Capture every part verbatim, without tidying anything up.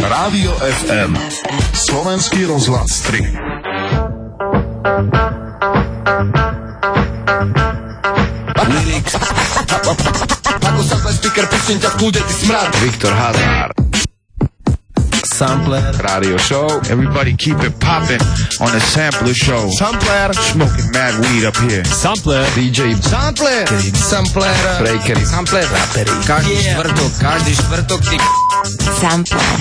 Rádio ef em. Slovenský rozhlas tri. Lyrics. Ako sa zle speaker, pustím ťa v kúde, ty smrad. Viktor Hazard. Sampler. Radio show. Everybody keep it poppin' on the Sampler show. Sampler. Smoking mad weed up here. Sampler. dí džej. Sampler. Sampler. Breakery. Sampler. Rapery. Každý Yeah. štvrtok, každý štvrtok, ty Sampler.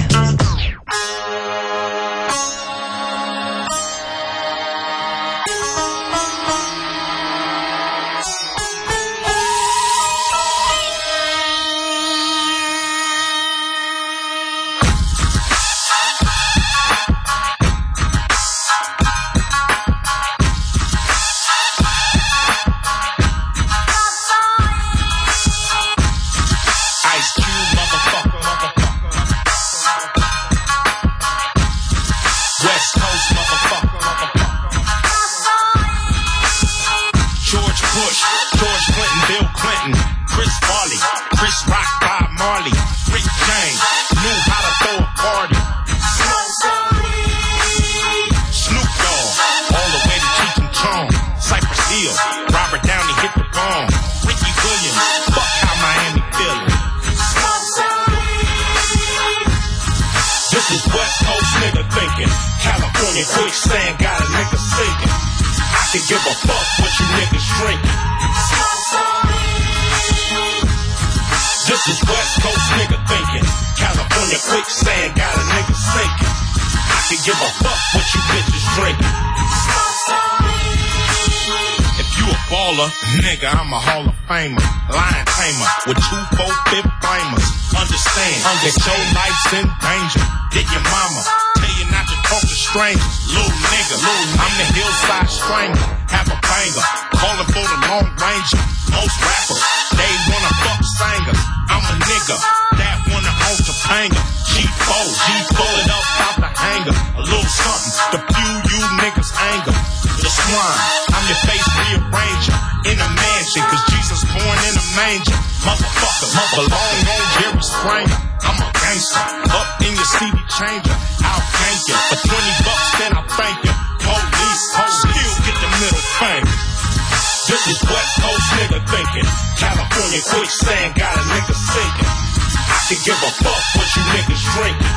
Nigga, I'm a Hall of Famer, lion tamer with two four-fifth flamers. Understand that your life's in danger. Did your mama tell you not to talk to strangers? Little nigga, little I'm the hillside strangler. Have a banger, calling for the Long Ranger. Most rappers, they wanna fuck singers. I'm a nigga that wanna hold the panger. G four, G four it up out the hanger. A little something to fuel you niggas' anger. The swine, I'm your face rearranger. In a mansion, cause Jesus born in a manger. Motherfucker, belong on Jerry Springer. I'm a gangster, up in your C D changer. I'll thank you for twenty bucks, then I'll thank you. Police, police, still get the middle finger. This is West Coast nigga thinking. California quicksand got a nigga sinking. I can give a fuck what you niggas drinking.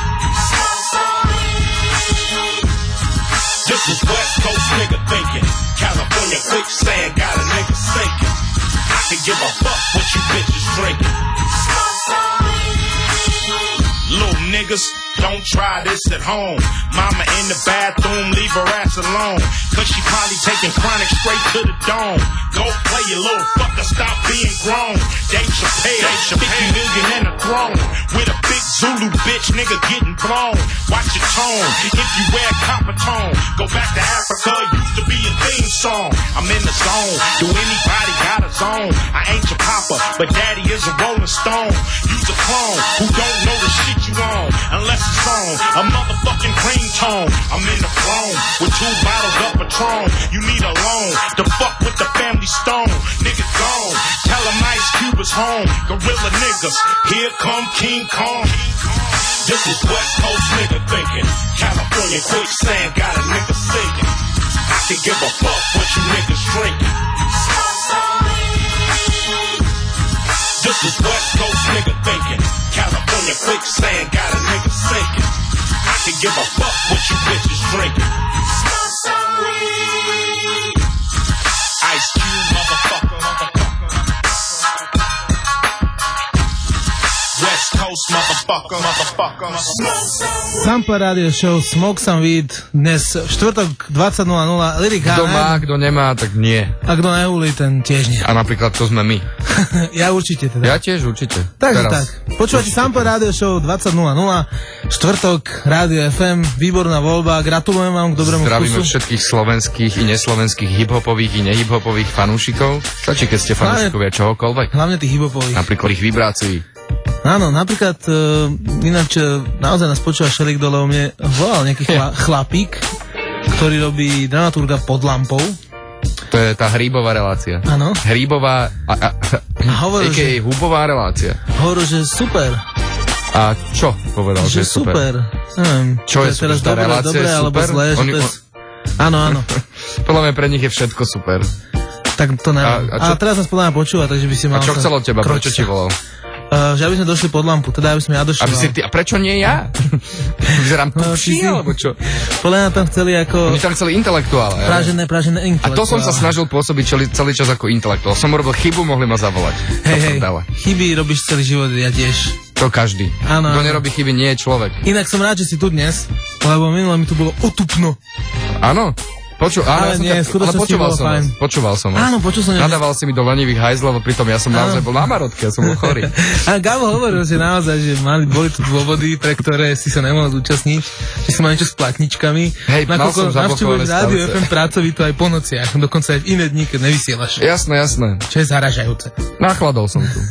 This is West Coast nigga thinking. California quicksand got a nigga sinking. I can give a fuck what you bitches drinking. Little niggas, don't try this at home. Mama in the bathroom, leave her ass alone. Cause she probably taking chronic straight to the dome. Go play your little fucker, stop being grown. Dave Chappelle, Dave Chappelle, fifty million and a throne. With a big Zulu bitch, nigga getting blown. Watch your tone, if you wear copper tone. Go back to Africa, used to be a theme song. I'm in the zone, do anybody got a zone? I ain't your papa, but daddy is a rolling stone. Use a clone, who don't know the shit you on. Unless it's on a motherfucking cream tone. I'm in the throne with two bottles of Patron. You need a loan to fuck with the family stone. Nigga gone, tell them Ice Cube is home. Gorilla niggas, here come King Kong. This is West Coast nigga thinking. California quicksand got a nigga sinking. I can give a fuck what you niggas drinking. This is West Coast nigga thinking. California quicksand got a nigga sinking. I can give a fuck what you bitches drinking. Ice Cube, motherfucker, motherfucker. West Coast, motherfucker, motherfucker, motherfucker. Sampler Radio Show, Smoke Some Weed, dnes štvrtok dvadsať nula nula, Lyric Kto má, Hammer. kto nemá, tak nie. A kto neulí, ten tiež nie. A napríklad to sme my. Ja určite teda. Ja tiež určite. Takže Teraz. tak, počúvate Sampler Radio Show dvadsať nula nula, štvrtok, Rádio ef em, výborná voľba, gratulujem vám k dobrému Zdravíme vkusu. všetkých slovenských i neslovenských hiphopových i nehiphopových fanúšikov. Stačí, keď ste fanúšikovia čohokoľvek. Hlavne tých hiphopových. Napríklad ich vibrácií. Áno, napríklad, uh, ináč uh, naozaj nás počúva Šelik dole, o mne volal nejaký chla, chlapík, ktorý robí dramaturga pod lampou. To je tá hríbová relácia. A čo povedal, že, že je super? super. Neviem, čo je super? Tá relácia je super? Zlé, Oni, je... Áno, áno. Podľa mňa pre nich je všetko super. Tak to neviem. A, a, a teraz nás podľa mňa počúva, takže by si mal... A čo chcel od teba? Prečo ti volal? Uh, že aby sme došli pod lampu, teda aby sme ja došli. Aby si ty, a prečo nie ja? Vyzerám tupší, no, alebo čo? Podľa mňa tam chceli ako... Oni tam chceli intelektuála. Prážené, prážené intelektuála. A to som sa snažil pôsobiť celý, celý čas ako intelektuál. Som urobil chybu, mohli ma zavolať. Hej, hej, chyby robíš celý život, ja tiež. To každý. Áno. Kto nerobí chyby, nie je človek. Inak som rád, že si tu dnes, lebo minulé mi tu bolo otupno. Áno. Poču, áno, ja nie, ťa, ale počúval som vás, počúval som vás. Áno, počul som. Nadával si mi do lenivých hajzlov, pritom ja som áno. naozaj bol na marotke, ja som bol chorý. A Gabo hovoril, že naozaj, že mali, boli tu dôvody, pre ktoré si sa nemohol zúčastniť, že si mal niečo s platničkami. Hej, mal som zablokované stavce. Rádio ef em pracovito aj po nociach, dokonca aj v iné dni, keď nevysielaš. Jasné, jasné. Čo je zaražajúce. Nachladol som tu.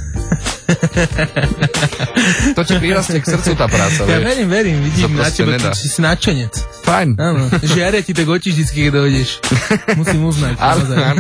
To ti prirastie k srdcu tá práca, ja vieš. verím, verím, vidím na tebe, že si nadšenec. Fajn. Áno, žiaria ti tak oči vždycky, keď dojdeš. Musím uznať. Áno, áno.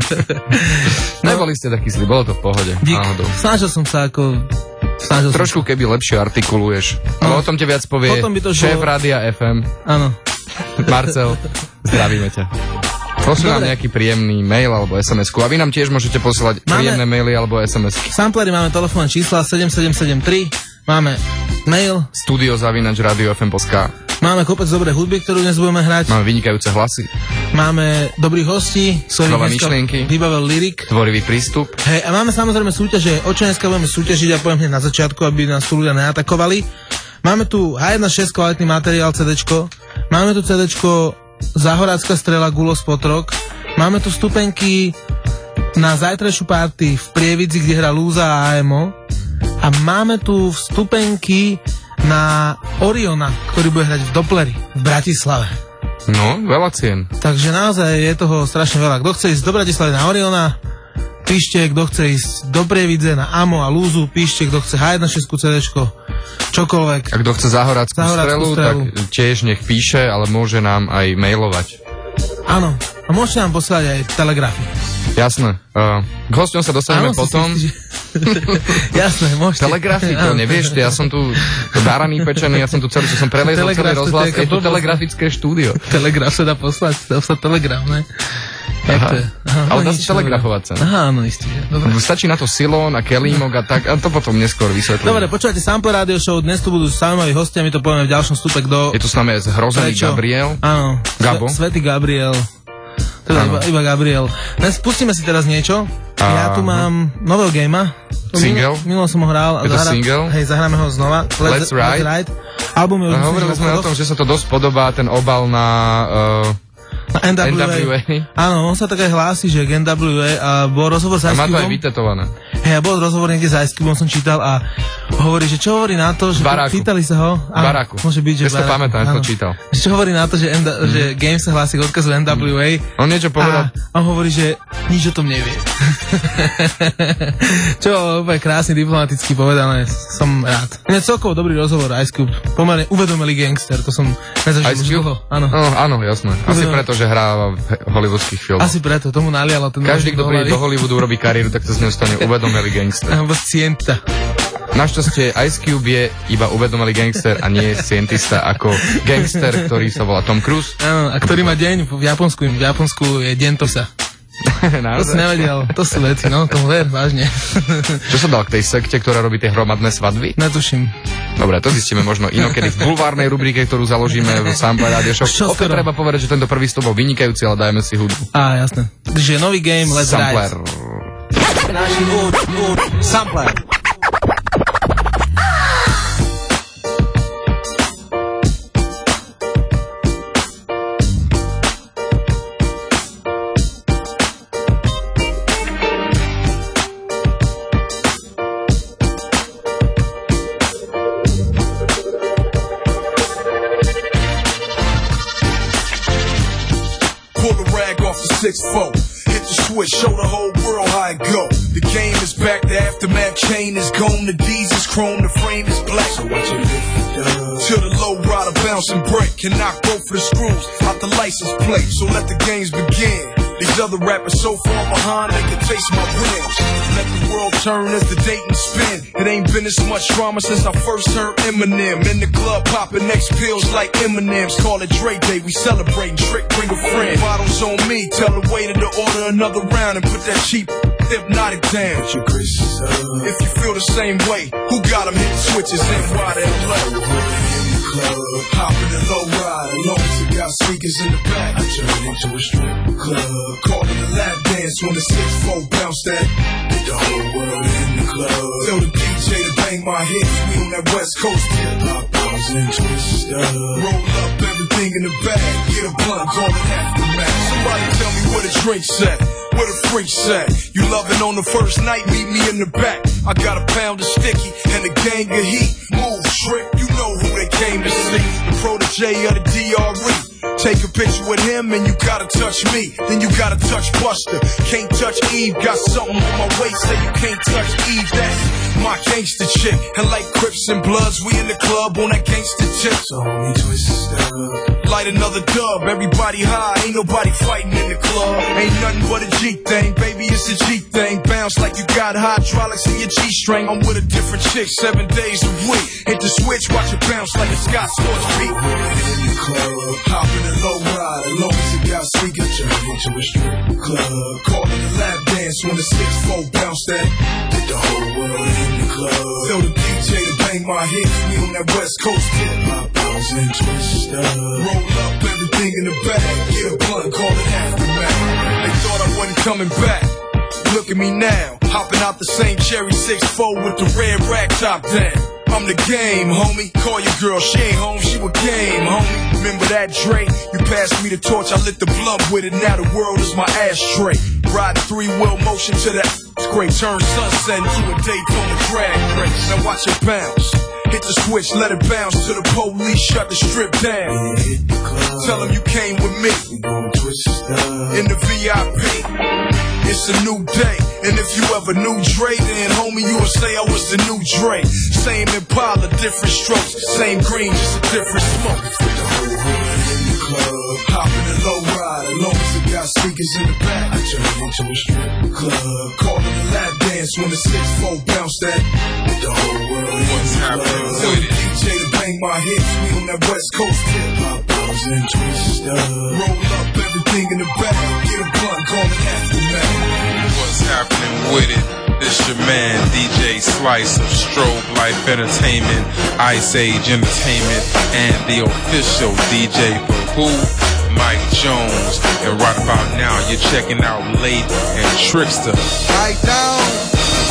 Neboli ste taký zlí, bolo to v pohode. Dík, snažil som sa ako... Snažil Trošku som... keby lepšie artikuluješ. Ale no, o tom ti viac povie šéf rádia ef em. Áno. Marcel, zdravíme ťa. Pošli nám nejaký príjemný mail alebo es em esku. A vy nám tiež môžete posielať máme, príjemné maily alebo es em esky. Samplery máme telefónne čísla sedem sedem sedem tri, máme mail studio zavínač radio ef em bodka es ká. Máme kopec dobrej hudby, ktorú dnes budeme hrať. Máme vynikajúce hlasy. Máme dobrých hostí, nové myšlienky, vybavil lyrik, tvorivý prístup. Hej, a máme samozrejme súťaže, o čo dneska budeme súťažiť, ja poviem hneď na začiatku, aby nás tu ľudia neatakovali. Máme tu há jedna šesť kvalitný materiál cédéčko, máme tu cédéčko Záhorácka strela Gulos Potrok. Máme tu stupenky na zajtrajšiu party v Prievidzi, kde hrá Lúza a á em ó. A máme tu vstupenky na Oriona, ktorý bude hrať v Dopleri v Bratislave. No, veľa cien. Takže naozaj je toho strašne veľa. Kto chce ísť do Bratislavy na Oriona, píšte, kto chce ísť do Prievidze na Amo a Lúzu, píšte, kto chce há jedna šesť cédéčko, čokoľvek. A kto chce Záhorácku strelu, strelu, tak tiež nech píše, ale môže nám aj mailovať. Áno, a môžete nám posielať aj telegrafy. Jasné. Uh, k hosťom sa dostaneme áno, potom. Si, si, Jasné, môžete. Telegrafy, to nevieš, ja som tu daraný, pečený, ja som tu celý, čo som preliezol celý rozhlas, je tu telegrafické štúdio. Telegraf sa dá poslať, dá sa telegram, ne? Aha. Aha, ale dá sa telegrafovať sa. Aha, áno, istý. Dobre. Stačí na to silón a kelímok a tak, a to potom neskôr vysvetlím. Dobre, počúvate Sample Radio Show, dnes tu budú zaujímaví hostia, my to povieme v ďalšom stupe, kto... Je tu s nami zhrozený Gabriel. Áno, Gabo. Svetý Gabriel. Teda iba, iba Gabriel. Dnes pustíme si teraz niečo. A... Ja tu mám nového gamea. Single? Minulo som ho hral. Je to zahra... single? Hej, zahráme ho znova. Let's, Let's Ride. Ride. Album je... Hovorili sme o tom, že sa to dosť podobá, ten obal na... Uh... Na en dá blú á. Áno, on sa tak aj hlási, že en dá blú á a bol rozhovor s Ice Cubom. A má to aj vytetované. Hej, a bol rozhovor niekde s Ice Cubom, som čítal a hovorí, že čo hovorí na to, že pýtali sa ho. V baráku. Môže byť, že ja si to pamätám, ja som čítal. Čo hovorí na to, že, N- mm. že Game sa hlási k odkazu en dá blú á. On niečo povedal. A on hovorí, že nič o tom nevie. Čo úplne krásne diplomaticky povedané, som rád. Je celkovo dobrý rozhovor Ice Cube. Pomerne uvedomelý gangster, to som nezažil už dlho. Áno. No, áno, jasné. Asi preto, že hrá v hollywoodských filmoch. Asi preto, tomu nalialo. Ten každý, kto príde do Hollywoodu, robí kariéru, tak sa z neho stane uvedomelý gangster. Alebo scientista. Našťastie Ice Cube je iba uvedomelý gangster a nie scientista ako gangster, ktorý sa volá Tom Cruise. Áno, a ktorý má deň v Japonsku. V Japonsku je deň to sa. To si nevedel, to sú veci, no, tomu ver, vážne. Čo sa dal k tej sekte, ktorá robí tie hromadné svadby? Netuším. Dobre, to zistíme možno inokedy v bulvárnej rubrike, ktorú založíme v Sample Radio Show. Opäť treba povedať, že tento prvý vstup bol vynikajúci, ale dajme si hudbu. Á, jasné. Takže nový game, Let's Sampler. Ride. Sampler. six four. Hit the switch, show the whole world how it go. The game is back, the aftermath chain is gone, the D's is chrome, the frame is black. So what you lift up? Till the low rider bounce and break, can knock both of the screws out the license plate. So let the games begin. These other rappers so far behind they can taste my rims. Let the world turn as the date and spin. It ain't been this much drama since I first heard Eminem. In the club popping next pills like Eminem's. Call it Dre Day, we celebrating. Trick, bring a friend. Bottles on me, tell the waiter to order another round and put that cheap Hypnotic down. Put your Chris's up. If you feel the same way, who got them hitting switches in wide L A? Club, hopping the low ride, as long as you got speakers in the back. I turn into a strip club, call it a lap dance when the six four bounce that. Get the whole world in the club. Tell the D J to bang my hits, we on that West Coast tip. Pop bounce and twist up. Roll up everything in the bag, get a blunt, call it aftermath. Somebody tell me where the drink's at, where the freaks at. You loving on the first night, meet me in the back. I got a pound of sticky and a gang of heat. Move, trick, you know who they came to see. The protege of the D R E. Take a picture with him and you gotta touch me. Then you gotta touch Buster. Can't touch Eve. Got something on my waist that you can't touch Eve. That's my gangster chick. And like Crips and Bloods, we in the club on that gangster tip. So we twist up. Light another dub. Everybody high. Ain't nobody fighting in the club. Ain't nothing but a G thing. Baby, it's a G thing. Bounce like you got hydraulics in your G-string. I'm with a different chick seven days a week. Hit the switch, watch it bounce like a Scott Storch beat. In the club, hopping a low ride. As long as you got speakers, turn into a strip club. Call it a lap dance when the six four bounce that. Get the whole world in the club. Tell the D J to bang my hits. We on that West Coast tip. Pop bounce and twist up. Roll up everything in the bag. Get a blunt, call it aftermath. They thought I wasn't coming back. Look at me now, hopping out the same cherry six four with the red rack top down. I'm the game, homie. Call your girl, she ain't home, she was game, homie. Remember that Dre? You passed me the torch, I lit the blunt with it. Now the world is my ashtray. Riding three-wheel motion to that great. Turn sunset into a Daytona drag race. Now watch it bounce. Hit the switch, let it bounce to the police, shut the strip down. Tell them you came with me in the V I P. It's a new day, and if you ever knew Dre, then homie, you would say I was the new Dre. Same Impala, different strokes, same green, just a different smoke. The whole hood in the club, hopping a low ride, as long as it got speakers in the back. I turn into a strip club, call it a lap dance when the six four bounce that. With the whole world in the club. Tell the D J to bang my hits, we on that West Coast tip. Pop bounce and twist up. Roll up everything in the back, get a blunt, call it aftermath. What's happening with it? This your man, D J Slice of Strobe Life Entertainment, Ice Age Entertainment, and the official D J for who? Mike Jones. And right about now, you're checking out Late and Trickster. Mike Jones.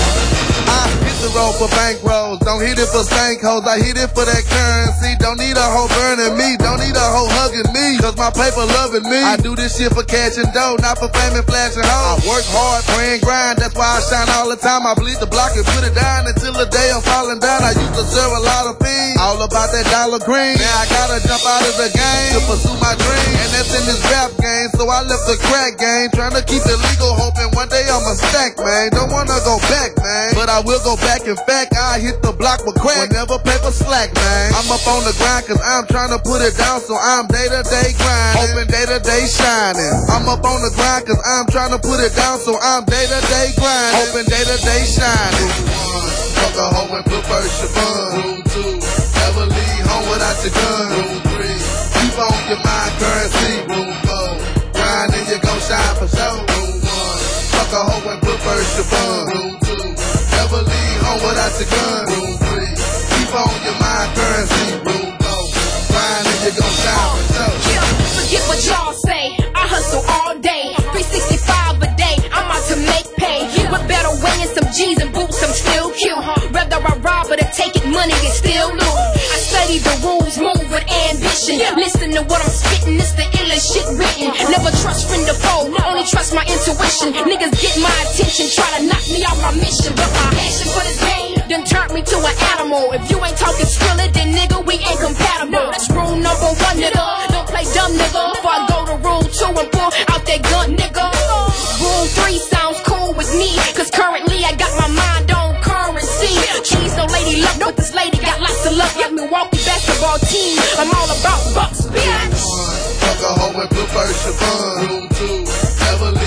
I hit the road for bankrolls, don't hit it for sinkholes, I hit it for that currency. Don't need a hoe burning me, don't need a hoe hugging me, cause my paper loving me. I do this shit for cash and dough, not for fame and flash and hoes. I work hard, pray and grind, that's why I shine all the time. I bleed the block and put it down until the day I'm falling down. I used to serve a lot of fiends, all about that dollar green. Now I gotta jump out of the game to pursue my dream, and that's in this rap game. So I left the crack game, trying to keep it legal, hoping one day I'ma stack, man. Don't wanna go back, man, but I will go back. In fact, I hit the block with crack whenever paper slack, man. I'm up on the grind cause I'm trying to put it down, so I'm day to day grinding, hoping day to day shining. I'm up on the grind cause I'm trying to put it down, so I'm day to day grinding, hoping day to day shining. Fuck a hoe and put first your fun. Room two, never leave home without your gun. Room three, keep on your mind currency. Room four, grind and you gon' shine for sure. Room one, fuck a hoe and put first your fun. Room two, never leave home without your gun. Room three, keep on your mind currency. Room four, grind and you gon' shine for sure. Yeah, forget what y'all say. I hustle all day, three sixty-five a day. I'm out to make pay. With better way and some G's and boots, I'm still cute. Whether I rob or to take it, money is still loot. I study the rules, move with ambition. Listen to what I'm spitting, it's the illest shit written. Never trust friend or foe, only trust my intuition. Niggas get my attention, try to knock me off my mission, but my passion for this game done turned me to an animal. If you ain't talking Skrilla, then nigga, we ain't compatible. That's rule number one, nigga. Don't play dumb, nigga. Before I go to rule two and pull out that gun, nigga. Rule three sounds cool with me, cause currently I got my mind on currency. She's no lady luck, but this lady got lots of luck. Like Milwaukee basketball team, I'm all about bucks, bitch. Fuck a hoe and put first your fun. Room two, never leave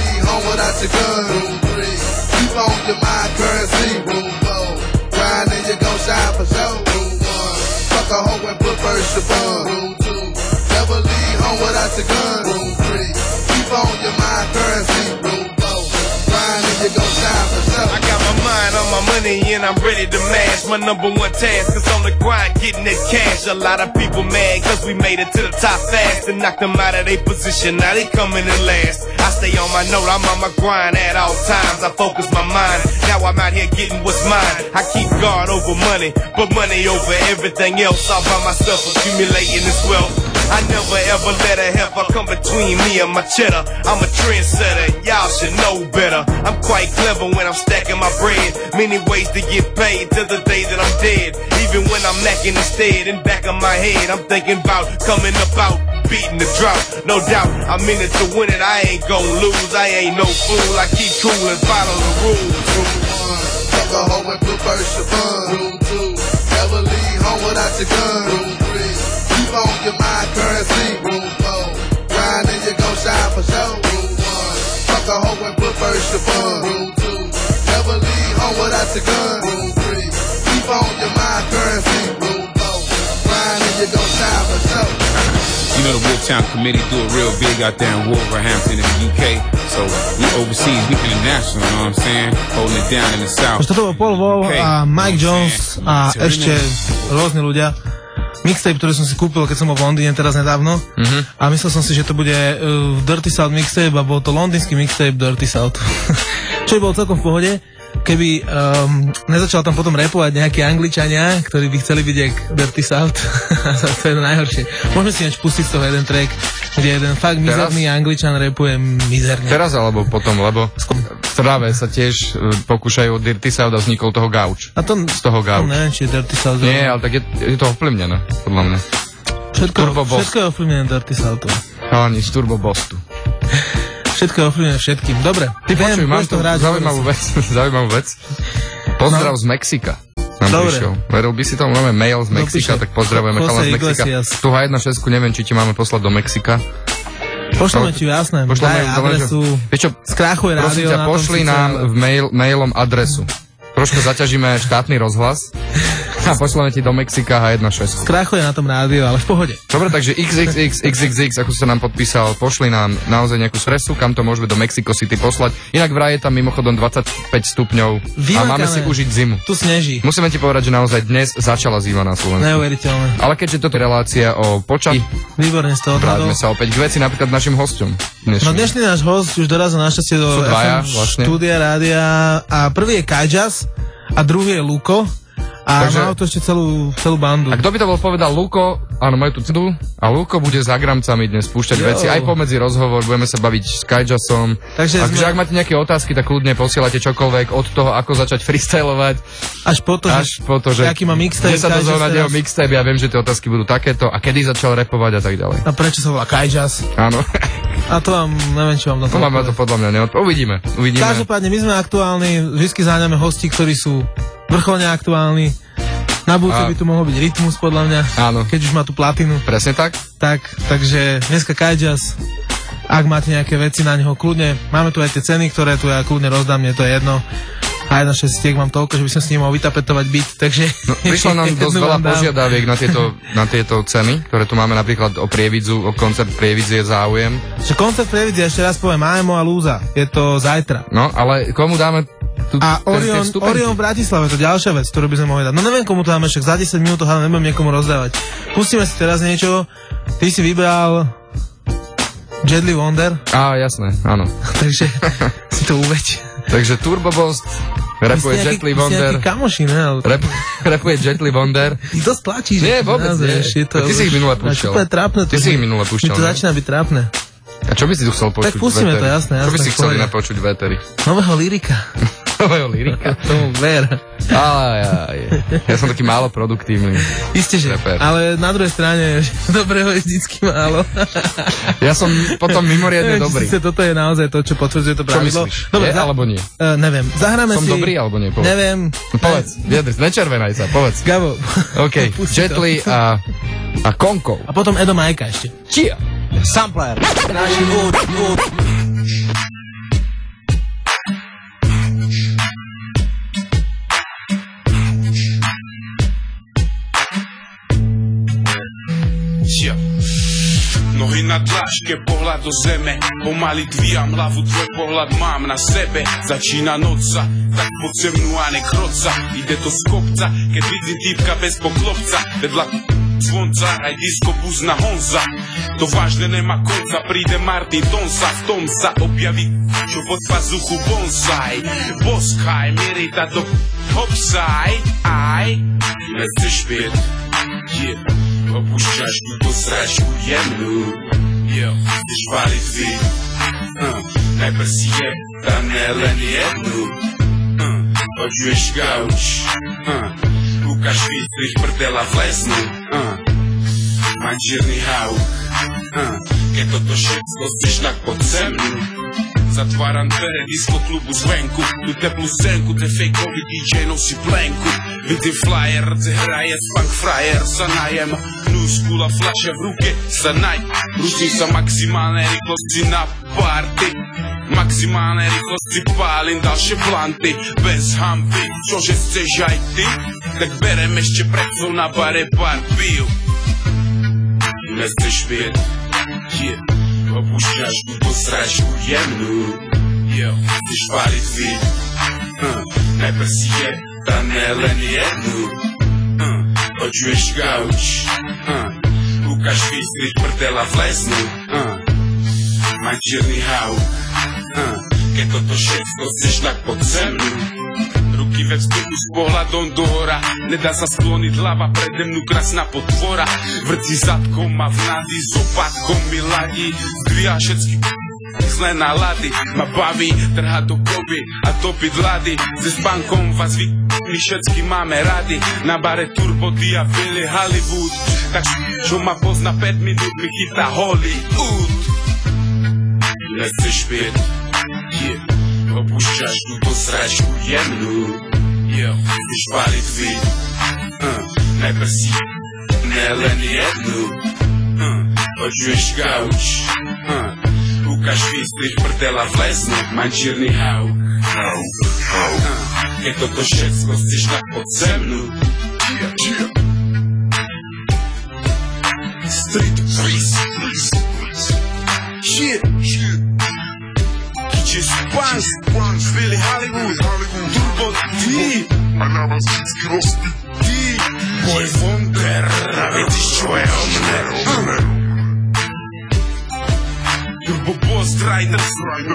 put first your fun. Rule two, never leave home without your gun. Rule three, keep on your mind currency. Rule four, grind and you gon' shine for sure. I got my mind on my money and I'm ready to mash. My number one task is on the grind, getting that cash. A lot of people mad cause we made it to the top fast and knocked them out of their position. Now they coming in last. I stay on my note, I'm on my grind at all times. I focus my mind, now I'm out here getting what's mine. I keep guard over money, but money over everything else. All by myself accumulating this wealth. I never ever let a heifer come between me and my cheddar. I'm a trendsetter, y'all should know better. I'm quite clever when I'm stacking my bread. Many ways to get paid till the day that I'm dead. Even when I'm lacking instead, in back of my head I'm thinking about coming about, beating the drought. No doubt, I'm in it to win it, I ain't gon' lose. I ain't no fool, I keep cool and follow the rules. Rule one, fuck a hoe and put first your fun. Rule two, never leave home without your gun. Rule three, keep on your mind currency. Rule four, grind and you gon' shine for sure. Rule one, fuck a hoe and put first your fun. Rule two, never leave home without your gun. Rule three, keep on your mind currency. Rule four, grind and you gon' shine for sure. You know the Wolftown Committee do it real big out there in Wolverhampton in the U K. So we overseas, we international, you know what I'm saying? Holding it down in the South. To bol Paul Wall a Mike Jones a ešte rôzni ľudia. Mixtape, ktorý som si kúpil, keď som bol v Londýne teraz nedávno. Mm-hmm. A myslel som si, že to bude uh, Dirty South mixtape a bol to londýnsky mixtape Dirty South. Čo by bol celkom v pohode, keby um, nezačal tam potom rapovať nejakí Angličania, ktorí by chceli byť jak Dirty South. To je najhoršie. Môžeme si neč pustiť z toho jeden track, kde jeden fakt mizerný Angličan rapuje mizerne. Teraz alebo potom, lebo v Trnave sa tiež pokúšajú od Dirty South a vznikol toho gauč. A to, z toho gauč. To neviem, či je Dirty South. Nie, ale tak je, je to ovplyvnené, podľa mňa. Všetko, všetko je ovplyvnené Dirty South. Ale nič, Turbo Bostu. Všetko je ovplyvnené všetkým. Dobre. Ty počuj, mám tu zaujímavú vec, zaujímavú vec. Pozdrav no. z Mexika. Nám prišiel. Veril by si tomu, máme mail z Mexika, Dopíše. Tak pozdravujeme chala z Mexika. Tu há jedna šesť, neviem, či ti máme poslať do Mexika. Pošleme ti, jasné. Daj adresu. Skráchuje rádio. Prosím ťa, pošli nám v mail, mailom adresu. Trošku zaťažíme štátny rozhlas a pošleme ti do Mexika há jedna šesť. Skráchuje na tom rádio, ale v pohode. Dobre, takže iks iks iks iks iks iks, ako si sa nám podpísal, pošli nám naozaj nejakú stresu, kam to môžeme do Mexico City poslať. Inak vraj je tam mimochodom dvadsaťpäť stupňov Vymakané. A máme si užiť zimu. Tu sneží. Musíme ti povedať, že naozaj dnes začala zima na Slovensku. Neuveriteľné. Ale keďže toto je relácia o počasí, výborne z toho vráťme sa opäť k veci, napríklad našim hosťom. Dnešný. No dnešný náš host už dorazil našťastie do dvaja, ef em vlastne. štúdia rádia a prvý je Kajjas a druhý je Luko. A takže mal to ešte celú, celú bandu. A kto by to bol povedal? Luko, áno, majú tu cedu. A Luko bude za gramcami dnes púšťať jo. veci. Aj pomedzi rozhovor, budeme sa baviť s Kajjasom. Takže sme... ak máte nejaké otázky, tak kľudne posielate čokoľvek od toho, ako začať freestylovať. Až po to, až po to že aký má mixtape. Kde sa dozvonať jeho mixtape, ja viem, že tie otázky budú takéto. A kedy začal rapovať a tak ďalej. A prečo sa volá Kajjas? Áno. A to vám, neviem, čo vám na to vám to podľa mňa neodpovie. Uvidíme, uvidíme. Každopádne, my sme aktuálni, vždy zháňame hosti, ktorí sú vrcholne aktuálni. Na budúce by tu mohol byť Rytmus, podľa mňa. Áno. Keď už má tú platinu. Presne tak. Tak, takže dneska Kajjas, ak máte nejaké veci na neho, kľudne, máme tu aj tie ceny, ktoré tu ja kľudne rozdám, mne to je jedno. A jedna šestiek mám toľko, že by som s ním mohol vytapetovať byt, takže... No, prišlo nám dosť veľa požiadaviek na tieto, na tieto ceny, ktoré tu máme napríklad o Prievidzu, o koncert Prievidzi je záujem. Že koncert Prievidzi, ešte raz poviem, Ajmo a Lúza, je to zajtra. No, ale komu dáme... Tu, a Orion, Orion v Bratislave, to je ďalšia vec, ktorú by sme mohli dať. No neviem, komu to dáme, však za desať minút to hádam nebudem niekomu rozdávať. Pustíme si teraz niečo, ty si vybral Jedli Wonder. Á, jasné, áno. Takže si to uveď. Takže Turbo Boss, rapuje Jetli Wonder. Kamoši, ne? Rap, rapuje Jetli Wonder. Ty dosť tlačíš. Nie, vôbec nie. To ty si ich minule púšťal. Trápne, ty si ich minule púšťal. Mi to začína byť trápne. A čo by si tu chcel počuť? Tak pustíme to, jasné, jasné. Čo by si chceli napočuť v éteri? Nového lyrika. Nového lyrika? Tomu ver. Aj, aj, ja som taký málo produktívny. Isté, že. Reper. Ale na druhej strane dobrého je vždycky málo. Ja som potom mimoriadne dobrý. Sice toto je naozaj to, čo potvrdzuje to pravidlo. Čo myslíš? Dobre, je, za... alebo nie? Uh, neviem. Zahráme som si... Som dobrý alebo nie? Povedz. Neviem. No, povedz, vyjadri, nečervenaj sa, povedz. Gabo. OK, Jetli a, a Konko. A potom Edo Majka ešte. Čia? Sampler. Naši úd, úd. Yeah. Nohy na dláške, pohľad do zeme. Pomaly dvíjam hlavu, tvoj pohľad mám na sebe. Začína noca, tak poď se mnou a nekroť sa. Ide to z kopca, keď vidím týpka bez poklopca. Vedľa zvonca, aj disco bus na Honza. To vážne nemá konca, príde Martin Donsa. V tom sa objaví, čo pod pazuchu bonsai. Boskaj, mierí ta do hopsaj. Aj, nechceš pět, je, opúšťaš túto sračku jemnú. Jo, chceš páliť vy, uh, najprv si je, ta ne len jednu. Uh, počuješ gauč, uh, Lukáš Výstrich prdela vlesnú. Uh, mám čierny hauk, uh, keď toto všetko chceš, tak poď se mnou. Zatváram dvere disco klubu zvenku, tu teplú scénku, ten fejkový dý džej nosí plenku. Vidím flyer, kde hraje funk frajer, sa najem, new school a fľaša v ruke, sa naj. Ruším sa maximálne rýchlosti na party, maximálne rýchlosti pálim ďalšie planty, bez hamby, čože chceš aj ty, tak berem ešte predtým na bare pár pív. Nechceš pieť, yeah. Opúšťaš túto sračku jemnú. Jo, chceš páliť vín, uh, najprv si je, ta ne len jednu. uh, Počuješ gauč, uh, Lukáš Výstrich prdela vlesnú. uh, Mám čierny hauk, uh, keď toto všetko chceš, tak poď se mnou. Ruky ve vzduchu s pohľadom do hora, nedá sa skloniť hlava, prede mnou krásna potvora. Vrti zadkom a v nady s opatkom mi ladí, zdvíha všetky zlé nálady, ma baví trhať do koby a topiť lady. Se spánkom vás vy my všetky máme rady, na bare Turbo Dia Billy Hollywood. Tak čo ma pozna päť minút, mi chytá Hollywood. Nechceš pieť, yeah. Opúšťaš túto sračku jemnú. Jo, chceš páliť vín, uh, najprv si ne len jednu. uh, Počuješ gauč, uh, Lukáš Výstrich prdela vlesnú. Mám čierny hauk, uh, keď toto všetko chceš, tak poď se mnou. Street freeze, shit, shit. Just Spunk, Billy Hollywood, Turbo D, D, Boy Wonder, a vidiš čo je o mne. Turbo Boss Riders,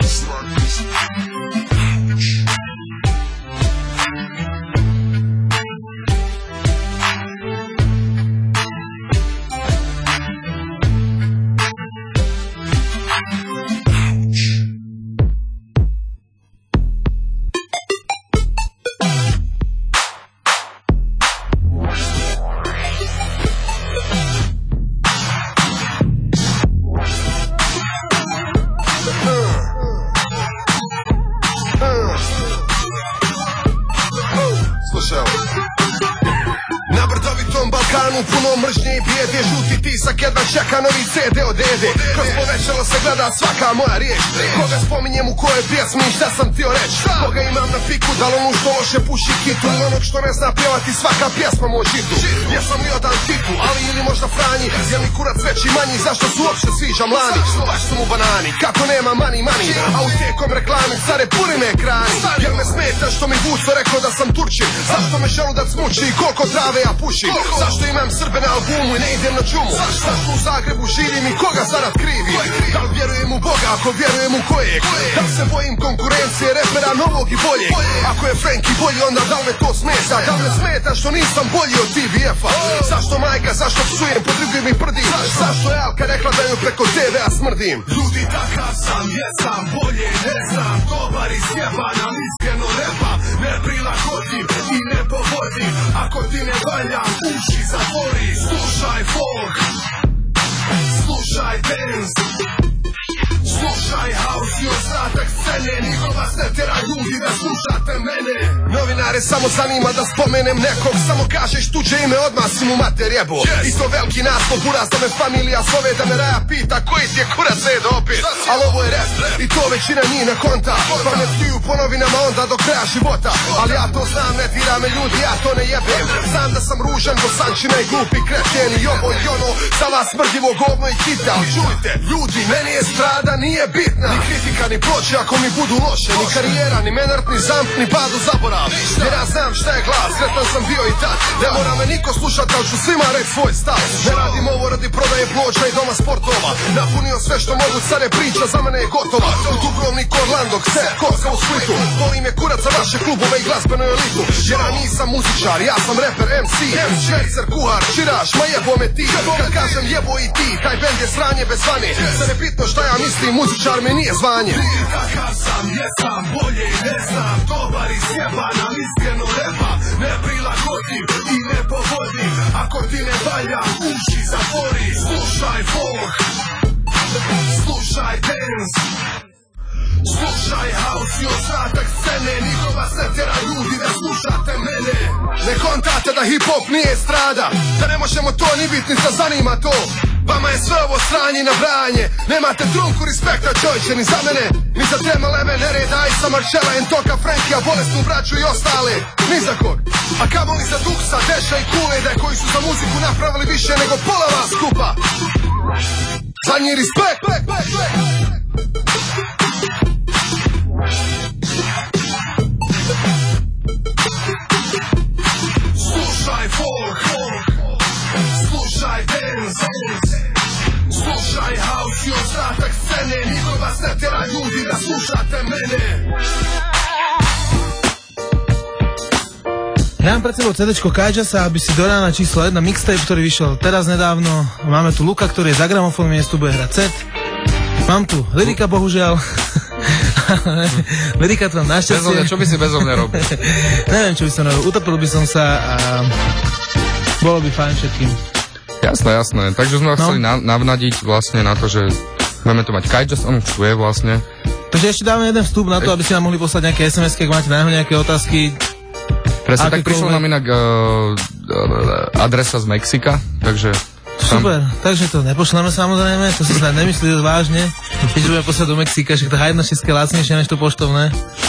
čeka novi C D od Dede. Kroz povećalo se gleda svaka moja riječ. Koga spominjem u kojoj pjesmi, šta sam htio reći. Koga imam na piku, da li onu što loše puši kitu, ili onog što ne zna pjevati svaka pjesma moj žitu. Jesam li odan tipu, ali ili možda Franji, je li kurac veći manji, zašto su uopšte sviđa mlani. Baš su mu banani, kako nema mani mani, a u tijekom reklami stare puni me ekrani. Jer me smeta što mi Vuco rekao da sam Turčin, zašto me želudac muči i koliko trave ja pušim. Zašto imam Srbe na albumu i ne idem na džumu. Zašto u Zagrebu živim i koga zarad krivim. Da li vjerujem u Boga, ako vjerujem u kojeg. Da li se bojim konkurencije repera novog i boljeg. Ako je Franky bolji, onda da li me to smeta. Da li me smeta što nisam bolji od T V F-a. Zašto majka, zašto psujem, podrigujem i prdim. Zašto je Alka rekla da ju preko T V-a smrdim. Ljudi takav sam, jesam, bolje ne znam. Dobar i sjebanan, iskreno repam. Ne prilagodim i ne povodim. Ako ti ne valjam, uši zatvori. Slušaj folk, slušaj dance, slušaj house i ostatak scene. Njihova se tera ljudi da slušate mene. Novinare samo zanima da spomenem nekog. Samo kažeš tuđe ime, odmah si mu mater jebo. I to veliki naslov ko buraz da me familija zove, da me raja pita koji ti je kurac Edo opet. Al ovo je rap i to većina njih ne konta, pa me piju po novinama onda do kraja života. Ali ja to znam, ne dira me ljudi, ja to ne jebem. Znam da sam ružan, bosančina i glupi kreten i ovo i ono, za vas smrdljivo govno i kita. Ali čujte, ljudi, meni je strada nije bitna, ni kritika ni ploče ako mi budu loše, ni karijera, ni menart, ni zamp, ni pad u zaborav. Jer ja znam šta je glas, sretan sam bio i tad. Ne mora me niko slušat, ali ću svima reći svoj stav. Ne radim ovo radi prodaje ploča i doma sportova. Napunio sve što mogu, sad je priča, za mene je gotova. U Dubrovniku, Orlando, Kse, Koska u Splitu. Volim je kurac za vaše klubove i glazbenu elitu. Jer ja nisam muzičar, ja sam reper, em si, švercer, kuhar, širaš, ma jebo me ti. Kad kažem jebo i ti, taj bend je sranje bez vani. Sad je bitno šta ja mislim, muzičar mi nije zvanje. Kakav sam, jesam, bolje ne znam, dobar i sjebana, iskreno repa. Ne prilagodim i ne povodim, ako ti ne valja, uši zatvori. Slušaj folk, slušaj dance, slušaj house i ostatak scene. Nikova se tjera ljudi da slušate mene. Ne kontate da hip-hop nije strada, da ne možemo to ni bit, ni se zanima to. Vama je sve ovo sranje i nabrajanje. Nemate trunku respekta, čovječe, ni za mene, ni za Trema, Leve, Nereda, Isa, Marčela, Entoka, Frenkija, Bolesnu braću i ostale. Ni za kog. A kamoli za Duksa, Deša i Kulede, koji su za muziku napravili više nego pola vas skupa. Za njih respekt. Slušaj folk, slušaj dance, slušaj house i ostatak scene. Niko vas ne tjera ljudi da slušate mene. Ja mám pred sebou cédečko Kajasa, aby si do rána číslo jedna mixtape, ktorý vyšiel teraz nedávno. Máme tu Luka, ktorý je za gramofón, miestu bude hrať set. Mám tu Lyrika, bohužiaľ. Lyrika to mám našťastie. Čo by si bezo mňa robil? Neviem, čo by som robil. Utopil by som sa a bolo by fajn všetkým. Jasné, jasné. Takže sme ho chceli no. navnadiť vlastne na to, že budeme tu mať Kajas, on už tu je vlastne. Takže ešte dáme jeden vstup na to, aby ste nám mohli poslať nejaké es em esky, ak máte na nejaké otázky. Presne, tak prišlo nám inak uh, adresa z Mexika, takže... Super, tam... takže to nepošleme samozrejme, to si snad nemyslí vážne, keď budeme poslať do Mexika, že to há jedna šesť je lacnejšie než to poštovné.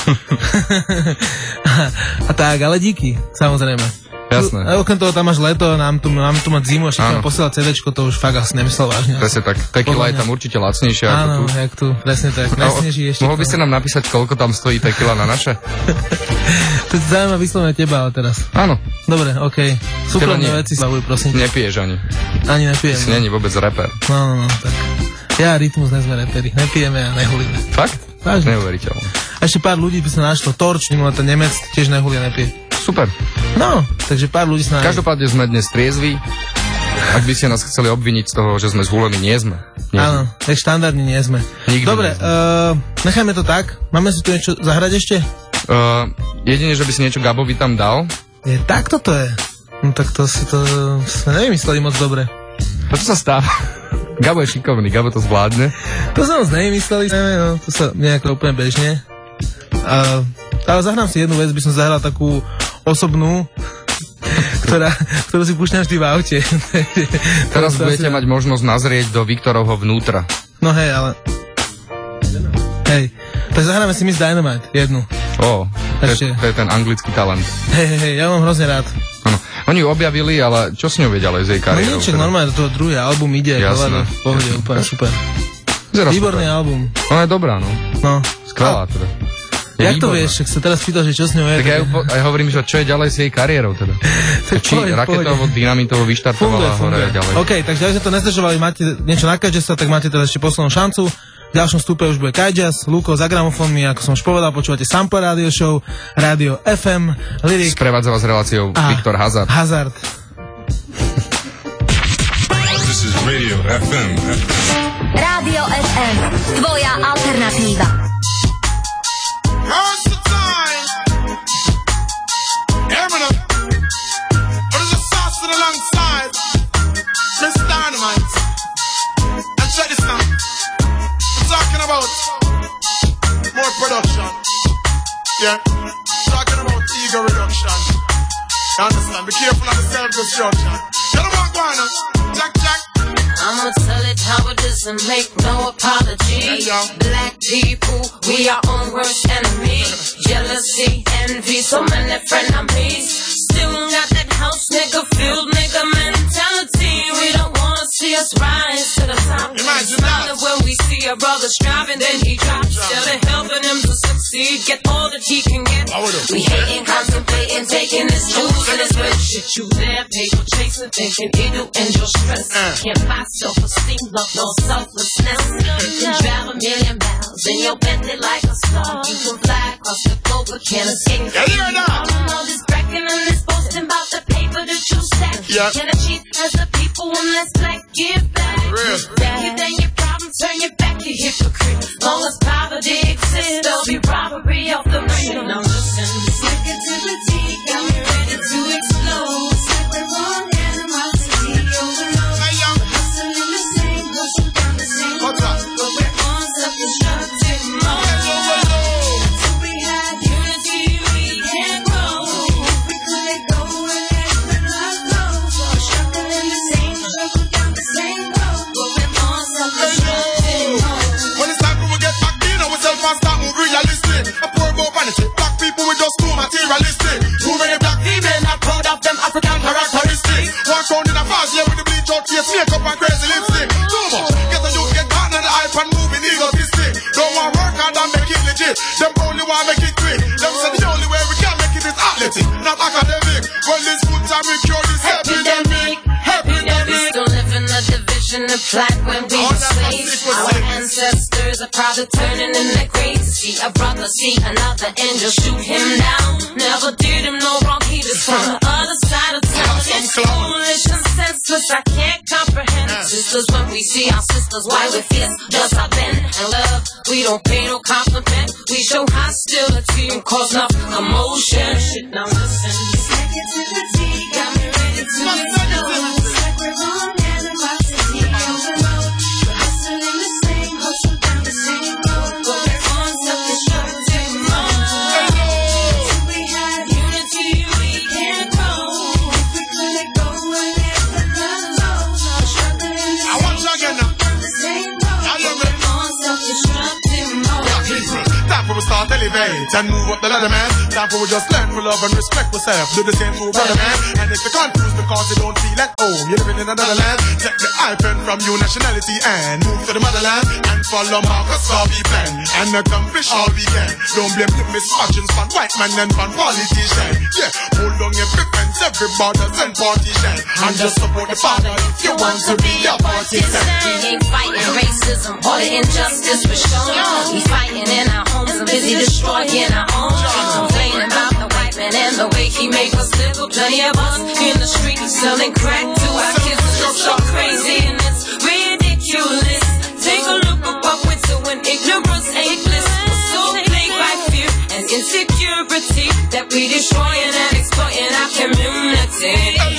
a, a tak, ale díky, samozrejme. Jasné. A okrem toho tam máš leto, nám tu, máme tu mať zimu a všetko posielať cédečko, to už fakt asi nemyslel vážne. Presne tak, tequila je tam určite lacnejšia. Áno, ako tu. jak tu, presne tak, najsneží ešte. Mohol by si nám napísať, koľko tam stojí tequila na naše? To je zaujímavé vyslovene teba, ale teraz. Áno. Dobre, okej. Okay. Súkromné veci zbavuj, prosím. Nepiješ ani. Ani nepijem. Si není vôbec reper. No, no, no, tak. Ja a Rytmus nie sme reperi, nepijeme a nehulíme. Fakt? Vážne. Neuveriteľné. A ešte pár ľudí by sa našlo, Torč, mimo ten Nemec, tiež nehulia, nepije. Super. No, takže pár ľudí sa nájde. Každopádne sme dnes triezví. Ak by ste nás chceli obviniť z toho, že sme zhulení, nie sme. Nie Áno, tak štandardne nie sme. Nikdy Dobre, nie sme. Uh, nechajme to tak. Máme si tu niečo zahrať ešte? Uh, jedine, že by si niečo Gabovi tam dal. Je, tak toto je. No tak to si to sme nevymysleli moc dobre. To sa stáva. Gabo je šikovný, Gabo to zvládne. To sa moc nevymysleli, no, to sa nejako úplne bežne. Uh, ale zahrám si jednu vec, by som zahral takú osobnú, ktorá, ktorú si púšťam vždy v aute. Teraz budete mať možnosť nazrieť do Viktorovho vnútra. No hej, ale... Hej, tak zahráme si Miss Dynamite, jednu. Ó, to, to je ten anglický talent. Hej, hej, hej, ja mám hrozne rád. Ano. Oni ju objavili, ale čo s ňou vedia ďalej z jej kariérou? No niečo, normálne, do toho druhý album ide, jasné. V pohode, úplne super. Výborný album. Ona je dobrá, no. No. Skvelá teda. Je jak výborná. To vieš, ak sa teraz pýtaš, že čo s ňou je? Tak ja, po, ja hovorím, že čo je ďalej s jej kariérou teda. Či raketovo, dynamitovo vyštartovala hore ďalej. OK, takže ak sme to nezdržovali, máte niečo na Kajasa, tak máte teda ešte poslednú šancu. V ďalšom stupe už bude Kajas, Luko za gramofónmi, ako som už povedal, počúvate Sample Radio Show, Rádio ef em, Lyrik. Sprevádza vás reláciou a Viktor Hazard. Hazard. This is Radio ef em. Rádio ef em, tvoja alternatíva. Now's the time. Eminem. What is the sauce to the long side? Miss Dynamite. And check this now. I'm talking about more production. Yeah. Talking about ego reduction. You understand? Be careful of the self-destruction. You don't want one. Jack, Jack. and make no apology. Black people, we our own worst enemy. Jealousy, envy, so many frenemies. Still got that house nigga, field nigga mentality. We don't wanna see us rise to the top. Imagine that when we see a brother striving, then he drops. Instead of helping him to succeed, get all that he can get. We hating, contemplating, taking his jewels and his rich shit. You there, people chasing, thinking it'll end your stress. Can't buy self-esteem, love, no selflessness. You can drive a million miles in your Bentley like a star. You can fly across the globe, but can't escape. Yeah, you're not. All in all this bragging and this boasting about the paper that you stack. Yeah. Can achieve as the people when let's black give back. Real. You think your problem, turn your back, you hypocrite. Long as poverty exists, there'll be robbery off the ring. Now listen, this negativity got me ready to explode. It's like we're on animosity overload. Hustling the same, hustle down the same road, but we're on self-destructive mode. Until we have unity, we can't grow. If we could let go and let the love flow. We're struggling the same, struggle down the same road, but we're on self-destructive mode. When it's time for we get back in, we self and start move realistic. A poor about vanity, black people we just too materialistic. Too many black females not proud of them African characteristics. Walk on in a fast yeah with the bleach out face, makeup and crazy lipstick. Too much, get the youth get caught on the hype and moving egotistic. Don't want work hard and make it legit. Them only want make it quick. Them say the only way we can make it is athletic, not academic. Well this good time we cure this epidemic. Epidemic. We still live in the division of black when we were slaves. Our ancestors are proud of turning in their graves. See a brother, see another and just shoot him down. Never did him no wrong, he just from the other side of town. It's foolish and senseless, I can't comprehend. Sisters, when we see our sisters, why we feel just our bend and love. We don't pay no compliment, we show hostility and cause enough commotion. Shit, now listen, this negativity got me ready to explode. It's like we're on animosity overload. We're hustling the same, hustle down the same road, but we're on self-destructive mode. Till we have unity, we can't grow. If we could let go and let the love flow. We're struggling the same, struggle down the same road, but we're on self-destructive mode. Time for we start elevate and move up the ladder, man. Time for we just learn to love and respect ourselves. Do the same to brother, man. And if you confused because you don't feel at home, you're living in another land. Take the hyphen from your nationality and move to the motherland and follow Marcus Garvey plan and accomplish all we can. Don't blame the misfortunes from white man and from politicians. Yeah, hold on your preference, every borders and partition, and just support the father if you want to be a partisan. We ain't fighting racism or the injustice we're showing. We fighting in our homes and busy destroying our own. Complaining about the white man and the way he make us live. Plenty of us in the streets selling crack to our kids. It's so crazy and it's ridiculous. Take a look at what we're doing. Ignorance ain't bliss. We're so plagued by fear and insecurity that we destroying and exploiting our community.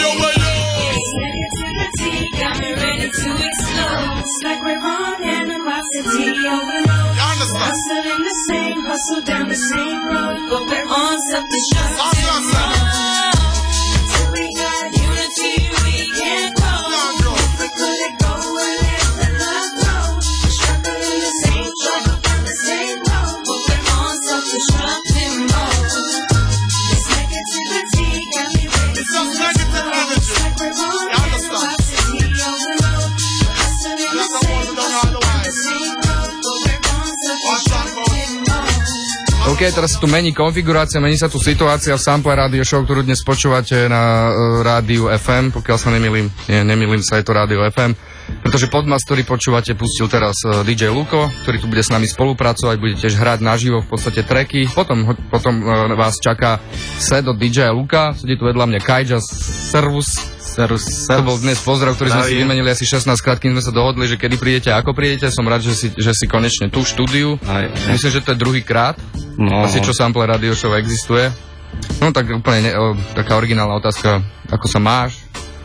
This negativity got me ready to explode. It's like we're on animosity overload. Hustling the same, hustle down the same road, but we're on self-destructive mode. Till we got unity, we can't grow. If we could let go and let the love flow. We're struggling the same, struggle down the same road, but we're on self-destructive mode. This negativity got me ready to explode. It's like we're on animosity overload. Hustling the same, hustle down the same road, but we're on self-destructive mode. OK, teraz sa tu mení konfigurácia, mení sa tu situácia v Sample Radio Show, ktorú dnes počúvate na uh, rádiu ef em, pokiaľ sa nemýlim, nie, nemýlim sa, je to rádio ef em, pretože Podmas, ktorý počúvate, pustil teraz uh, dý džej Luko, ktorý tu bude s nami spolupracovať, bude tiež hrať naživo v podstate tracky, potom, potom uh, vás čaká set od dý džeja Luka, sedí tu vedľa mňa Kaija, servus. Servus, servus. To bol dnes pozdrav, ktorý sme si vymenili asi šestnásť krát, kým sme sa dohodli, že kedy prídete a ako prídete. Som rád, že si, že si konečne tu v štúdiu. Aj, aj. Myslím, že to je druhý krát. No. Asi čo Sample Radio Show existuje. No tak úplne ne, o, taká originálna otázka. Ako sa máš?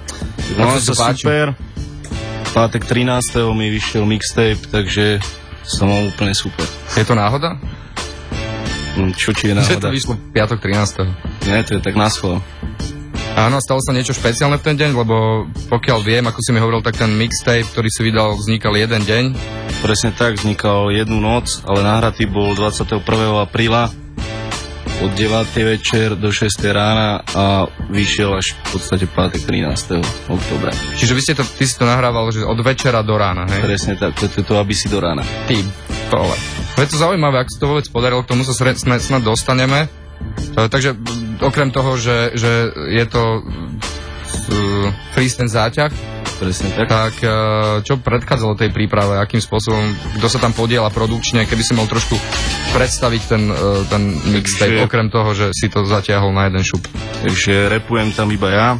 No sa super. V pátek trinásteho mi vyšiel mixtape, takže som mal úplne super. Je to náhoda? Čo ti je náhoda? Že to vyšlo v piatok trinásteho Nie, to je tak naschvál. Áno, stalo sa niečo špeciálne v ten deň, lebo pokiaľ viem, ako si mi hovoril, tak ten mixtape, ktorý si vydal, vznikal jeden deň. Presne tak, vznikal jednu noc, ale nahratý bol dvadsiateho prvého apríla od deviatej večer do šiestej rána a vyšiel až v podstate pátek trinásteho októbra. Čiže vy ste to, ty si to nahrával, že od večera do rána, hej? Presne tak, to je to, aby si do rána. Ty vole. Je to zaujímavé, ak sa to vôbec podarilo, k tomu sa snad dostaneme. Takže okrem toho, že, že je to uh, freestyle záťah, presne tak. Tak uh, čo predchádzalo tej príprave, akým spôsobom, kto sa tam podiela produkčne, keby si mal trošku predstaviť ten, uh, ten mixtape, takže, okrem toho, že si to zatiahol na jeden šup. Takže repujem tam iba ja.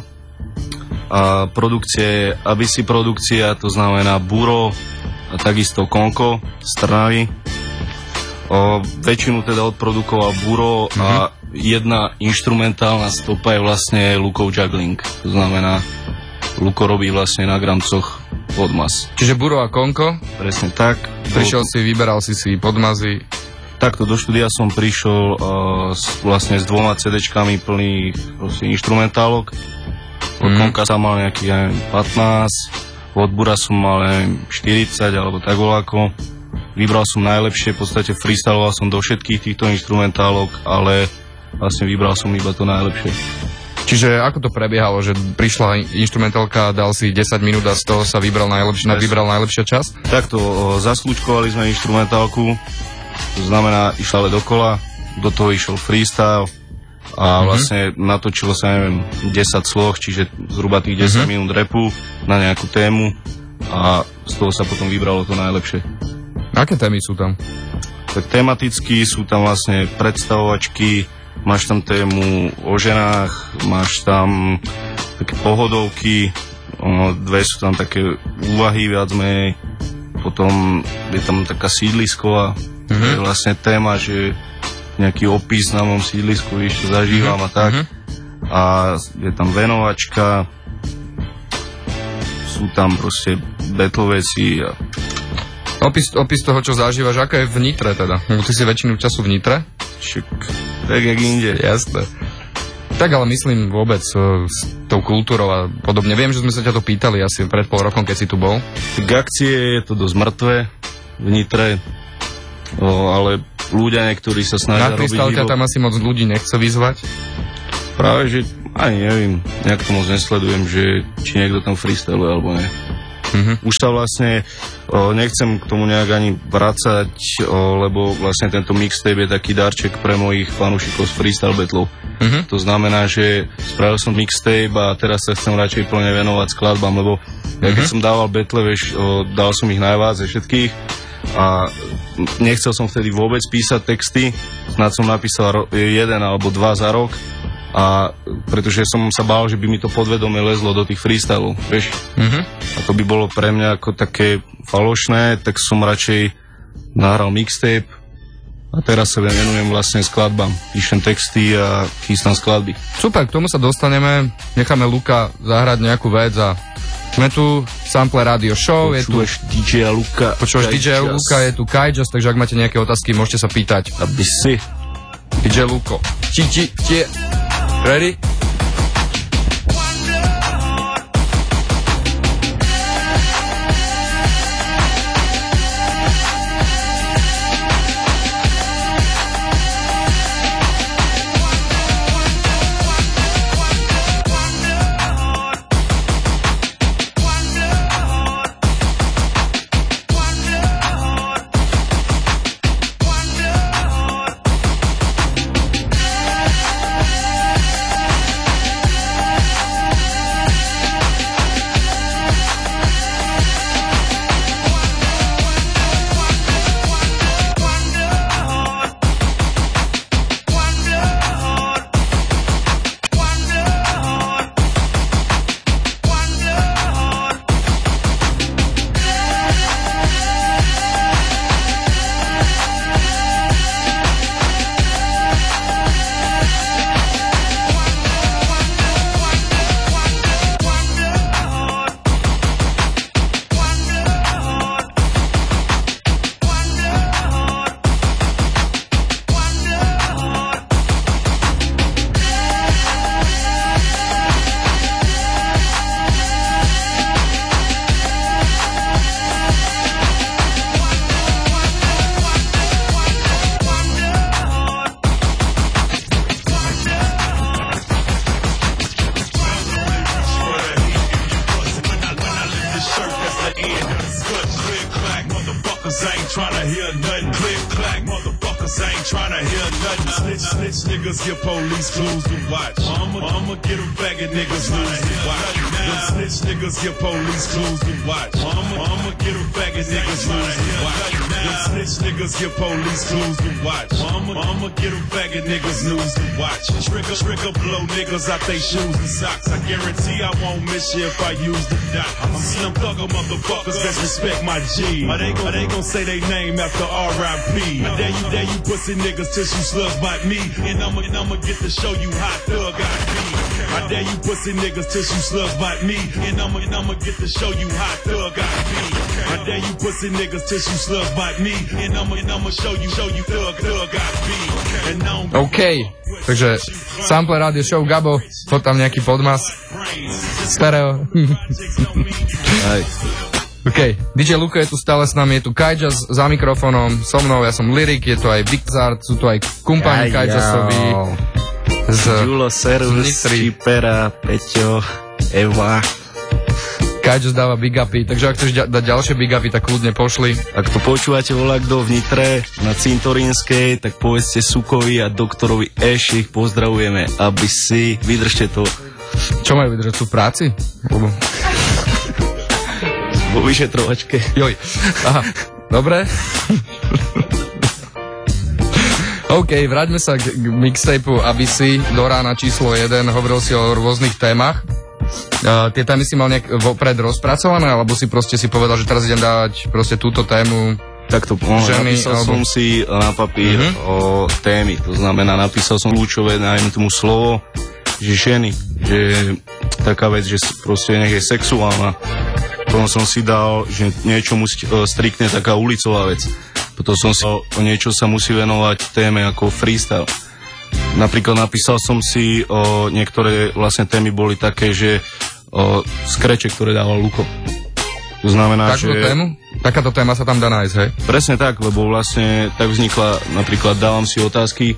A produkcie, aby si produkcia, to znamená Buro a takisto Konko z Trnavy. O, väčšinu teda odprodukoval Buro mm-hmm. a jedna inštrumentálna stopa je vlastne Lukov juggling. To znamená, Luko robí vlastne na gramcoch podmaz. Čiže Buro a Konko? Presne tak. Prišiel si, vyberal si si podmazy. Takto do štúdia som prišiel uh, s, vlastne s dvoma cédečkami plných proste, inštrumentálok. Od mm. Konka som mal nejakých, ja neviem, pätnásť, od Bura som mal, neviem, štyridsať alebo tak voľako. Vybral som najlepšie, v podstate freestyloval som do všetkých týchto instrumentálok, ale vlastne vybral som iba to najlepšie. Čiže ako to prebiehalo, že prišla instrumentálka, dal si desať minút a z toho sa vybral najlepšie, vybral najlepšia časť? Takto, zaskľúčkovali sme instrumentálku, to znamená, išla ale dokola, do toho išiel freestyle a vlastne mm-hmm. natočilo sa, neviem, desať sloh, čiže zhruba tých desať mm-hmm. minút rapu na nejakú tému a z toho sa potom vybralo to najlepšie. Aké témy sú tam? Tak tematicky sú tam vlastne predstavovačky, máš tam tému o ženách, máš tam také pohodovky, ono, dve sú tam také úvahy viac menej, potom je tam taká sídlisková, mm-hmm. je vlastne téma, že nejaký opis na mojom sídlisku, víš, čo zažívam mm-hmm. a tak. A je tam venovačka, sú tam proste battle veci a Opis, opis toho, čo zažívaš, aké je v Nitre teda? Ty si väčšinu času v Nitre? Však, tak jak inde. Jasné. Tak ale myslím vôbec uh, s tou kultúrou a podobne. Viem, že sme sa ťa to pýtali asi pred pol rokom, keď si tu bol. Tak akcie je to dosť mŕtve v Nitre, o, ale ľudia niektorí sa snažia robiť... Na freestyle tam asi moc ľudí nechce vyzvať? Práve, že ani neviem, nejak to moc nesledujem, že či niekto tam freestyluje alebo nie. Mm-hmm. Už sa vlastne o, nechcem k tomu nejak ani vracať, o, lebo vlastne tento mixtape je taký darček pre mojich fanúšikov z freestyle battle. Mm-hmm. To znamená, že spravil som mixtape a teraz sa chcem radšej plne venovať skladbám, lebo mm-hmm. ja keď som dával battle, vieš, o, dal som ich najviac ze všetkých a nechcel som vtedy vôbec písať texty, snad som napísal ro- jeden alebo dva za rok. A pretože som sa bál, že by mi to podvedome lezlo do tých freestylov, vieš. Mm-hmm. A to by bolo pre mňa ako také falošné, tak som radšej nahral mixtape a teraz sa venujem vlastne skladbám. Píšem texty a chystám skladby. Super, k tomu sa dostaneme. Necháme Luka zahrať nejakú vec a sme tu Sample Radio Show. Počúvaš dý džeja Luka. Počúvaš dý džeja Luka, je tu Kajjas, takže ak máte nejaké otázky, môžete sa pýtať. Aby si. dý džej Luko. Či, či, tie. Ready? motherfuckers ain't tryna hear nothing. Click, clack, motherfuckers ain't tryna hear nothing. Snitch, snitch niggas give police clues to watch. I'ma, I'ma get them faggot niggas lose to watch. Them snitch niggas give police clues to watch. I'ma, I'ma get them faggot niggas lose to watch. Them snitch niggas give police clues to watch. I'ma, I'ma get them faggot niggas news to watch. Trigger, trigger, blow niggas out they shoes and socks. I guarantee I won't miss you if I use the dot. I'm slim thugger motherfuckers, best respect my G. But they gon' they gon' say they name after R I P. I dare you, dare you pussy niggas till you slugs bite me. And I'ma, and I'ma get to show you how thug I be. I dare you pussy niggas till you slugs bite me. And I'ma, and I'ma get to show you how thug I be. I dare you pussy niggas till you slugs bite me. And I'ma, and I'ma show you, show you thug, thug I be. And now OK, takže Sample Radio Show, Gabo, poď tam nejaký podmas. Stereo. OK, dý džej Luko je tu stále s nami, je tu Kajjas za mikrofónom, so mnou, ja som Lyrik, je tu aj Vixart, sú tu aj kumpani Kajjasovi. Z Julo, Serus, Čipera, Peťo, Eva. Kajjas dáva big upy, takže ak chceš dať ďalšie big upy, tak kľudne pošli. Ak to počúvate voľakto v Nitre, na Cintorínskej, tak povedzte Sukovi a doktorovi Eš, ich pozdravujeme, aby si, vydržte to. Čo majú vydržať, sú v práci? Lebo... Vo vyšetrovačke. Joj, aha, dobre. OK, vráťme sa k, k mixtapeu Aby si do rána číslo jeden, hovoril si o rôznych témach. Uh, tie témy si mal nejak vopred rozpracované, alebo si proste si povedal, že teraz idem dávať proste túto tému takto, no, ženy? Napísal alebo... som si na papír uh-huh. o témy, to znamená, napísal som kľúčové, najmä tomu slovo, že ženy, že taká vec, že proste nech je sexuálna. Potom som si dal, že niečo musí uh, striktne taká ulicová vec. Potom som si o niečo sa musí venovať téme ako freestyle. Napríklad napísal som si, o, niektoré vlastne témy boli také, že o, skreče, ktoré dával Luko. To znamená, takúto že... tému? Takáto téma sa tam dá nájsť, hej? Presne tak, lebo vlastne tak vznikla, napríklad dávam si otázky,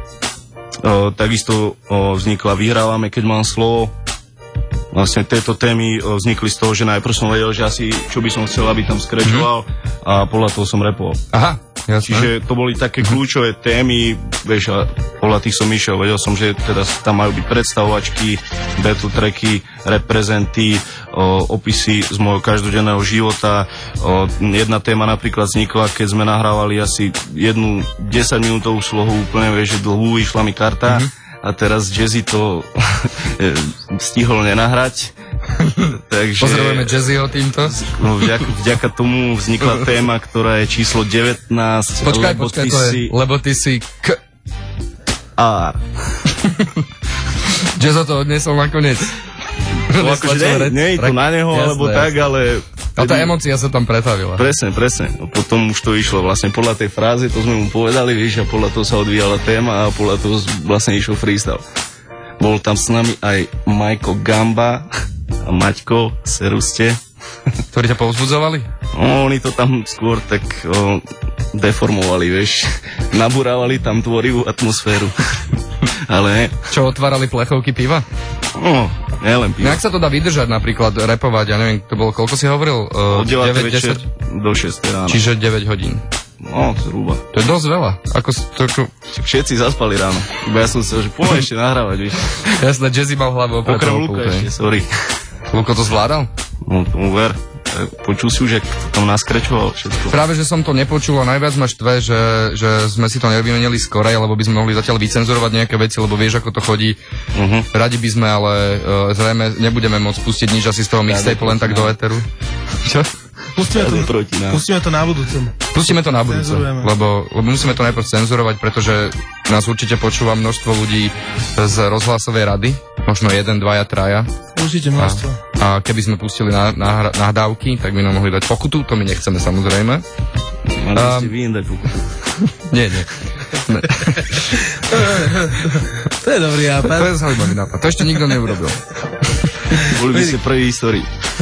o, takisto o, vznikla vyhrávame, keď mám slovo. Vlastne tieto témy o, vznikli z toho, že najprv som vedel, že asi čo by som chcel, aby tam skrečoval mm-hmm. a podľa toho som rapoval. Aha. Jasné. Čiže to boli také kľúčové témy, vieš, a podľa tých som išiel. Vedel som, že teda tam majú byť predstavovačky, battle tracky, reprezenty, o, opisy z môjho každodenného života. O, jedna téma napríklad vznikla, keď sme nahrávali asi jednu desaťminútovú slohu, úplne, vieš, že dlhú, išla mi karta. Mm-hmm. A teraz Jazzy to stihol nenahrať. Takže, pozdravujeme Jazzyho týmto. No, vďaka, vďaka tomu vznikla téma, ktorá je číslo devätnásť. Počkaj, počkaj, to je, si... lebo ty si K... R. Jazzo to odnesol nakoniec. No, akože nie, nie je to na neho, jasné, alebo tak, ale... A tá emócia sa tam pretavila. Presne, presne. No, potom už to išlo vlastne podľa tej frázy, to sme mu povedali, vieš, a podľa toho sa odvíjala téma a podľa toho vlastne išiel freestyle. Bol tam s nami aj Majko Gamba a Maťko, Seruste. Ktorí ťa povzbudzovali? No, oni to tam skôr tak o, deformovali, vieš. Nabúrávali tam tvorivú atmosféru. Ale ne. Čo, otvárali plechovky piva? No, nielen piva. Jak sa to dá vydržať napríklad repovať? Ja neviem, to bolo, koľko si hovoril? Uh, Od deväť večer do šesť ráno. Čiže deväť hodín. No, zhruba. To je dosť veľa. Ako, to, ako... Všetci zaspali ráno. Iba ja som chcel, že poďme ešte nahrávať, víš. Jasné, Jazzy mal hlavu okrem Luka ešte, sorry. Luko to zvládal? No, tomu ver. Počul si už, jak to tam naskrečoval všetko. Práve, že som to nepočul a najviac ma štve, že, že sme si to nevymenili skorej, lebo by sme mohli zatiaľ vycenzurovať nejaké veci, lebo vieš, ako to chodí. Uh-huh. Radi by sme, ale uh, zrejme nebudeme môcť pustiť nič asi z toho mixtape len tak do éteru. Čo? Pustíme to, proti, no. pustíme to na budúce. Pustíme to na budúce, lebo, lebo musíme to najprv cenzurovať, pretože nás určite počúva množstvo ľudí z rozhlasovej rady, možno jeden, dvaja, traja. Určite množstvo. A, a keby sme pustili na, na, nahdávky, tak by nám mohli dať pokutu, to my nechceme samozrejme. Mali um, ste vy im dať pokutu. Nie, nie. Ne. To je dobrý nápad. To je zaujímavý nápad, to ešte nikto neurobil. Boli by ste prvý histórii.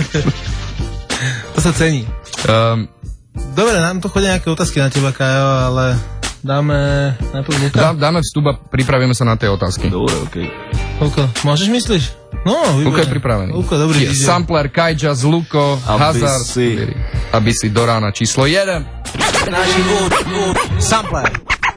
To sa cení. Um, Dobre, nám to chodia nejaké otázky na teba, Kajo, ale dáme najprv Luka. Dá, dáme vstup a pripravíme sa na tie otázky. Dobre, okej. Okay. Luko, môžeš myslíš? No, výborné. Luko je pripravený. Luko, dobrý dý džej. Sampler, Kajjas, Luko, Hazard. Aby si do rána číslo jeden. Náš good, good sampler.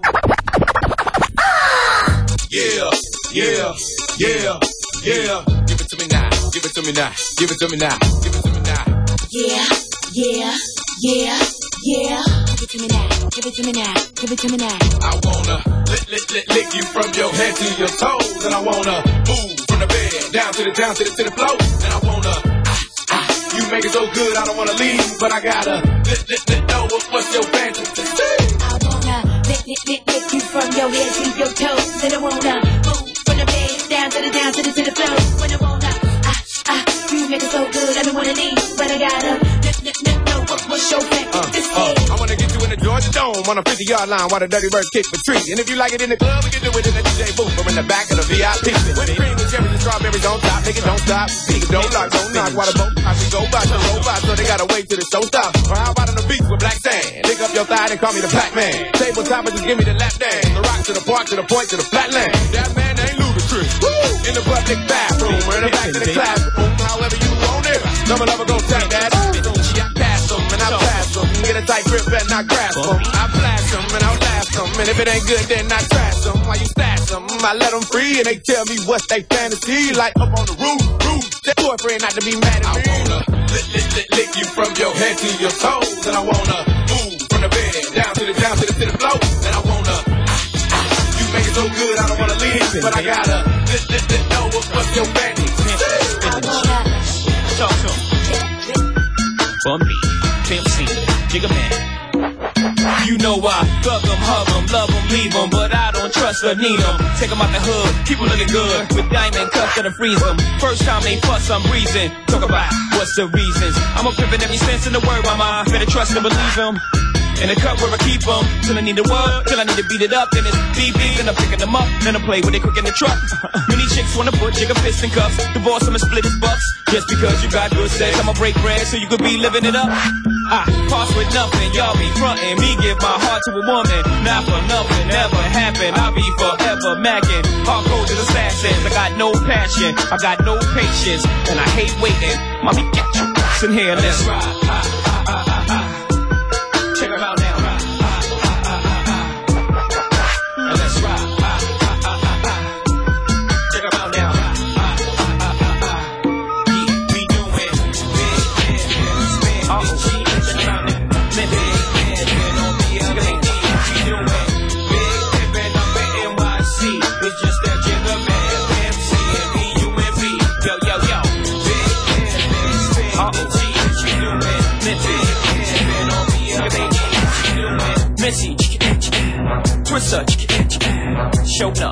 Yeah, yeah, yeah, yeah. Give it to me now, give it to me now, give it to me now, give it to me now. Yeah, yeah, yeah, yeah. Give it to me now, give it to me now, give it to me now. I wanna lick, lick, lick, lick you from your head to your toes, and I wanna move from the bed down to the down to the to the floor, and I wanna. Ah, ah, you make it so good, I don't wanna leave, but I gotta lick, lick, lick, know what, what's your fantasy? I wanna lick, lick, lick, lick you from your head to your toes, and I wanna move from the bed down to the down to the to the floor, when I wanna. Ah, ah, you make it so good, I don't wanna leave, but I gotta lick, lick, lick, know what, what's your fantasy? Uh, uh, I wanna get you in the Georgia Dome on a fifty-yard line while the Dirty Bird kick for treat. And if you like it in the club, we can do it in the D J booth or in the back of the V I P. With cream and cherries and strawberries on top, nigga don't stop. Nigga don't knock, don't knock while the boat I can go by, the robot, so they gotta wait till the show stops. Or how about on the beach with black sand? Pick up your thigh and call me the Pac-Man. Tabletop and just give me the lap dance. The rock to the park to the point to the flatland. That man ain't ludicrous. Woo! In the public bathroom or in the back of the classroom, however you want it. Some of them gon' take that. I pass them and I pass them. Get a tight grip and I grasp them. I blast them and I blast them. And if it ain't good, then I trash them. While you stash them, I let them free and they tell me what's they fantasy. Like up on the roof, roof. That boyfriend not to be mad at me. I wanna lick, lick, lick, lick you from your head to your toes. And I wanna move from the bed down to the down to the to the floor. And I wanna ah, ah, you make it so good, I don't wanna leave, but I gotta lick, lick, lick, know what, what's your fantasy. I wanna talk to him. For me, Pimp C, Jigga Man. You know I thug 'em, hug 'em, love 'em, leave 'em, but I don't trust or need 'em. Take 'em out the hood, keep 'em looking good, with diamond cuffs that'll freeze 'em. First time they fuss, I'm breezing. Talk about what's the reasons. I'm a pimpin' every sense in the word, mama. Better trust and believe 'em. In the cup where I keep 'em, till I need the word, till I need to beat it up, then it's B B, then I'm picking them up, then I play with it quick in the truck. Many chicks wanna put Jigga fist in cuffs, divorce him and split his bucks. Just because you got good sex, I'ma break bread so you could be living it up. I pass with nothing, y'all be frontin', me give my heart to a woman, not for nothing, never happen, I'll be forever macking. Hardcore as assassins, I got no passion, I got no patience, and I hate waiting. Mommy, get your ass in here, let's ride. Ah, ah, ah, ah, ah. Check her out now. Let's ride. Check her out now. Yeah, we doing big head spin. Oh, she check her out now. Big head spin on the other hand. We doing big pimpin' up at N Y C. It's just that Jigga Man, M C and me, U and B. Yo, yo, yo. Big head spin. Oh, she doing big head spin on the other hand. Missy, Twister, show up.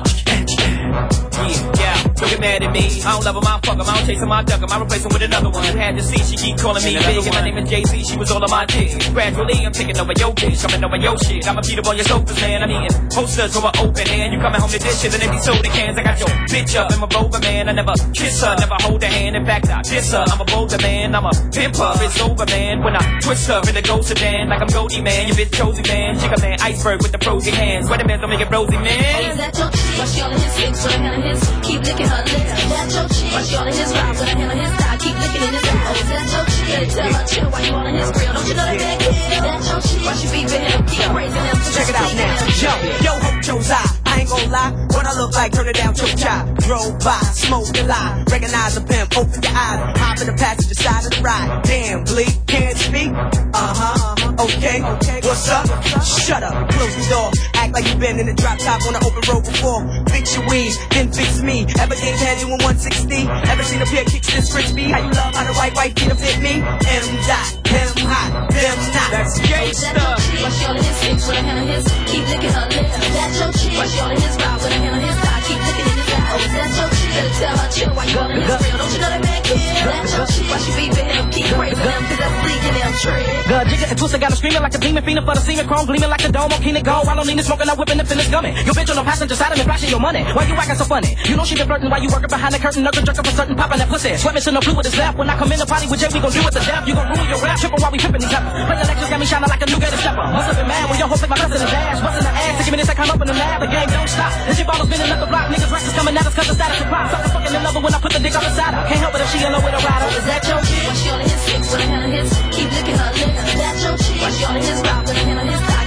Yeah, yeah, don't get mad at me. I don't love him, I don't fuck him, I don't chase him, I duck him. I replace him with another one. You had to see, she keep calling me big, and my name is Jay-Z. She was all on my dick. Gradually, I'm taking over your bitch, coming over your shit. I'ma beat up on your sofas, man. I'm eating posters from an open hand. You coming home to dishes and empty soda cans. I got your bitch up in my rover, man. I never kiss her, never hold her hand. In fact, I diss her. I'm a bolder man, I'm a pimper. It's over, man. When I twist her in the ghost sedan, like I'm Goldie, man. You bitch chosen, man. Chick man, iceberg with the frozen hands. Weather man, don't make it rosy, man. Oh, is that your chick? Why she all in his hips with a hand on his? Keep licking her lips. Is that your chick? Why she all in his mouth with a hand on his thigh? Keep licking in his ear. Oh, is that your chick? Better tell her chill why you all in his grill. Don't you know that bad kid? Is that your chick? Why she beeping him? Keep raising him. Check it out now. Yo, yo, Hocho's eye. I ain't gon' lie. What I look like, turn it down, choke chop. Drove by, smoked a lie. Recognize a pimp, open your eyes. Hop in the passenger side of the ride. Damn, bleak, can't speak. Uh-huh. Okay, okay, what's up? Shut up, close the door. Act like you've been in the drop top on the open road before. Fix your weeds, then fix me. Ever gave head doing one sixty? Ever seen a pair kicks this frisbee? How you love how the right white feet have fit me? M dot, them hot, them not. That's gay stuff. Why she all in his hips with a hand on his? Keep licking her lips. That's your chick. Why she all in his mouth with a hand on his thigh? Keep licking in his eye. Oh, is that your chick? Better tell her chill why you all in his grill. Don't you know that man kid? That's your chick. Why she beeping him? Keep praising him, cause that's leaking them trick. The Jigga and Twister got him screaming like a demon, fiending for the semen, chrome gleaming like the dome on Keenan Go. While I'm leaning, smoking, I'm whipping the finish gumming. Your bitch on the passenger side of me, flashing your money. Why you acting so funny? You know she been flirting while you working behind the curtain, knuckle jerking for certain, popping that pussy. Sweat missing no blue with his left. When I come in the party with Jay, we gon' do it to death. You gon' rule your rap, tripping while we pimping these rappers. Playing Lexus got me shining like a new gator stepper. Must have been mad when your host like my cousin is ass, busting the ass, taking me this, I come up in the lab. The game don't stop. This shit ball has been in the block. Niggas reckless coming at us cause the status is pop. Sucker fucking in love when I put the dick on the side. I can't help it if she in love with a rider. Is that your chick? Why she all in his hips with a hand on his? Keep licking her lips. Is that your chick? Why she all in his mouth with a hand on his thigh?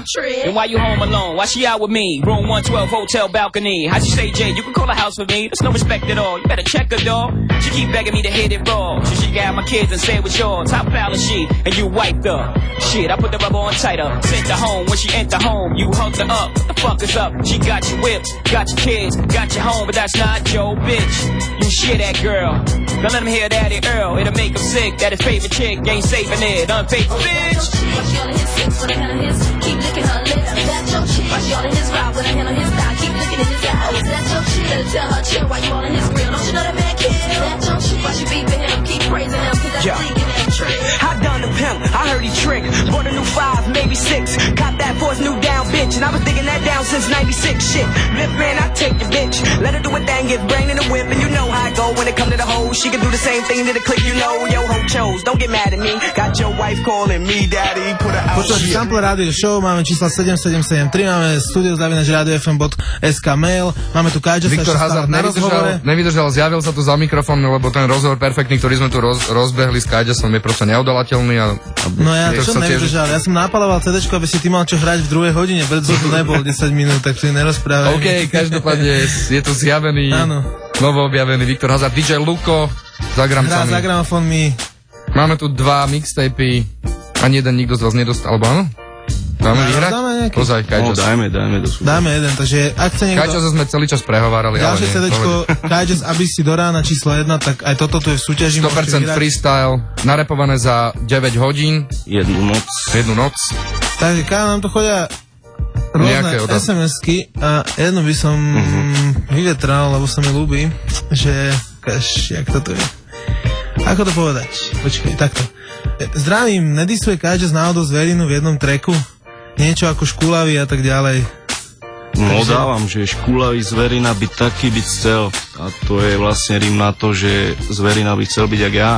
And why you home alone? Why she out with me? Room one twelve, hotel balcony. How she say, Jay, you can call a house for me. There's no respect at all. You better check her, dog. She keep begging me to hit it raw. So she got my kids and say it was yours. How foul is she? And you wiped her. Shit, I put the rubber on tighter. Sent her home. When she enter home, you hugged her up. What the fuck is up? She got your whips, got your kids, got your home, but that's not your bitch. You shit that girl. Don't let him hear Daddy Earl. It'll make him sick that his favorite chick ain't saving it. Unfaithful bitch. Why she all in his six when I handle his? Keep licking her lips. That's your chick. Why she all in his ride when I handle his thigh? Keep looking in his eyes. That's your chick. Better tell her chill. Why you all in his grill? Don't you know that man kill? That's your chick. Why she beeping him? Keep praising him. Cause that's leaking that trick. I done the pimp. I heard he trick. Bought a new five, maybe six. Caught that for his new down bitch. And I was digging that down since ninety-six. Shit. Lift man, I take your bitch. Let her do a thing, get brain in the whip. And you know how I go when it come to the hoe. She can do the same thing to the click, you know. Yo, ho chose. Don't get mad at me. Got your wife calling me daddy. Put her out. Počúvate Sample Radio Show, máme čísla sedem sedem sedem tri, máme studio zavináč radio ef em bodka es ká mail, máme tu Kajča sa Viktor Hazard nevydržal, nevydržal, zjavil sa tu za mikrofón, lebo ten rozhovor perfektný, ktorý sme tu roz, rozbehli s Kajčasom, je proste neodolateľný. A, a no ja to som nevydržal, ja som napaloval cédečko, aby si ty mal čo hrať v druhej hodine, pretože tu nebol desať minút, tak si nerozprávaj. OK, každopádne je tu zjavený, novo objavený Viktor Hazard, dý džej Luko, za gramcami. Hrá za gramofónmi. Máme tu dva mixtapy, ani jeden nikto z vás nedostal, alebo áno? Dáme no, vyhrať? Ozaj, Kajčas. No, dajme, dajme do súťaže. Dáme jeden, takže ak chce niekto... Kajčas sme celý čas prehovárali, ale nie. Ďalšie cédečko, Kajčas, aby si do rána číslo jedna, tak aj toto tu je v súťaži. sto percent freestyle, narepované za deväť hodín. Jednu noc. Jednu noc. Takže kámo, nám to chodia rôzne es em esky a jednu by som uh-huh. vyvetral, lebo sa mi ľúbi, že... Kaž, jak to tu je? Ako to povedať? Počkaj, takto. Zdravím, nedisuje Kajčas náhodou zverinu v jednom treku? Niečo ako škulavý a tak ďalej. No takže... dávam, že škulavý zverina by taký byť chcel. A to je vlastne rím na to, že zverina by chcel byť jak ja.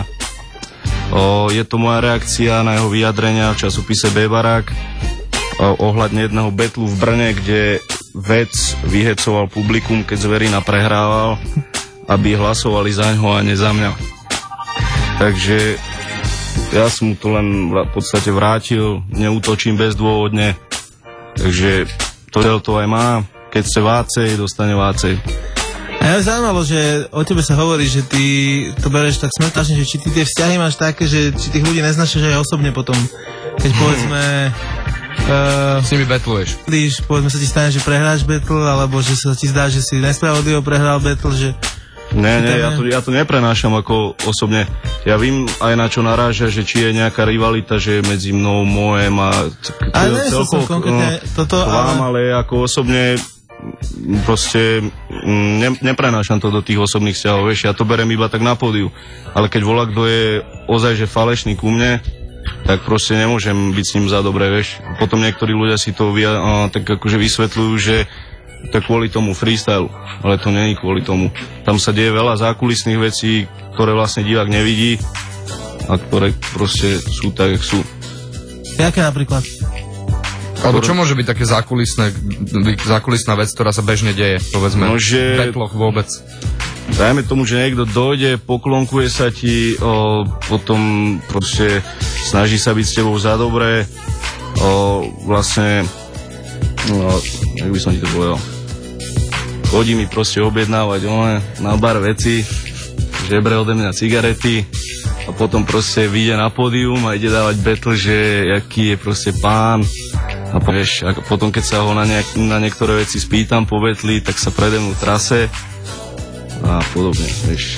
O, je to moja reakcia na jeho vyjadrenia v časopise B-Barák ohľadne jedného betlu v Brne, kde vec vyhecoval publikum, keď zverina prehrával, aby hlasovali za ňoho a ne za mňa. Takže ja som mu to len v podstate vrátil, neútočím bezdôvodne, takže to to aj má, keď chce vácej, dostane vácej. A ja zaujímalo, že o tebe sa hovorí, že ty to bereš tak smrtačne, že či ty tie vzťahy máš také, že či tých ľudí neznášaš aj osobne potom, keď povedzme... Uh, s nimi betluješ. Když povedzme sa ti stane, že prehráš betl, alebo že sa ti zdá, že si nespravodlivo prehral betl, že... Ne, ne, ja to, ja to neprenášam ako osobne. Ja vím aj na čo naráža, že či je nejaká rivalita, že medzi mnou, Moem a... Ale ne, som konkrétne no, toto, vám, ale... ale ako osobne proste ne, neprenášam to do tých osobných vzťahov, vieš, ja to berem iba tak na pódiu. Ale keď volá, kto je ozaj, že falešný ku mne, tak proste nemôžem byť s ním za dobre, vieš. Potom niektorí ľudia si to via, a, tak akože vysvetľujú, že to je kvôli tomu freestyle, ale to nie je kvôli tomu. Tam sa deje veľa zákulisných vecí, ktoré vlastne divák nevidí a ktoré proste sú tak, jak sú. Jaké napríklad? Alebo čo môže byť také zákulisné, zákulisná vec, ktorá sa bežne deje, povedzme, no, že... v betloch vôbec? Dajme tomu, že niekto dojde, poklonkuje sa ti, o, potom proste snaží sa byť s tebou za dobré, o, vlastne, no, jak by som ti to povedal, chodí mi proste objednávať one, na bar veci, žebre ode mňa cigarety a potom proste vyjde na pódium a ide dávať battle, že jaký je proste pán. A vieš, a potom keď sa ho na, nejak, na niektoré veci spýtam po betli, tak sa prede mnou trase a podobne, vieš.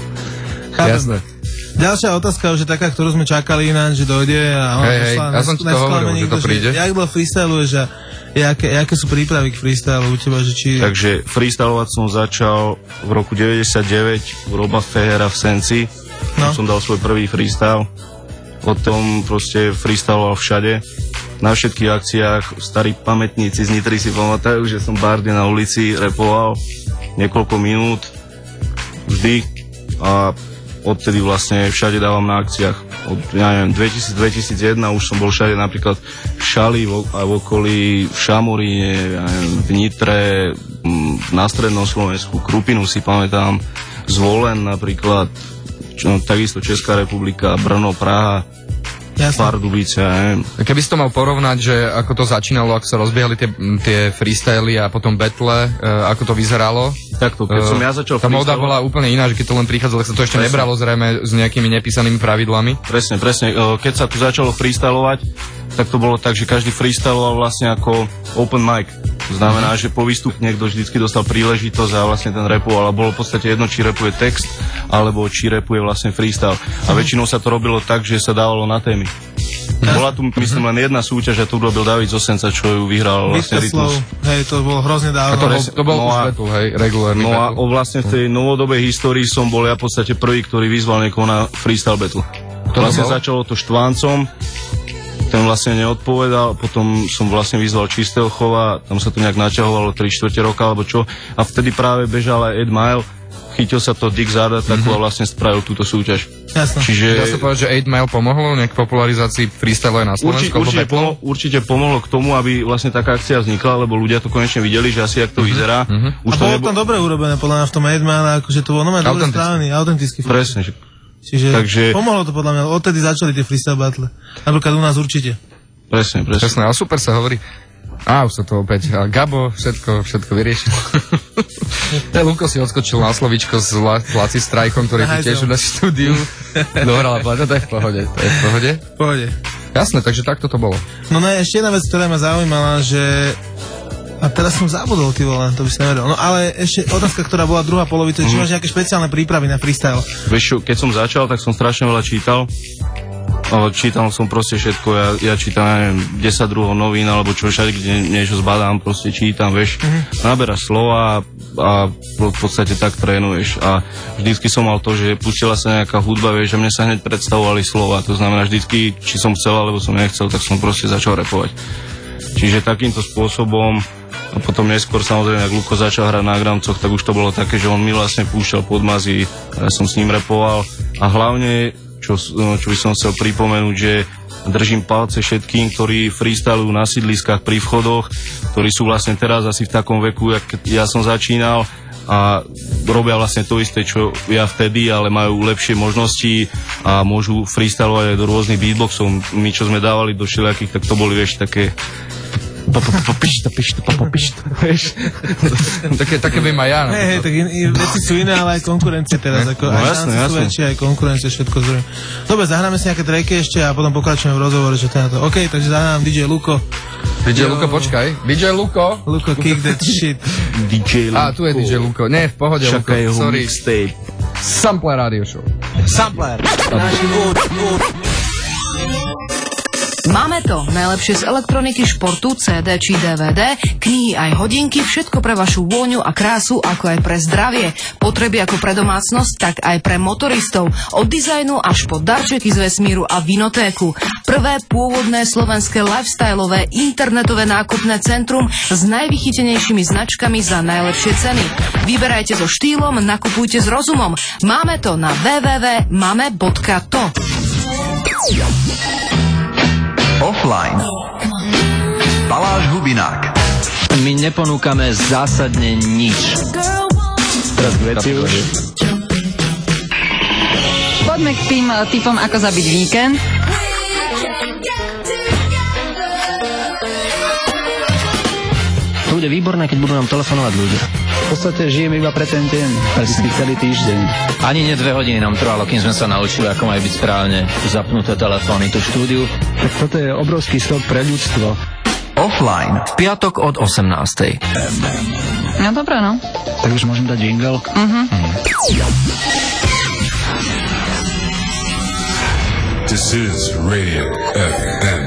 Jasné. Ďalšia otázka už je taká, ktorú sme čakali ináč, že dojde a ona hej, hej, ja som ti to hovoril, že to príde. Že, jak dlho freestyluješ a jaké, jaké sú prípravy k freestylu u teba, že či... Takže freestylovať som začal v roku deväťdesiatdeväť u Roba Fehera v Senci. No. Som dal svoj prvý freestyle. Potom proste freestyloval všade. Na všetkých akciách starí pamätníci z Nitry si pamätajú, že som barde na ulici repoval niekoľko minút vždy a odtedy vlastne všade dávam na akciách. Od, ja neviem, dvetisíc, dvetisícjeden už som bol všade, napríklad v Šali a v okolí, v Šamoríne, ja neviem, v Nitre, na Strednom Slovensku, Krupinu si pamätám, Zvolen napríklad, čo, takisto Česká republika, Brno, Praha, Pardubice, neviem. Keby si to mal porovnať, že ako to začínalo, ako sa rozbiehali tie, tie freestyly a potom battle, uh, ako to vyzeralo. Takto, keď uh, som ja začal tá móda bola úplne iná, že keď to len prichádzalo, tak sa to ešte presne. Nebralo zrejme s nejakými nepísanými pravidlami. Presne, presne. Keď sa tu začalo freestylovať, tak to bolo tak, že každý freestyloval vlastne ako open mic. To znamená, že po výstup niekto vždycky dostal príležitosť a vlastne ten repoval. A bolo v podstate jedno, či repuje text, alebo či repuje vlastne freestyle. A väčšinou sa to robilo tak, že sa dávalo na témy. Bola tu, myslím, len jedna súťaž a tu robil David Zosenca, čo ju vyhral vlastne Rytmus. Hej, to bolo hrozne dávno. To bol, to bol no už battle, hej, regulárny No battle. a o vlastne v tej novodobej histórii som bol ja v podstate prvý, ktorý vyzval niekoho na freestyle battle. To vlastne bol? Začalo to Štváncom, ten vlastne neodpovedal, potom som vlastne vyzval Čistého chova, tam sa to nejak naťahovalo tri štvrte roka alebo čo, a vtedy práve bežal aj Ed Mile, chytil sa to Dick Zarda takú mm-hmm. a vlastne spravil túto súťaž. Jasne. Čiže... Dá sa povedať, že eight mile pomohlo nejak popularizácii freestyle aj na Slovensku? Určite, určite, pomohlo, určite pomohlo k tomu, aby vlastne taká akcia vznikla, lebo ľudia to konečne videli, že asi jak to mm-hmm. vyzerá. Mm-hmm. Už a to bolo nebo... tam dobre urobené, podľa mňa v tom eight mile, akože to bolo normálne dobre strávený, autentický. Presne. Čiže Takže... pomohlo to podľa mňa, odtedy začali tie freestyle battle. Napríklad u nás určite. Presne, presne. Presne, ale super sa hovorí. Á, už sa to opäť. A Gabo všetko, všetko vyriešil. Luko si odskočil na slovíčko s Laci Strajkom, ktorý tu tiež v našom štúdiu dohral a povedal, to je v pohode. To je v pohode? V pohode. Jasné, takže takto to bolo. No ne, ešte jedna vec, ktorá ma zaujímala, že... A teraz som zabudol, ty vole, to by si nevedel. No ale ešte otázka, ktorá bola druhá polovica, či mm. máš nejaké špeciálne prípravy na freestyle? Vieš, keď som začal, tak som strašne veľa čítal. Čítal som proste všetko, ja, ja čítam, neviem, desať druhov novín, alebo čo všade, kde niečo zbadám, proste čítam, vieš, mm-hmm. naberáš slova a v podstate tak trénuješ. A vždycky som mal to, že pustila sa nejaká hudba, vieš, a mne sa hneď predstavovali slova, to znamená vždycky, či som chcel, alebo som nechcel, tak som proste začal repovať. Čiže takýmto spôsobom, a potom neskôr samozrejme, ak Luko začal hrať na Gramcoch, tak už to bolo také, že on mi vlastne púšťal podmazy, ja som s ním repoval a hlavne Čo, čo by som chcel pripomenúť, že držím palce všetkým, ktorí freestylujú na sídliskách pri vchodoch, ktorí sú vlastne teraz asi v takom veku, jak ja som začínal a robia vlastne to isté, čo ja vtedy, ale majú lepšie možnosti a môžu freestylovať aj do rôznych beatboxov. My, čo sme dávali do všelijakých, tak to boli, vieš, také papišta, pišta, papišta, vieš. Také, také viem aj ja. Hej, hej, tak veci sú iné, ale aj konkurencie teraz. Ako, no, aj jasné, jasné. Sú väčšie, aj konkurencie, všetko zrejme. Dobre, zahráme si nejaké trajky ešte a potom pokračujeme v rozhovore, že to je na to. OK, takže zahrám dý džej Luko. dý džej Luko, počkaj. dý džej Luko. Luko, kick that shit. dý džej Luko. Á, tu je dý džej Luko. Nie, v pohode, Luko. Sorry. Mixtape. Sampler Radio Show. Sampler. Máme to. Najlepšie z elektroniky, športu, cé dé či dé vé dé, knihy aj hodinky, všetko pre vašu vôňu a krásu, ako aj pre zdravie. Potreby ako pre domácnosť, tak aj pre motoristov. Od dizajnu až po darčeky z vesmíru a vinotéku. Prvé pôvodné slovenské lifestyleové internetové nákupné centrum s najvychytenejšími značkami za najlepšie ceny. Vyberajte so štýlom, nakupujte s rozumom. Máme to na w w w bodka mame bodka to. Offline. Baláš Hubinák. My neponúkame zásadne nič. Teraz k veci už. Poďme k tým typom, ako zabiť víkend. To bude výborné, keď budú nám telefonovať ľudia. V podstate žijeme iba pre ten deň, prakticky celý týždeň. Ani nie dve hodiny nám trvalo, kým sme sa naučili, ako majú byť správne zapnuté telefóny tu v štúdiu. Tak toto je obrovský skok pre ľudstvo. Offline. V piatok od osemnástej. No dobré, no. Tak už môžem dať jingle? Mhm. Mm. This is Radio ef em.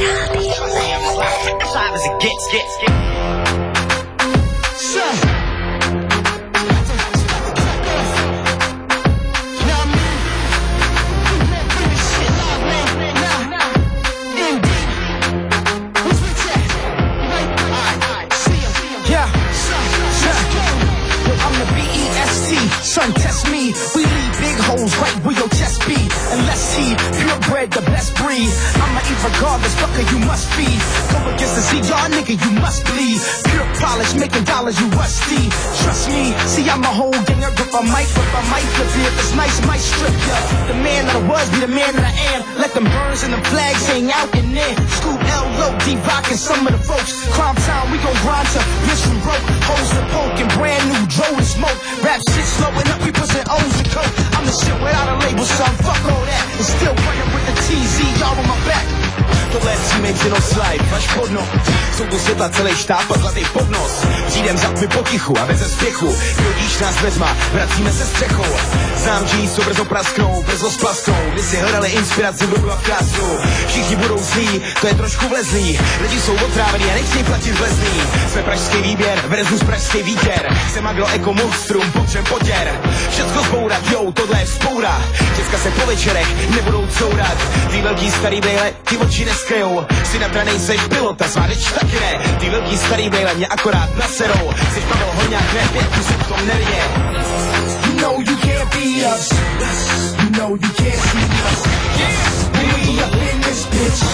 Son, test me. We leave big holes right where your chest be. And let's see, purebred, the best breed. I'ma eat regardless, fucker, you must be. Go against the Z, y'all nigga, you must bleed. Pure polish, making dollars, you rusty. Trust me, see, I'm a whole ganger. If I might flip, I might flip you. If it's nice, might strip ya. The man that I was, be the man that I am. Let them birds and the flags hang out in there. Scoop L O D Rock and some of the folks. Crime time, we gon' grind to bitch from broke. Hoes to poke and brand new Dro to smoke. Rap shit slowing up, we pushing O's and coke. I'm the shit without a label, son, fuck all that. And still running with the T Z, y'all on my back. Tohle si menšinou slide, až podno. Jsou tu světla celý štáb a zlatý podnos. Přijdem za tmy potichu a bez spěchu. Chodíš nás vezma, vracíme se střechou. Zámčí jsou brzo prasknou, brzo splasnou. Kdy si hledali inspiraci, budu a v krásnu. Všichni budou zlí, to je trošku vlezlý. Lidi jsou otrávený a nechtějí platit vlezlý. Jsme pražský výběr, versus pražský výtěr. Jsem agro eko monstrum, potřem potěr. Všecko zbourat, jo, tohle je vzpoura. Děcka se po večerech nebudou courat. Ty velký starý bejle, ty oči neskrejou. Si nadranej, seš pilota, svá řeč taky ne. Ty velký starý bejle mě akorát naserou. Seš Pavel Hoňák, ne pětku se v tom nervě. You know you can't be us. You know you can't see us. We up in this bitch.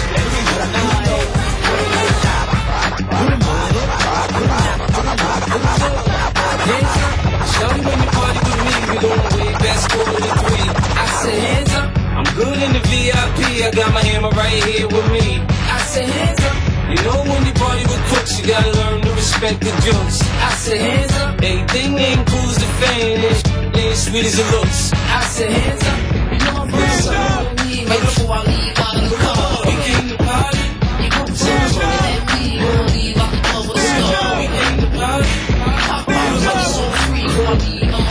Shorty, when you party with me, we going way back, score to the three. I said hands up, I'm good in the V I P. I got my hammer right here with me. I said hands up. You know when you party with crooks, you gotta learn to respect the jokes. I said hands up. Everything ain't cool as the fame, and ain't sweet as it looks. I said hands up. You know I'm hands up. Right before I leave out of the car, we came to party. You gon' tell me that we gon' leave out the club with a star. We came to party. Pop bottles up so free, gon' leave on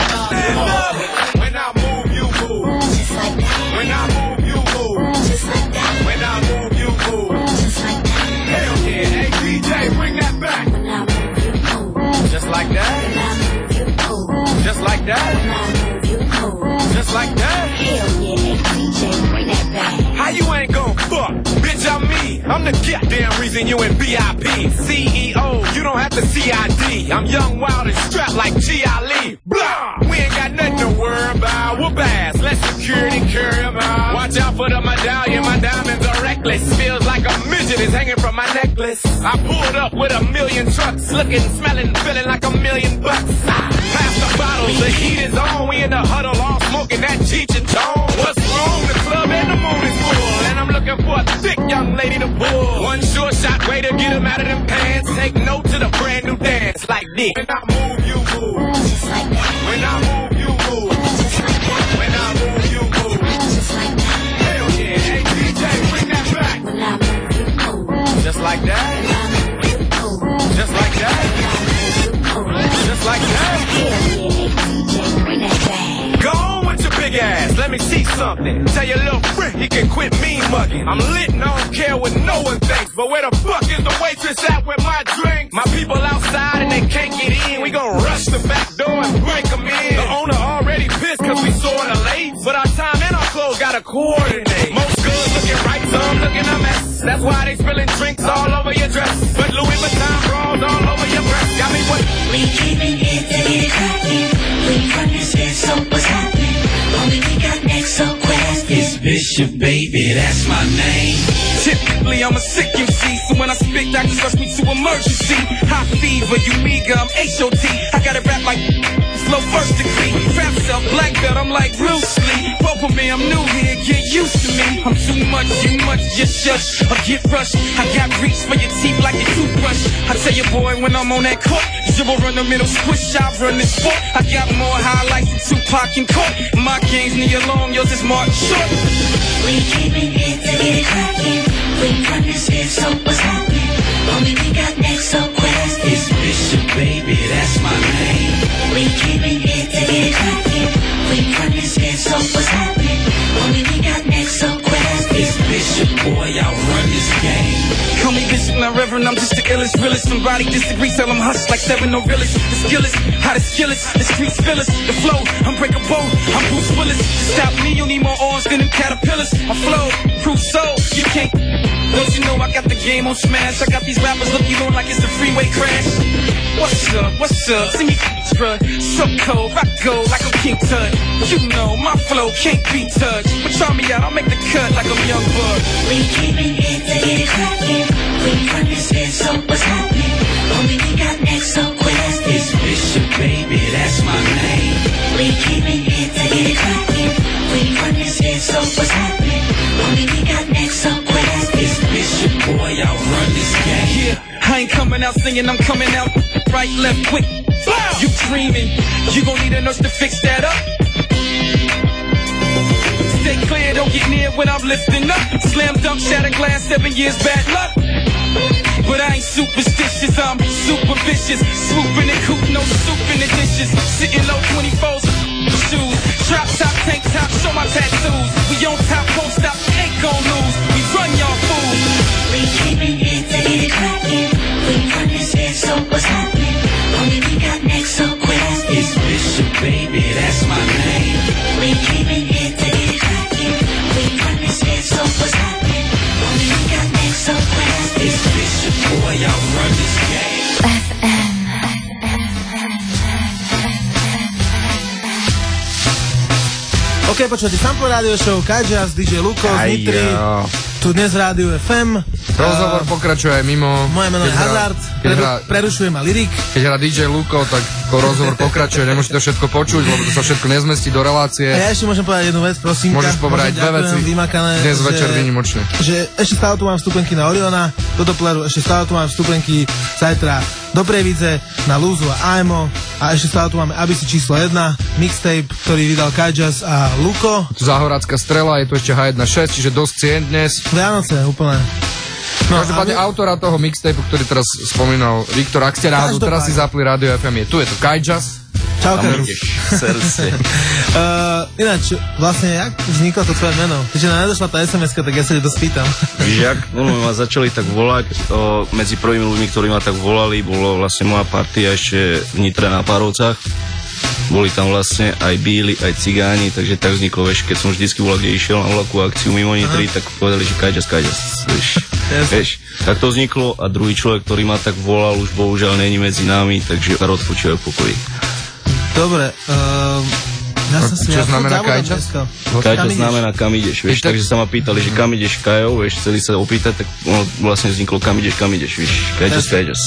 my When I move, you move. Just like that. When I move, you move. Just like that. When I move, you move. Just like that. Hell yeah, hey D J, bring that back. When I move, you move. Just like that. When I move, you move. Just like that. When I move, you move. Just like that. Hell yeah, hey D J, bring that back. How you ain't gon' fuck? Bitch, I'm me. I'm the goddamn reason you in V I P. C E O, you don't have to C I D. I'm young, wild, and strapped like G I Lee. Blah! We ain't got nothing to worry about. Whoop ass, let security carry them out. Watch out for the medallion, my diamonds are reckless. Feels like a midget is hanging from my necklace. I pulled up with a million trucks, looking, smelling, feeling like a million bucks. Pass the bottles, the heat is on. We in the huddle, all smoking that Cheech and Chong. What's wrong? The club and the moon is full, and I'm looking for a thick young lady to pull. One short shot way to get him out of them pants. Take note to the brand new dance like this. When I move, you move. Just like that. When I move, you move. Just like that. When I move, you move. Just like that. Hell yeah, hey D J, bring that back. When I move, you move. Just like that. When I move, you move. Just like that. When I move, you move. Just like that. Hell yeah, hey D J, bring that back. Go on with your big ass, let me see something. Tell your little friend he can quit mean mugging. I'm lit and I don't care what no one thinks. But where the fuck is the waitress at with my drink? My people outside and they can't get in. We gon' rush the back door and break them in. The owner already pissed cause we sorta late. But our time and our clothes gotta coordinate. Most good looking right, some looking a mess. That's why they spilling drinks all over your dress. But Louis Vuitton bras all over your breast. Got me what? We came in here to get it crackin'. We run this here, so what's happening? Only we got next, so quest. It's Bishop, baby, that's my name. Typically, I'm a sick M C, so when I spit, doctors rush me to emergency. High fever, you meager, I'm H O T. I got it rap like slow first degree. Rap self, black belt, I'm like Bruce Lee. Both of me, I'm new here, get used to me. I'm too much, too much, just shush or get rushed. I got reach for your teeth like a toothbrush. I tell you, boy, when I'm on that court, dribble run the middle, squish, I run this sport. I got more highlights than Tupac and Court. My game's near long, yours is Martin Short. We came in here to get it crackin'. We run this here, so what's happening? Only we got next, so quest. It's Bishop, baby, that's my name. We came in here to get it crackin'. We run this here, so what's happening? Only we got next, so quest. It's Bishop, boy, I run this game. Call me Bishop, not Reverend, I'm just the illest, realest. Somebody disagree, tell them hush like seven no realest. The skillest, how the skillest, the streets fill us. The flow, unbreakable, I'm Bruce Willis. To stop me, you need more arms than them caterpillars. I flow, Crusoe, you can't Don't you know I got the game on smash? I got these rappers looking on like it's a freeway crash. What's up, what's up? See me strut, so cold, I go like I'm King Tut. You know my flow can't be touched, but try me out, I'll make the cut like I'm Young Bud. We came in here to get it crackin'. We run this here, so what's happening? Homie, we got next, so quest. It's Bishop, baby, that's my name. We came in here to get it crackin'. We run this here, so what's happening? Homie, we got next, so quest. It's Bishop, boy, I'll run this game. Yeah, I ain't coming out singing, I'm coming out right, left, quick. You dreaming, you gon' need a nurse to fix that up. Stay clear, don't get near when I'm lifting up. Slam dunk, shatter glass, seven years bad luck. But I ain't superstitious, I'm super vicious. Swooping and coop, no soup in the dishes. Sitting low, twenty-fours, shoes. Drop top, tank top, show my tattoos. We on top, won't stop, ain't gon' lose. We run y'all fools. We came in here to get it crackin'. We run this here, so what's happening? Homie, we got next, so quest. It's Bishop, baby, that's my name. We came in here to get it crackin'. We run this here, so what's happening? Homie, we got next, so quest. It's Bishop, boy, I'll run this game. ef em. OK, počujete Sample Radio Show, Kajjas, dý džej Luko z Nitry, tu dnes Rádiu ef em. Rozhovor pokračuje aj mimo. Moje meno je Hazard, preru, prerušuje ma Lyrik. Keď hrá dý džej Luko, tak rozhovor pokračuje, nemôžete to všetko počuť, lebo to sa všetko nezmestí do relácie. A ja ešte môžem povedať jednu vec, prosím. Môžeš povedať dve veci, vymakané, dnes večer že, výnimočne. Že ešte stále tu mám vstupenky na Oriona, do Doppleru, ešte stále tu mám vstupenky zajtra do Prievidze, na Lúzu a á em o a ešte stále tu máme Abisi číslo jedna, mixtape, ktorý vydal Kajjas a Luko. Tu Záhorácka strela, je tu ešte há jedna šesť, čiže dosť cien dnes. Vianoce, úplne. No, každopádne my... autora toho mixtapeu, ktorý teraz spomínal Viktor, ak ste rádu, teraz si zapli Rádio ef em, je tu, je to Kajjas. Čauka. Srdce. uh, ináč, vlastne, jak vzniklo to tvoje meno? Keďže nám nedošla tá es em eska, tak ja sa ti to spýtam. Víš, jak ono ma začali tak volať, o, medzi prvými ľuďmi, ktorí ma tak volali, bolo vlastne moja partia ešte v Nitre na Párovcach. Boli tam vlastne aj bíli, aj cigáni, takže tak vzniklo, vieš, keď som vždycky volal, kde išiel na voľakú akciu mimo Nitry, tak povedali, že Kajjas, Kajjas, vieš. Yes. Vieš, tak to vzniklo a druhý človek, ktorý ma tak volal, už bohužiaľ není medzi nami, takže rozpočívajú pokoji. Dobre, uh, ja som si... Čo znamená Kajjas? Kajjas znamená kam ideš, vieš, takže sa ma pýtali, že kam ideš Kajov, vieš, chceli sa opýtať, tak ono vlastne vzniklo kam ideš, kam ideš, vieš, Kajjas, Kajjas.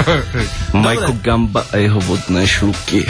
Michael Gamba a jeho vodné šľupky.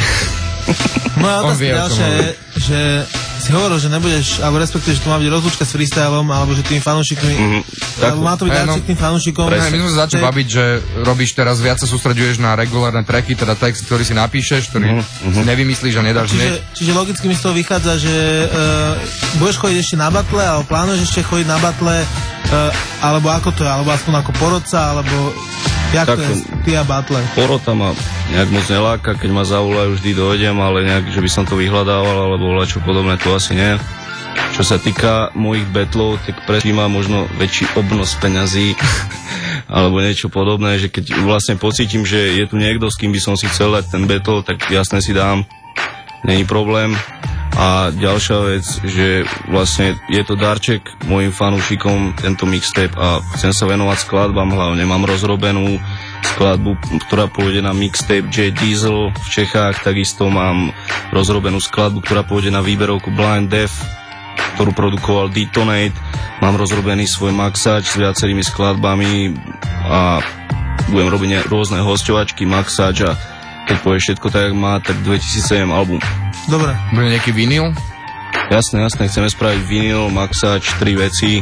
Moja otázka ďalšia je, že si hovoril, že nebudeš, alebo respektíve, že to má byť rozlúčka s freestylom, alebo že tým fanúšikmi, mm, alebo má to byť darček tým fanúšikom. Ne, my sme sa začali baviť, že robíš teraz viac, sa sústreďuješ na regulárne tracky, teda text, ktorý si napíšeš, ktorý mm-hmm. nevymyslíš a nedáš hneď. Čiže, čiže logicky mi z toho vychádza, že uh, budeš chodiť ešte na battle, alebo plánuješ ešte chodiť na battle, uh, alebo ako to je, alebo aspoň ako porodca, alebo... Jak tak, to je, ty a battle? Porota ma nejak moc neláka, keď ma zavolajú, vždy dojdem, ale nejak, že by som to vyhľadával, alebo čo podobné, to asi nie. Čo sa týka mojich battlov, tak presne má možno väčší obnos peňazí, alebo niečo podobné, že keď vlastne pocítim, že je tu niekto, s kým by som si chcel dať ten battle, tak jasne si dám, není problém. A ďalšia vec, že vlastne je to darček mojim fanúšikom, tento mixtape, a chcem sa venovať skladbám, hlavne mám rozrobenú skladbu, ktorá pôjde na mixtape J Diesel v Čechách, takisto mám rozrobenú skladbu, ktorá pôjde na výberovku Blind Death, ktorú produkoval Detonate, mám rozrobený svoj maxáč s viacerými skladbami a budem robiť rôzne hosťovačky, maxáč, a keď povie všetko tak, jak má, tak dvetisícsedem album. Dobre. Bude nejaký vinyl? Jasné, jasné, chceme spraviť vinyl, maxáč, tri veci.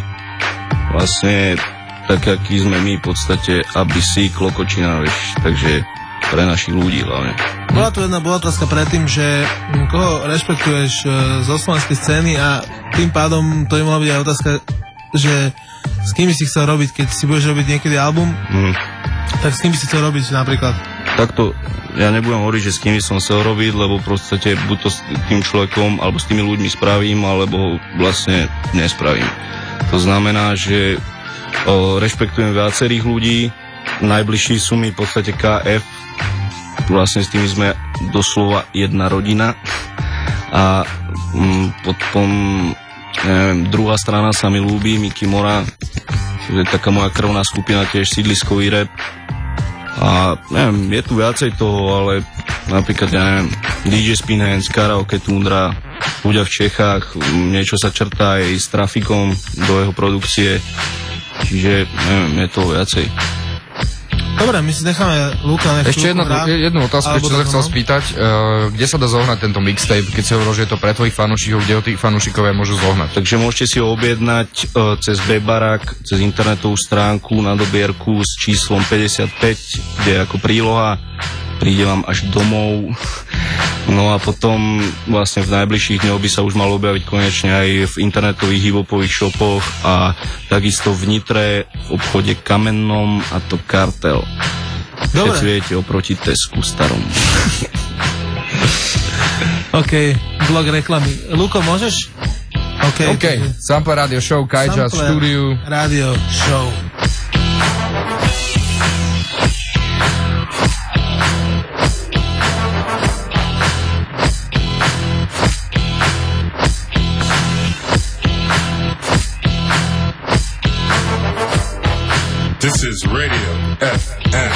Vlastne tak, aký sme my, v podstate á bé cé, Klokočina, vieš, takže pre našich ľudí hlavne. Bola tu jedna bola otázka predtým, že koho rešpektuješ zo slovenskej scény, a tým pádom to by mohla byť aj otázka, že s kým by si chcel robiť, keď si budeš robiť niekedy album, mm. tak s kým by si chcel robiť napríklad? Takto, ja nebudem hovoriť, že s kým som chcel robiť, lebo v podstate buď to s tým človekom alebo s tými ľuďmi spravím, alebo ho vlastne nespravím. To znamená, že o, rešpektujem viacerých ľudí, najbližší sú mi v podstate ká ef, vlastne s tými sme doslova jedna rodina, a mm, potom neviem, druhá strana sa mi ľúbi, Miky Mora, To je taká moja krvná skupina, tiež sídliskový rap. A neviem, je tu viacej toho, ale napríklad, ja neviem, dý džej Spinhands, Karaoke Tundra, ľudia v Čechách, niečo sa črtá aj s Trafikom do jeho produkcie, čiže neviem, je toho viacej. Dobre, my si necháme Luka nech ešte jedna, hrá, jednu otázku, ešte sa chcel spýtať, uh, kde sa dá zohnať tento mixtape, keď si hovoril, že je to pre tvojich fanúšikov, kde ho tí fanúšikovia môžu zohnať? Takže môžete si ho objednať uh, cez Bebarak, cez internetovú stránku na dobierku s číslom päťdesiatpäť, kde je ako príloha, príde vám až domov. No a potom vlastne v najbližších dňoch by sa už malo objaviť konečne aj v internetových hip-hopových shopoch a takisto v Nitre v obchode Kamennom, a to Kartel. Dobre. Všetci viete, oproti Tesku starom. OK, blok reklamy. Luko, môžeš? OK. OK, Sample Radio Show, Kajja Studio. Radio Show. This is Radio F M.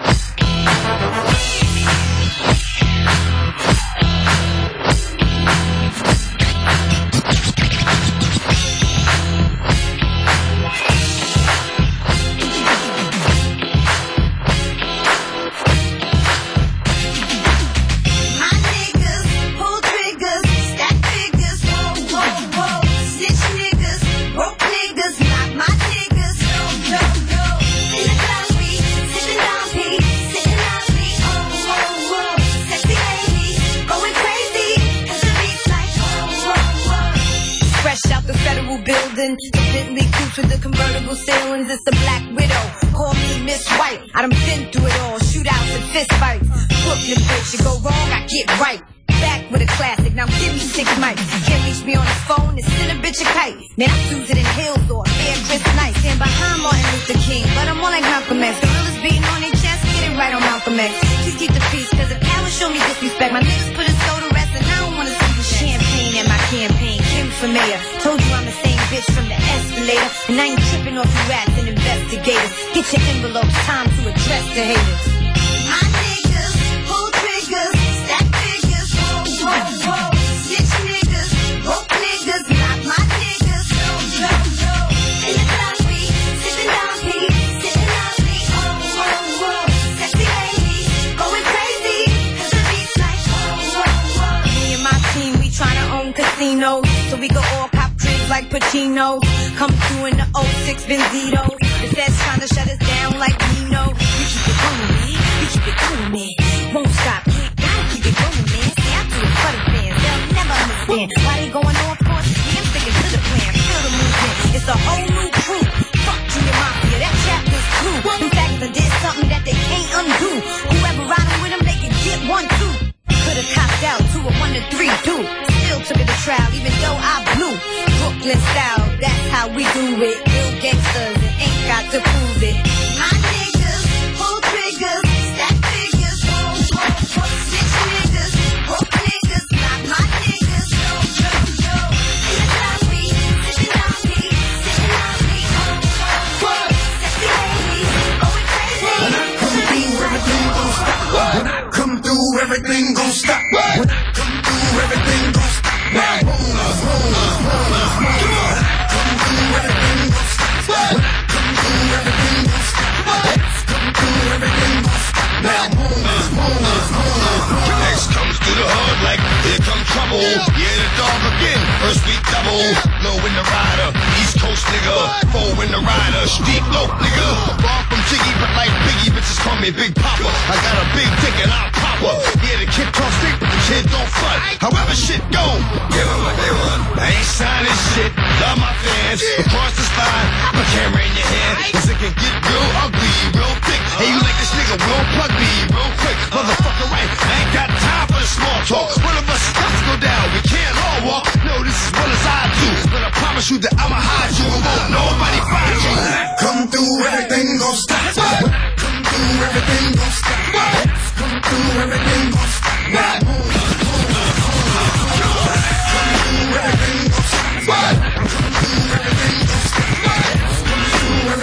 The Bentley coupe with the convertible ceilings, it's the Black Widow. Call me Miss White. I done been through it all, shootouts and fist fights. Brooklyn bitch, you go wrong, I get right. Back with a classic, now give me six mics. Can't reach me on the phone, and send a bitch a kite. Man, I use it in Hills or Air Chris Night. Stand behind Martin Luther King, but I'm more like Malcolm X. Gorillas beating on their chest, get it right on Malcolm X. Please keep the peace, cause if cowards show me disrespect, my niggas put his soul to rest, and I don't wanna see you champagne at my campaign. Kim for mayor, told you I'm the same bitch from the escalator, and I ain't tripping off you rats and investigators. Get your envelopes, time to address the haters. My niggas pull triggers, stack figures, whoa, whoa, whoa. Snitch niggas, broke niggas, not my niggas, yo, yo, yo. In the club we sipping down P, sitting loudly, oh, whoa, whoa. Sexy ladies going crazy, cause the beat's like, whoa, whoa, whoa. Me and my team, we tryna own casinos, so we go all cop drinks like Pacino. Come through in the oh six Benzito. The feds trying to shut us down like Nino. We keep it going, man. We keep it going, man. Won't stop, can't, gotta keep it going, man. See, I do it for the fans. They'll never understand why they going off course. I'm sticking to the plan. Feel the movement. It's a whole new crew. Fuck Junior Mafia, that chapter's through. In fact, I did something that they can't undo. Whoever riding with them, they can get one, two. Could've copped out to a one to three, dude. Still took it to trial, even though I blew. Brooklyn style, that's how we do it. Real gangsters and ain't got to prove it. My niggas pull triggers, stack figures, whoa, whoa, whoa. Snitch niggas, broke niggas, not my niggas, yo, yo, yo. In the club we sitting on me, sitting on me, oh, whoa, whoa. Sexy ladies going crazy. When I come through, everything gon' stop. When I come through, everything gon' stop. When I come through, everything gon' stop. Now, rollers, rollers, rollers, rollers. When I come through, everything gon' stop. When I come through, everything gon' stop. Come through, everything gon' stop. Now, rollers, rollers, rollers, rollers. Next comes through the hood like here come trouble. Yeah, the dog again. First week double. Low in the rider, East Coast nigga. Four in the rider, street dope nigga. Far from Jiggy, but like Biggie, bitches call me Big Papa. I got a big dick and I'll pop her. Yeah, the kid talk stick, but the kid don't front. However shit go, give them what they want. I ain't signing shit, love my fans. Across the spine, put a camera in your hand. Cause it can get real ugly, real thick. Hey, you like this nigga, will plug me real quick. Motherfucker, right? I ain't got time for the small talk. One of us got to go down, we can't all walk. No, this is what as I do. But I promise you that I'ma hide you and won't nobody find you. When I come through, everything gon' stop. When I come through, everything gon' stop. Come through, everything gon' stop. Now, hold up, hold up, hold up, hold up. When I come through, everything gon' stop. When I come through, everything gon' stop. Come through,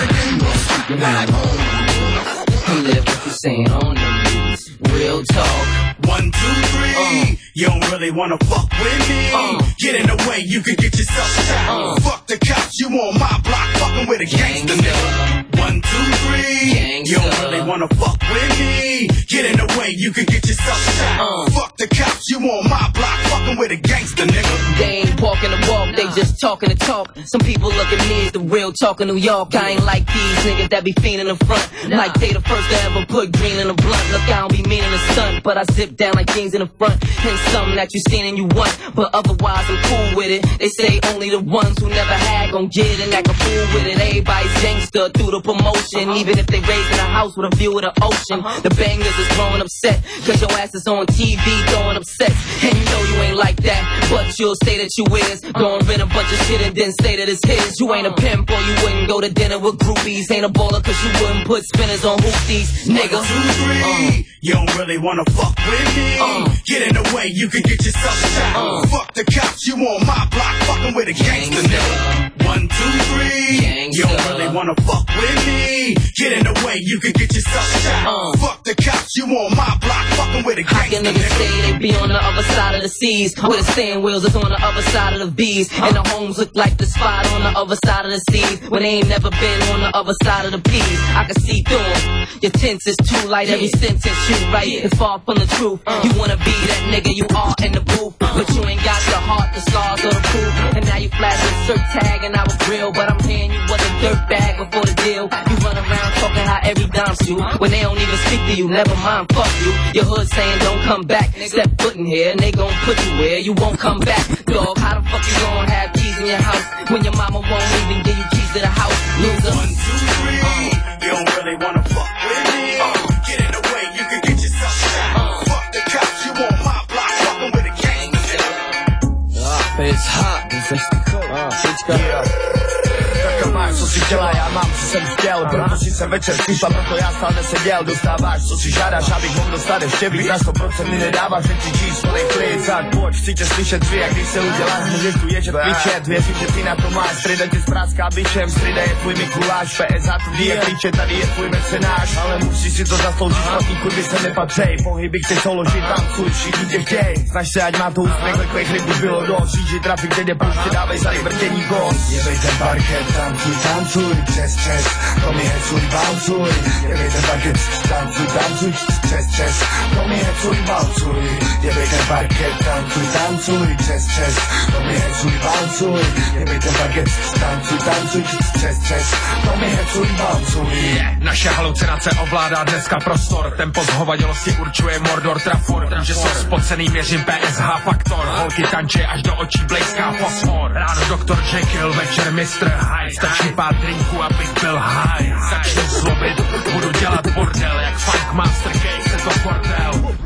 not home. You live what you saying on the news. Real talk. One, two, three. Uh. You don't really wanna fuck with me. Uh. Get in the way, you can get yourself shot. Uh. Fuck the cops, you on my block, fucking with a gangster nigga. One, two, three. Gangsta. You don't really wanna fuck with me. Get in the way, you can get yourself shot. Uh. Fuck the cops, you on my block, fucking with a gangster nigga. They ain't walking the walk, they just talking the talk. Some people look at me as the real talk of New York. I ain't like these niggas that be fiending in the front. Like they the first to ever put green in a blunt. Look, I don't be meaning to stunt, but I zip down like jeans in the front. And something that you seen and you want, but otherwise I'm cool with it. They say only the ones who never had gon' get it and act a fool with it. Everybody's gangster through the promotion, even if they raised in a house with a view of the ocean. The bangers is growing upset, cause your ass is on T V throwing up sets. And you know you ain't like that, but you'll say that you is. Go and rent a bunch of shit and then say that it's his. You ain't a pimp or you wouldn't go to dinner with groupies. Ain't a baller cause you wouldn't put spinners on hoopties, nigga. One, two, three. Uh. You don't really wanna fuck with me. Uh. Get in the way, you can get yourself shot. Uh. Fuck the cops, you on my block, fucking with a gangster nigga. One, two, three. Gangsta. You don't really wanna fuck with me. Get in the way, you can get yourself shot. Uh. Fuck the cops, you on my block, fucking with a gangster nigga. How can niggas say they be on the other side of the seas? Where the sand wheels is on the other side of the V's. And the homes look like the spot on the other side of the sea. When they ain't never been on the other side of the P's. I can see through them. Your tints is too light, every sentence you right is far from the truth. You wanna be that nigga you are in the booth, but you ain't got the heart, the scars, or the proof. And now you flash a cert tag and I was real, but I'm paying you was a dirt bag before the deal. You run around talking how every dime's you, when they don't even speak to you, never mind, fuck you. Your hood saying don't come back, step foot in here and they gon' put you where you won't come back. Dog, how the fuck you gon' have keys in your house when your mama won't even give you keys to the house? Loser. One, two, three. Uh. You don't really wanna fuck with me. Uh. Get in the way, you can get yourself shot. Uh. Fuck the cops, you on my block, fucking with a gangster. Ah, it's hot. Šička. Taká máš, co si chtěla, já mám, co jsem chtěl. Proto si jsem večer přišla, proto já stále neseděl. Dostáváš, co si žádáš, abych mohl dostat ještě víc. Na sto procent mi nedáváš, že ti číslo nejklid. Tak pojď, chci tě slyšet vy, a když se uděláš, můžeš tu ježet pičet. Věřím, že ty na to máš, strida tě zpráská bičem. Strida je tvůj Mikuláš, P S H tvrdý jak klíče, tady je tvůj mecenáš. Ale musíš si to zasloužit, špatný kurvy se nepatřej. Pohyby chceš soložit, tancuj, všichni tě chtěj. Snaž se, ať má to úspěch, leklej chlip už bylo dost. Říži trafik, teď je prostě dávej za vrtění kost. Jebej ten parket, tancuj, tancuj, přes, přes, to mi hecuj, bouncuj. Jebej ten parket, tancuj, tancuj, přes, přes, to mi hecuj, bouncuj. Jebej ten parket, tancuj, tancuj, přes, přes, to mi hecuj, bouncuj. Jebej ten parket, tancuj, tancuj, přes, přes, to mi hecuj, bouncuj. Naše halucinace ovládá dneska prostor, tempo zhovadilosti určuje Mordor Trafor. Že jsou spocený, měřím P S H faktor, holky tanče až do očí blejská fosfor. Ráno doktor Jekyll, večer mistr Hyde, stačí pár drinků, abych byl high. Začnu zlobit, budu dělat bordel, jak Funk Master Case, je to bordel.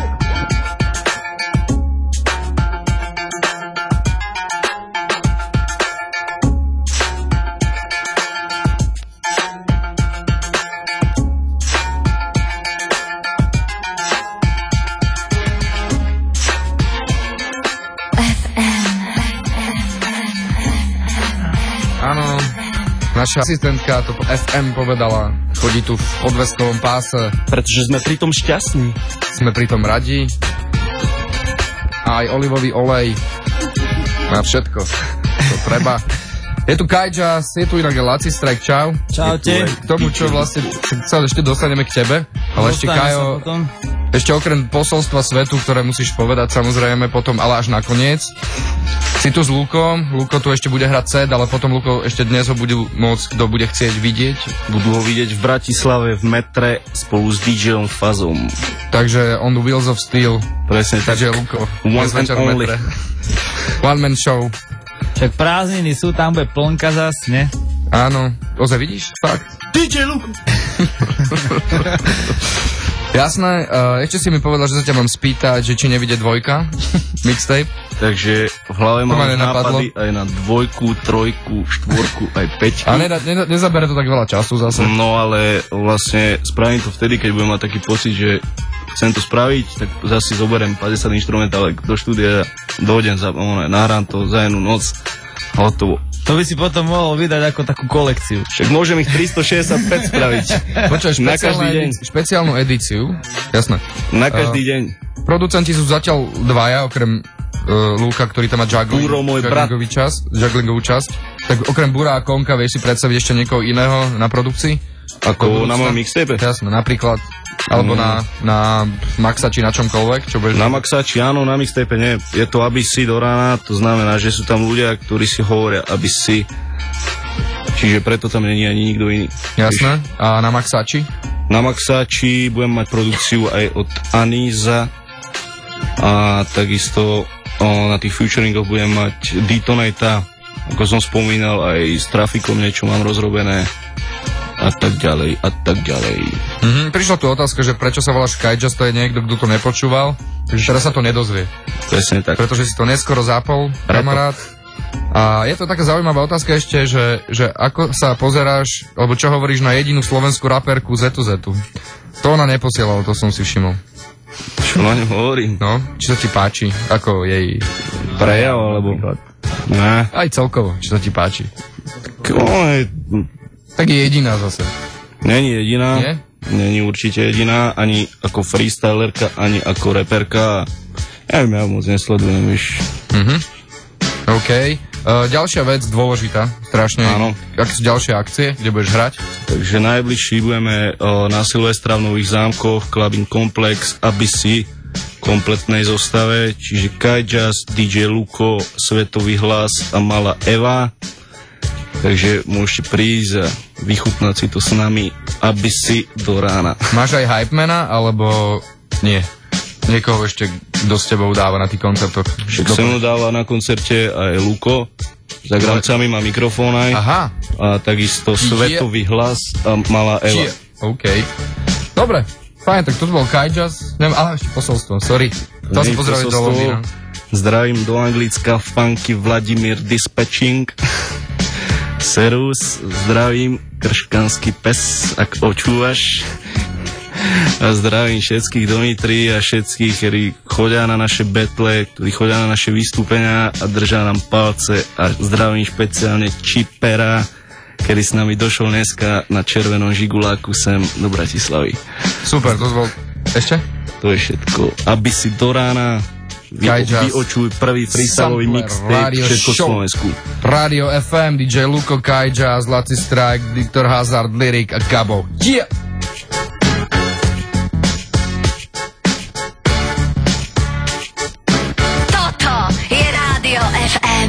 Áno, naša asistentka to F M povedala, chodí tu v podveskovom páse. Pretože sme pri tom šťastní. Sme pri tom radi. A aj olivový olej. Na všetko, to treba. Je tu Kajjas, je tu inak Laci Strike, čau. Čaute. K tomu, čo vlastne sa ešte dostaneme k tebe, ale ešte Kajo, ešte okrem posolstva svetu, ktoré musíš povedať samozrejme potom, ale až nakoniec. Si tu s Lukom, Luko tu ešte bude hrať set, ale potom Luko ešte dnes ho bude môcť, kto bude chcieť vidieť. Budú ho vidieť v Bratislave v metre spolu s DJom Fazom. Takže on the Wheels of Steel. Presne, takže Luko. One and only. One man show. Však prázdniny sú, tam bude plnka zas, ne? Áno, ozaj vidíš? Fakt. dý džej Luko! Jasné, uh, ešte si mi povedal, že sa ťa mám spýtať, že či nevidie dvojka, mixtape. Takže v hlave mám nápady aj na dvojku, trojku, štvorku, aj peťku. A ne, ne, nezabere to tak veľa času zase. No ale vlastne spravím to vtedy, keď budem mať taký pocit, že chcem to spraviť, tak zase zoberiem päťdesiat inštrumentálek do štúdia, dojdem, za, nahrám to za jednu noc Hotovo. To by si potom mohol vydať ako takú kolekciu. Však môžem ich tristošesťdesiatpäť spraviť. Počuaj, na každý deň. Špeciálnu edíciu, jasné. Na každý uh, deň. Producenti sú zatiaľ dvaja, okrem uh, Lúka, ktorý tam má juggling, Buro, môj jugglingový čas, jugglingovú časť. Tak okrem Bura a Konka, vieš si predstaviť ešte niekoho iného na produkcii? Ako na mojom mixtape? Jasné, napríklad. Alebo mm. na, na Maxači, na čomkoľvek? Čo budeš na Maxači, áno, na mixtape nie. Je to aby si do rána, to znamená, že sú tam ľudia, ktorí si hovoria aby si. Čiže preto tam není ani nikto iný. Jasné. A na Maxači? Na Maxači budem mať produkciu aj od Aníza a takisto o, na tých featuringoch budem mať Detonata, ako som spomínal, aj s Trafikom niečo mám rozrobené a tak ďalej, a tak ďalej. Mm-hmm, prišla tu otázka, že prečo sa voláš Skyjazz, to je niekto, kto to nepočúval, takže teraz sa to nedozvie. Presne tak. Pretože si to neskoro zapol, kamarát. A je to taká zaujímavá otázka ešte, že, že ako sa pozeráš, alebo čo hovoríš na jedinú slovenskú raperku Zetu Zetu. To ona neposielala, to som si všimol. Čo na ňu hovorím? No, či sa ti páči, ako jej prejav, alebo... Ne. Aj celkovo, či sa ti páči. Tak, je... tak je jediná zase. Není jediná. Nie? Není určite jediná, ani ako freestylerka, ani ako reperka. Ja viem, ja moc nesledujem, víš. Mhm. OK. Uh, ďalšia vec, dôležitá, strašne. Áno. Aké sú ďalšie akcie, kde budeš hrať? Takže najbližší budeme uh, na Silvestra v Nových Zámkoch, Clubbing Complex, aby si kompletnej zostave, čiže Skyjazz, dý džej Luko, Svetový hlas a Malá Eva. Takže môžete prísť a vychutnať si to s nami, aby si do rána. Máš aj hypemana, alebo nie? Niekoho ešte, kto s tebou dáva na tých koncertoch? Však sa mnou dáva na koncerte aj Luko, za gramcami má mikrofón aj. Aha. A takisto Svetový hlas a Malá Eva. Čiže, OK. Dobre, fajn, tak to bol Skyjazz. Neviem, ale ešte posolstvo, sorry. To si pozdraviť do Londýna. Zdravím do Anglicka, funky Vladimír Dispatching. Serus, zdravím, krškanský pes, ak očúvaš. A zdravím všetkých Domitri a všetkých, ktorí chodia na naše betle, ktorí chodia na naše vystúpenia a držia nám palce. A zdravím špeciálne Čipera, ktorý s nami došol dneska na červenom žiguláku sem do Bratislavy. Super, to bol... Ešte? To je všetko. Aby si do rána vy, vyočuj prvý freestylový mixtape v Československu. Radio ef em, dý džej Luko, Skyjazz, Laci Strike, Diktor Hazard, Lyrik a Gabo. Yeah! ef em.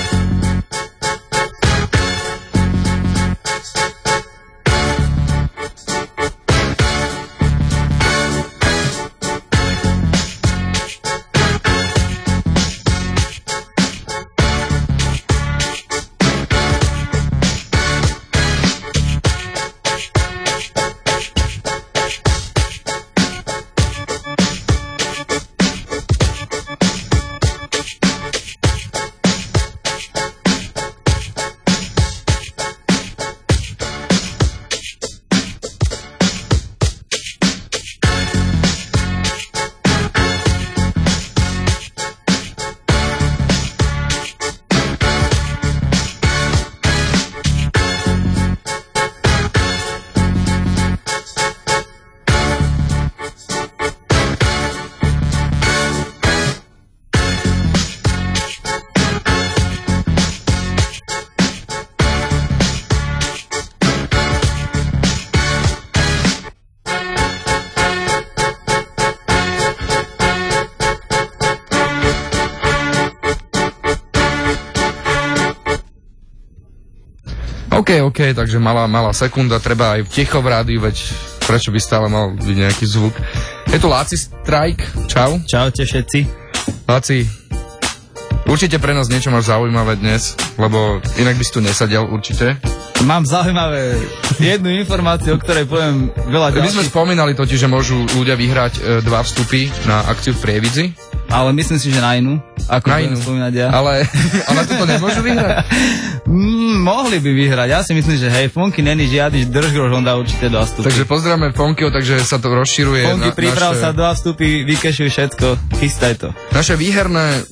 OK, OK, takže malá, malá sekunda, treba aj ticho v rádiu, veď prečo by stále mal byť nejaký zvuk. Je tu Laci Strike, čau. Čaute všetci. Laci, určite pre nás niečo máš zaujímavé dnes, lebo inak by si tu nesadel určite. Mám zaujímavé jednu informáciu, o ktorej poviem veľa ďalších. My sme spomínali totiž, že môžu ľudia vyhrať e, dva vstupy na akciu v Prievidzi. Ale myslím si, že na inú. Ako na inú. Spomínať ja. Ale, ale toto nemôžu vyhrať? mm, mohli by vyhrať. Ja si myslím, že hej, Fonky není žiadny držgrož, on dá určite dva vstupy. Takže pozdravíme Fonkyho, takže sa to rozširuje. Fonky, na, priprav naše... sa, dva vstupy, vykešuj všetko, chystaj to. Naše výherné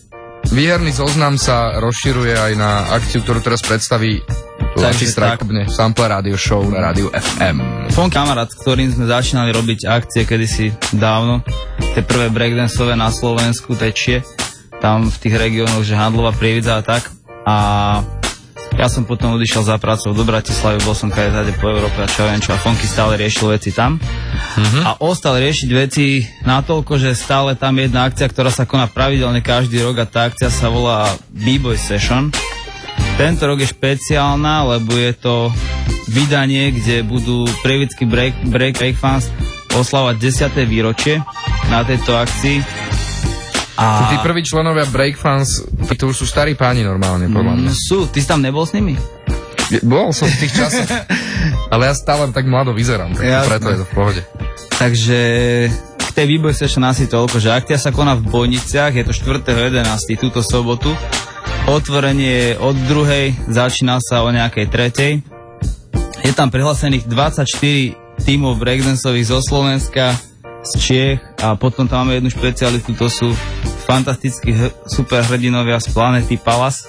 výherný zoznam sa rozširuje aj na akciu, ktorú teraz predstaví Lucky Strike Sample Radio Show na Rádiu ef em. Fon kamarát, s ktorým sme začínali robiť akcie kedysi dávno, tie prvé breakdanceové na Slovensku tečie, tam v tých regiónoch, že Handlová, Prievidza a tak. A ja som potom odišiel za prácou do Bratislavy, bol som kade tady po Európe a čo viem čo, a Fonky stále riešil veci tam. Mm-hmm. A ostal riešiť veci natoľko, že stále tam je jedna akcia, ktorá sa koná pravidelne každý rok a tá akcia sa volá B-Boy Session. Tento rok je špeciálna, lebo je to vydanie, kde budú prievidsky break, break, break fans oslavovať desiate výročie na tejto akcii. A... Tí prví členovia Breakfans, to už sú starí páni normálne, podľa mňa. Mm, sú, ty si tam nebol s nimi? Bol som v tých časoch, ale ja stále tak mlado vyzerám, tak ja, preto je to v pohode. Takže k tej B-Boy Session asi toľko, že akcia sa koná v Bojniciach, je to štvrtého jedenásteho túto sobotu. Otvorenie od druhej, začína sa o nejakej tretej. Je tam prihlásených dvadsaťštyri tímov breakdanceových zo Slovenska, z Čiech a potom tam máme jednu špecialitu, to sú fantastickí h- superhrdinovia z planety Palas.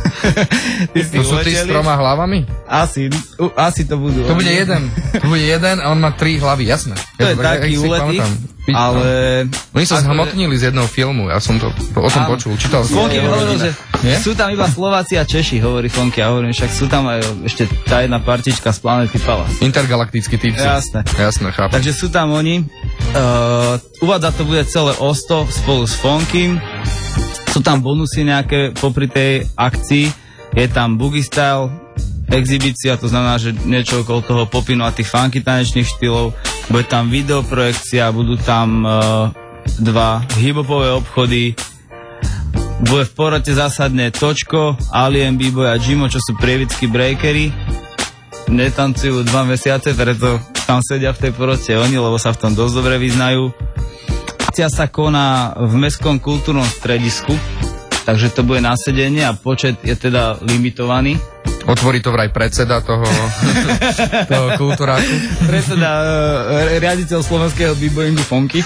To sú tí s troma hlavami? Asi, uh, asi to budú. To bude jeden, to bude jeden a on má tri hlavy, jasné. To ja je to taký uletý, ale... Oni sa zhmotnili z jedného filmu, ja som to o tom počul, čítal som. Fonky hovoril, že nie? Sú tam iba Slováci a Češi, hovorí Fonky, a hovorím, však sú tam aj ešte tá jedna partička z planety Palas. Intergalaktickí typci. Jasné. Jasné, chápem. Takže sú tam oni. Uh, uvádza to bude celé o sto spolu s Fonkym. Sú tam bonusy nejaké popri tej akcii. Je tam Boogie Style exhibícia, to znamená, že niečo okolo toho popinu a tých funky tanečných štýlov. Bude tam videoprojekcia, budú tam uh, dva hip-hopové obchody. Bude v porote zásadne Točko, Alien, B-Boy a Jimo, čo sú prievidskí breakery. Netancujú dva mesiace, preto tam sedia v tej porote oni, lebo sa v tom dosť dobre vyznajú. Akcia sa koná v Mestskom kultúrnom stredisku, takže to bude nasedenie a počet je teda limitovaný. Otvorí to vraj predseda toho, toho kultúráku. Predseda, uh, riaditeľ slovenského b-boyingu Fonky.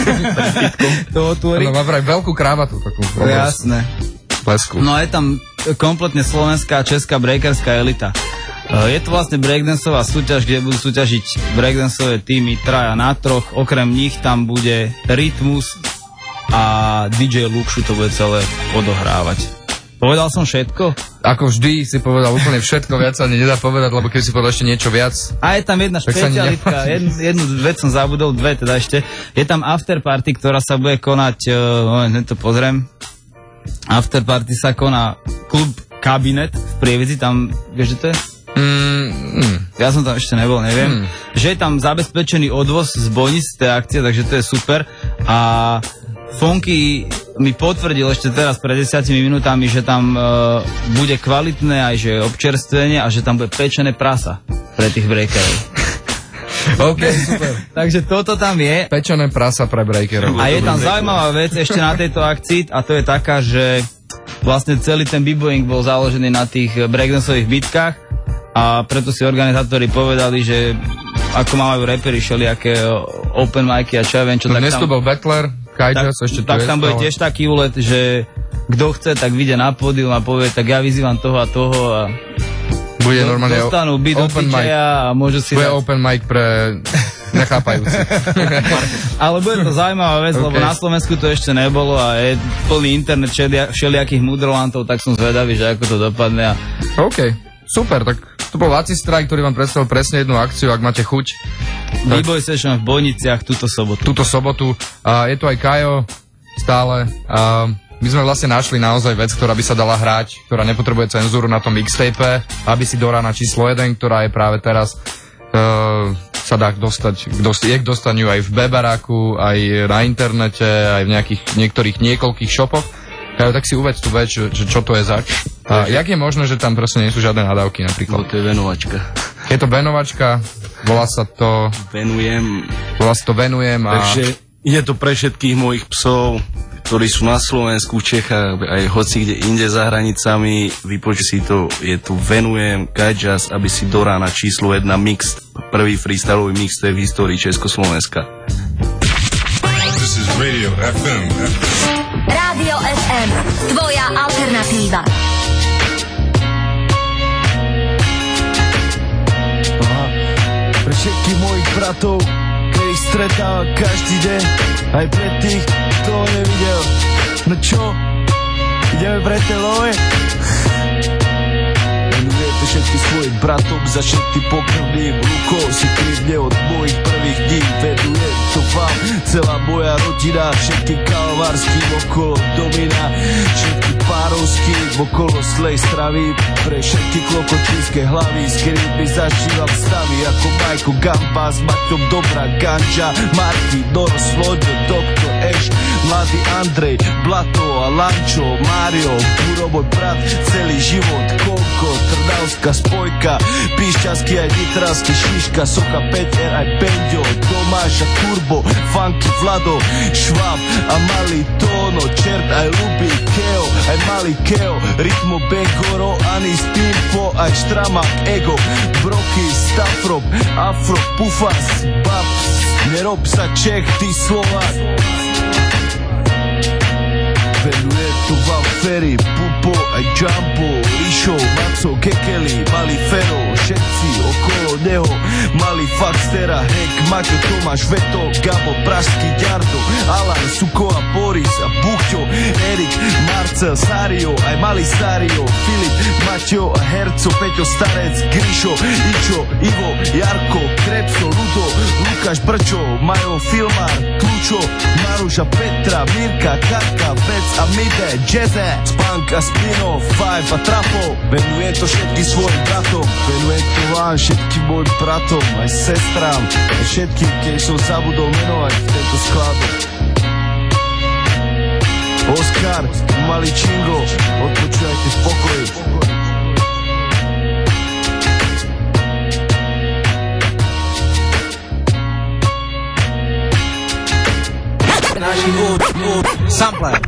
To otvorí. No, má vraj veľkú krávatu takú. Jasné. Lesku. No a je tam kompletne slovenská a česká breakerská elita. Uh, je to vlastne breakdanceová súťaž, kde budú súťažiť breakdanceové týmy traja na troch. Okrem nich tam bude Rytmus a dý džej Lukšu to bude celé odohrávať. Povedal som všetko? Ako vždy si povedal úplne všetko, viac sa ani nedá povedať, lebo keď si povedal ešte niečo viac... A je tam jedna špecialitka, jednu, jednu vec som zabudol, dve teda ešte. Je tam afterparty, ktorá sa bude konať, uh, moment, to pozriem. Afterparty sa koná klub Kabinet v Prievidzi, tam, vieš, že to je? Mm, mm. Ja som tam ešte nebol, neviem. Mm. Že je tam zabezpečený odvoz z Bojnic z tej akcie, takže to je super. A Fonky mi potvrdil ešte teraz pred desiatimi minútami, že tam uh, bude kvalitné aj že občerstvenie a že tam bude pečené prasa pre tých breakerov. OK, super. Takže toto tam je. Pečené prasa pre breakerov. A je tam zaujímavá vec ešte na tejto akcii a to je taká, že vlastne celý ten b-boying bol založený na tých breakdanceových bitkách a preto si organizátori povedali, že ako majú reperi všelijaké open micy a čo ja viem čo. No, tak dnes tam... tu bol Bettler, Kajďas, ešte tu tak je. Tam bude tiež taký úlet, že kto chce, tak vyjde na pódium a povie, tak ja vyzývam toho a toho a bude do, normálne dostanú byť do dý džeja a môžu si... Bude dať... open mic pre nechápajúci. Ale bude to zaujímavá vec, okay. Lebo na Slovensku to ešte nebolo a je plný internet všelijakých mudrolantov, tak som zvedavý, že ako to dopadne. A... OK, super, tak to bol Lucky Strike, ktorý vám predstavil presne jednu akciu, ak máte chuť. B-Boy Session v Bojniciach túto sobotu. Túto sobotu. A je tu aj Kajo stále. A my sme vlastne našli naozaj vec, ktorá by sa dala hrať, ktorá nepotrebuje cenzúru na tom mixtape, aby si do rána číslo jeden, ktorá je práve teraz, uh, sa dá dostať, je k dostaniu aj v Bebaráku, aj na internete, aj v nejakých niektorých niekoľkých shopoch. Kajo, tak si uvedz tú vec, že, čo to je zač. A jak je možné, že tam proste nie sú žiadne nadávky napríklad? No to je venovačka. Je to venovačka, volá sa to... Venujem. Volá sa to Venujem a... Takže je to pre všetkých mojich psov, ktorí sú na Slovensku, v Čechách, aj hoci kde inde za hranicami. Vypočuj si to, je tu Venujem, Kajďas, aby si do rána číslo jedna mix, prvý freestylový mix v histórii Československa. This is Radio ef em. Rádio ef em, tvoja alternatíva. Aha, pre všetkých mojich bratov, ktorých stretávam každý deň, aj pre tých, kto ho nevidel. No čo? Ideme pre tie love? Venuje to všetkým svojim bratom, za všetkým pokrvným rukou si krivne od mojich prvých dní. Venuje to vám celá moja rodina, všetkým kalvárským okolo domina, všetkým párovským okolo zlej stravy, pre všetky klokotínske hlavy, s ktorými zažívam stavy ako Majko Gamba s Maťom Dobrá Ganča, Marky, Doros, Loďo, Doktor Eš, mladý Andrej, Blato a Lančo, Mário, Buro, môj brat, celý život, Kolko, Trnavská spojka, Píšťansky aj Nitranský, Šiška, Socha, Peter aj Penďo, Tomáš a Turbo, Funky, Vlado, Šváb a malý Tóno, Čert aj Lubi, Keo, aj malý Keo, Rytmo, Bengoro, Anis, Pimpo, aj Štramak, Ego, Broky, Stafrop, Afro, Pufas, Babs, nerob sa Čech, ty Slovák. Venuje tu vám Ferry, Pupo, aj Jumbo, Rišo, Maco, Kekeli, malý Fero, všetci okolo neho, malý Faxtera, Hek, Maťo, Tomáš, Veto, Gabo, Pražský, Ďardo, Alan, Suko a Boris a Buchťo, Erik, Marcel, Sario, aj malý Sario, Filip, Maťo a Herco, Peťo, Starec, Gríšo, Ičo, Ivo, Jarko, Krepso, Ludo, Lukáš, Brčo, Majo, Filmar, Klučo, Maruša, Petra, Mirka, Katka, Vec a Mide, Jeze, Spank a Spino, Five a Trapo. Venujem to všetkým svojim bratom, venujem to vám všetkým mojim bratom, aj sestrám, aj všetkým, keď som zabudol menovať v tento skladbe. Oskar, malý Čingo, odpočúvajte v pokoji. Náš úd, úd, sampler.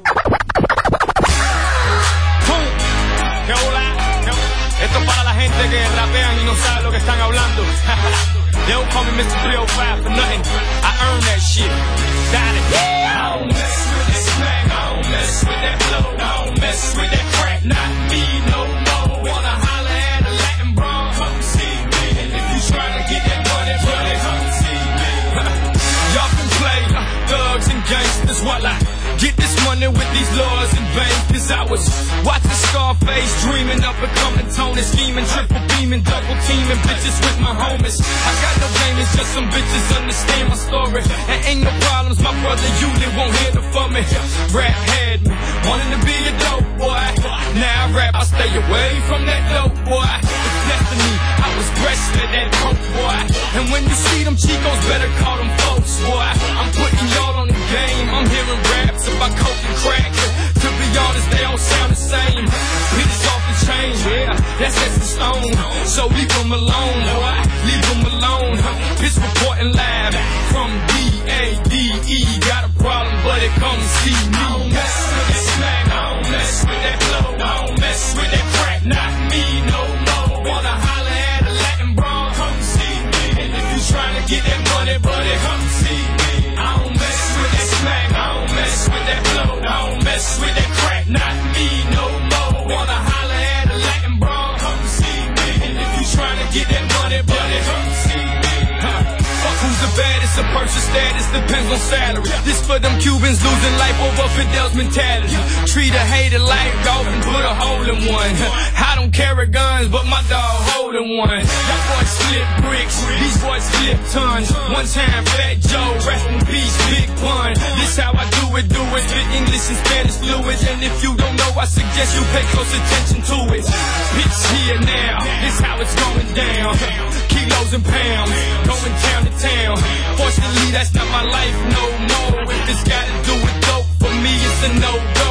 Que hola, esto es para la gente que rapean y no sabe lo que están hablando. They don't call me mister three oh five for nothing. I earn that shit. Got it. I don't mess with that smack. I don't mess with that flow. I don't mess with that crack. Not me no more. Wanna holler at a Latin bro? Come see me. And if you tryna get that money, buddy, come see me. Y'all can play uh, thugs and gangsters while I get this money with these laws and bankers. I was watching Scarface, dreaming of becoming Tony, scheming, triple beaming, double teaming bitches with my homies. I got no game, it's just some bitches understand my story. And ain't no problems, my brother usually won't hear the for me. Rap had me, wanting to be a dope boy. Now I rap, I stay away from that dope boy. It's destiny, I was blessed to that coke boy. And when you see them Chicos, better call them folks boy. I'm putting y'all on the game, I'm hearing raps about coke and crack. To be honest, they don't sound the same. Bitches off the chain, yeah, that's set in stone. So leave them alone, boy, leave them alone. Bitch reporting live from D A D E. Got a problem, but it come see me. I don't mess with that smack, I don't mess with that flow, I don't mess with that crack, not me no more. Wanna holler at a Latin bro, come see me. And if you tryna get that money, buddy, come see me. I don't mess with that smack, I don't mess with that flow, I don't mess with that crack, not me no more. Wanna holler at a Latin bro, come see me. And if you tryna get that money, buddy, come see me. Huh. Fuck who's the baddest, a person's status depends on salary. This for them Cubans losing life over Fidel's mentality. Treat a hater like golf and put a hole in one. I don't carry guns, but my dog holding one. Y'all boys flip bricks, these boys flip tons. One time Fat Joe, rest in peace, Big Pun. This how I do it, do it. Spit English and Spanish fluids. And if you don't know, I suggest you pay close attention to it. Bitch here now, this how it's going down. Kilos and pounds, going town to town. Fortunately, that's not my life no more. If it's gotta do with dope, for me it's a no-go.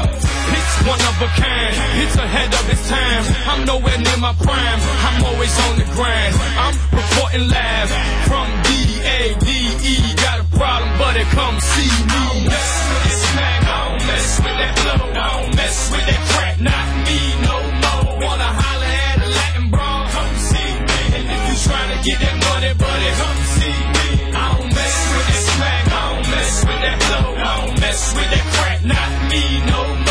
It's one of a kind, it's ahead of its time. I'm nowhere near my prime, I'm always on the grind. I'm reporting live from D A D E. Got a problem, but it come see me. I don't mess with that smack, I don't mess with that flow, I don't mess with that crack, not me no more. Wanna holler at a Latin bro, come see me. And if you tryna get that money, buddy, come see me. I don't mess with that smack, I don't mess with that flow, I don't mess with that crack, not me no more.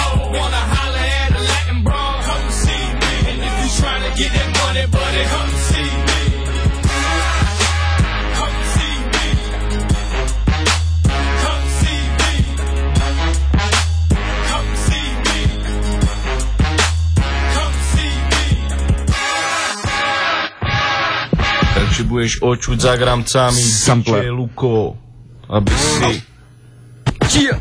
si budeš očuť za gramcami, Sampler. dý džej Luko, aby si... Yeah.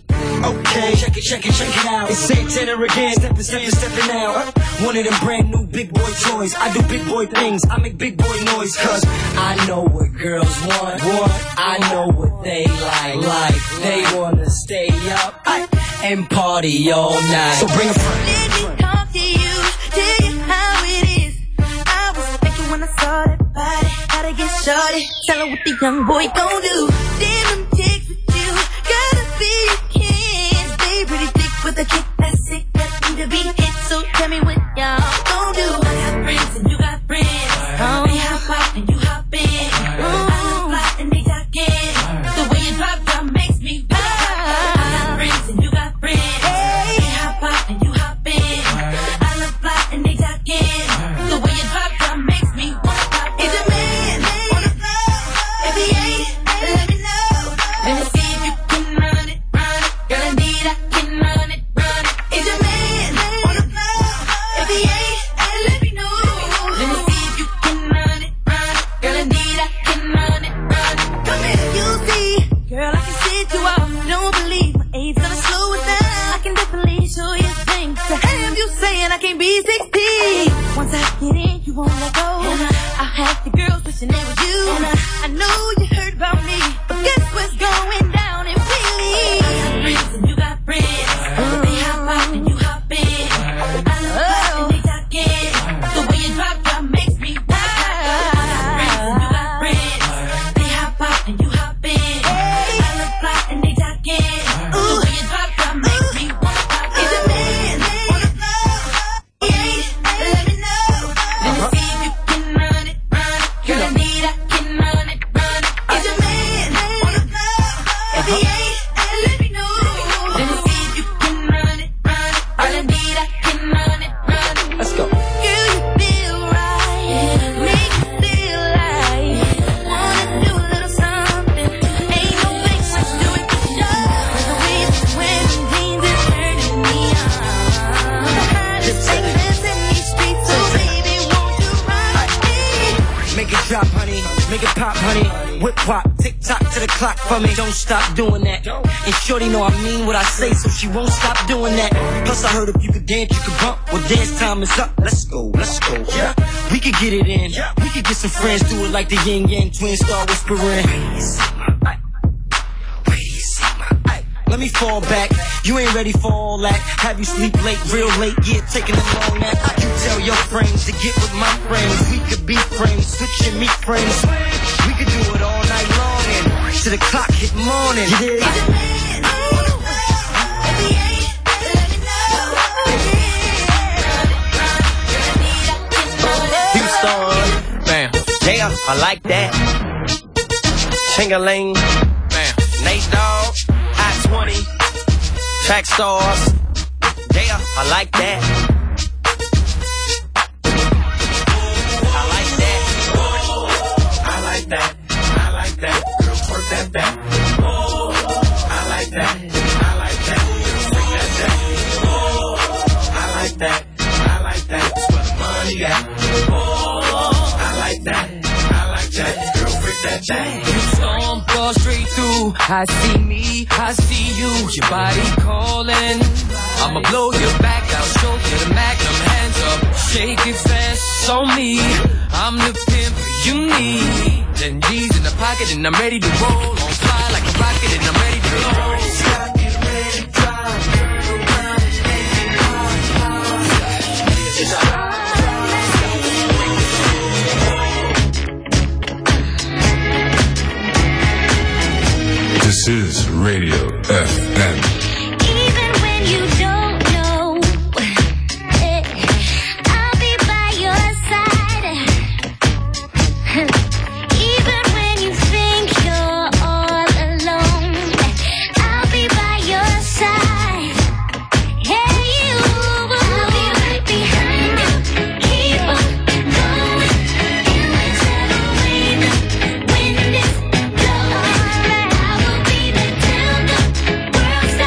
Okay, check it, check it, check it out. It's Santana again, stepping, stepping, stepping out. One of them brand new big boy toys. I do big boy things, I make big boy noise. Cause I know what girls want, what? I know what they like, like. They wanna stay up and party all night. So bring a friend. Let me talk to you, tell you how it is. I was thinking when I saw that body, how to get started. Tell her what the young boy gon' do. Damn them chicks with you, gotta be your kids. They pretty thick with a kick that's sick, that need to be hit. So tell me what y'all gon' do. I got friends and you got friends. Oh, they hop out and you hop in. Oh, I love fly and they talk in. The way you drop down makes me pop. I got friends and you got friends. They hop out and you hop in. I love fly and they talk in. The way you drop down makes me wanna pop. Is a man on the floor? If he ain't, let me know. Let me see if you can run it, run it. Girl, indeed I can run it, run it. Is a man on the floor? If he ain't, let me know. Let me see if you can run it, run it. Girl, indeed I can run it, run it. Come here, you see, girl, I can sit you out. Don't believe my age gonna slow it down. I can definitely show you things. To have you saying I can't be sixteen. Once I get in, you won't let go. I have the girls wishing they were you. I know you heard about me, but guess what's going down in Philly? I got friends and you got friends. They hop out and you hop in. I love fly and they talk in. The way you drop down makes me wild. I got friends and you got friends. They hop out and you hop in. I love fly and they talk in. The way you drop down makes me wanna pop. Is a man on the floor? Yeah, let me know. Let me see if you can run it, run it. Girl, I need I can run it, run it. Is a man on the floor? If he ain't, let me know. Let me see if you can run it, run it. Girl, I need I can run it, run it. Let's go. Girl, you feel right, make me feel like wanna do a little something. Ain't no fake sex, do it for sure. The way it's wearing jeans is turning me on. Just take this in these streets, so baby, won't you ride me? Make it drop, honey. Make it pop, honey. Whip wop, tick tock to the clock for me. Don't stop doing that. And shorty know I mean what I say, so she won't stop doing that. Plus I heard if you could dance, you could bump. Well, dance time is up. Let's go, let's go. Yeah, we could get it in. We could get some friends, do it like the yin yang twins, start whispering. Let me fall back. You ain't ready for all that. Have you sleep late, real late? Yeah, taking a long nap. You tell your friends to get with my friends. We could be friends, switch and meet friends. We could do it all night long and to the clock hit morning. You dig? Houston, bam, yeah, I like that. Ching-a-ling, bam, Nate Dogg, I twenty, track stars, yeah, I like that. I like that. I like that. I like that. Girl, work that back. I like that. I like that. Girl, freak that back. I like that. I like that. That's where the money at. I like that. I like that. Girl, freak that back. You storm, fall straight through. I see me, I see you. Your body calling. I'ma blow your back out, show you the magnum, hands up. Shake it fast on me. I'm the pimp you need. Ten G's in the pocket and I'm ready to roll. On fly like a rocket and I'm ready to roll. This is Radio F M. Even when you don't know, eh, I'll be by your side. Even when you think you're all alone, I'll be by your side. Hey, you, I'll be right behind you. Keep on going, and let's have a wake up when this blows. I will be there till the world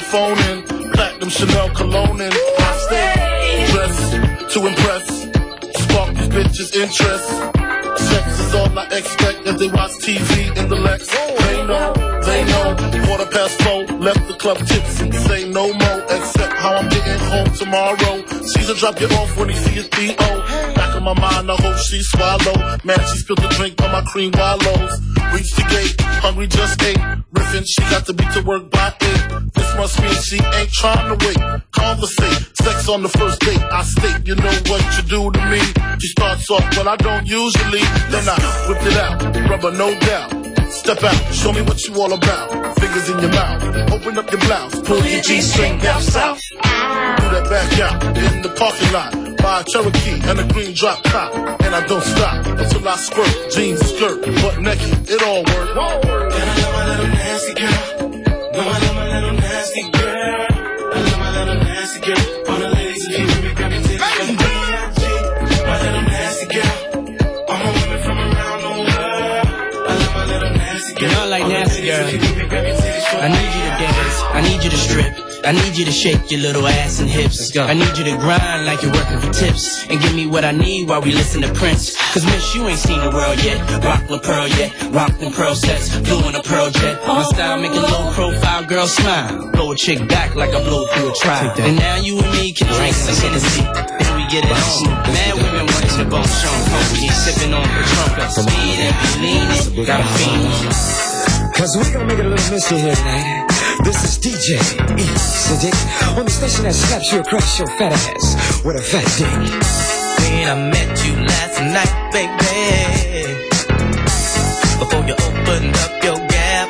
phone in, platinum Chanel cologne in. I stay dressed to impress, spark these bitches' interest. Sex is all I expect as they watch T V in the Lex. They know, they know. Quarter past four, left the club tipsy. Say no more, except how I'm getting home tomorrow. Caesar drop you off when he see his B O. Back in my mind, I hope she swallow. Man, she spilled the drink on my cream wallows. Reached the gate, hungry just ate. Riffin', she got to be to work by eight. This must mean she ain't trying to wait. Conversate, sex on the first date. I state, you know what you do to me. She starts off, but I don't usually. Then I whip it out, rubber no doubt. Step out, show me what you all about. Fingers in your mouth, open up your blouse, pull your G-string down south. Do that back out in the parking lot. Buy a Cherokee and a green drop top. And I don't stop until I squirt. Jeans, skirt, butt naked, it all works. And I love my little nasty girl. No, I love my little nasty girl. I love my little nasty girl. All the ladies who hear me grab your titties from B I G. My little nasty girl. All my women from around the world. I love my little nasty girl. You know I like nasty girl. I need you to dance. I need you to strip. I need you to shake your little ass and hips. Let's go. I need you to grind like you're working for tips. And give me what I need while we listen to Prince. Cause miss, you ain't seen the world yet. Rock La Pearl yet. Rock them pearl sets. Flew in a pearl jet. My style make a low profile girl smile. Blow a chick back like I blow through a trial. And now you and me can drink some Hennessy. And we get it on. Mad women wanting the boat Sean Coke. He's sipping on Patron. Speed and be leaning. Got a fiend. Cause we gon' make it a little mystery here tonight. This is D J E. Siddiq on the station that slaps you across your fat ass with a fat dick. When I met you last night, baby, before you opened up your gap,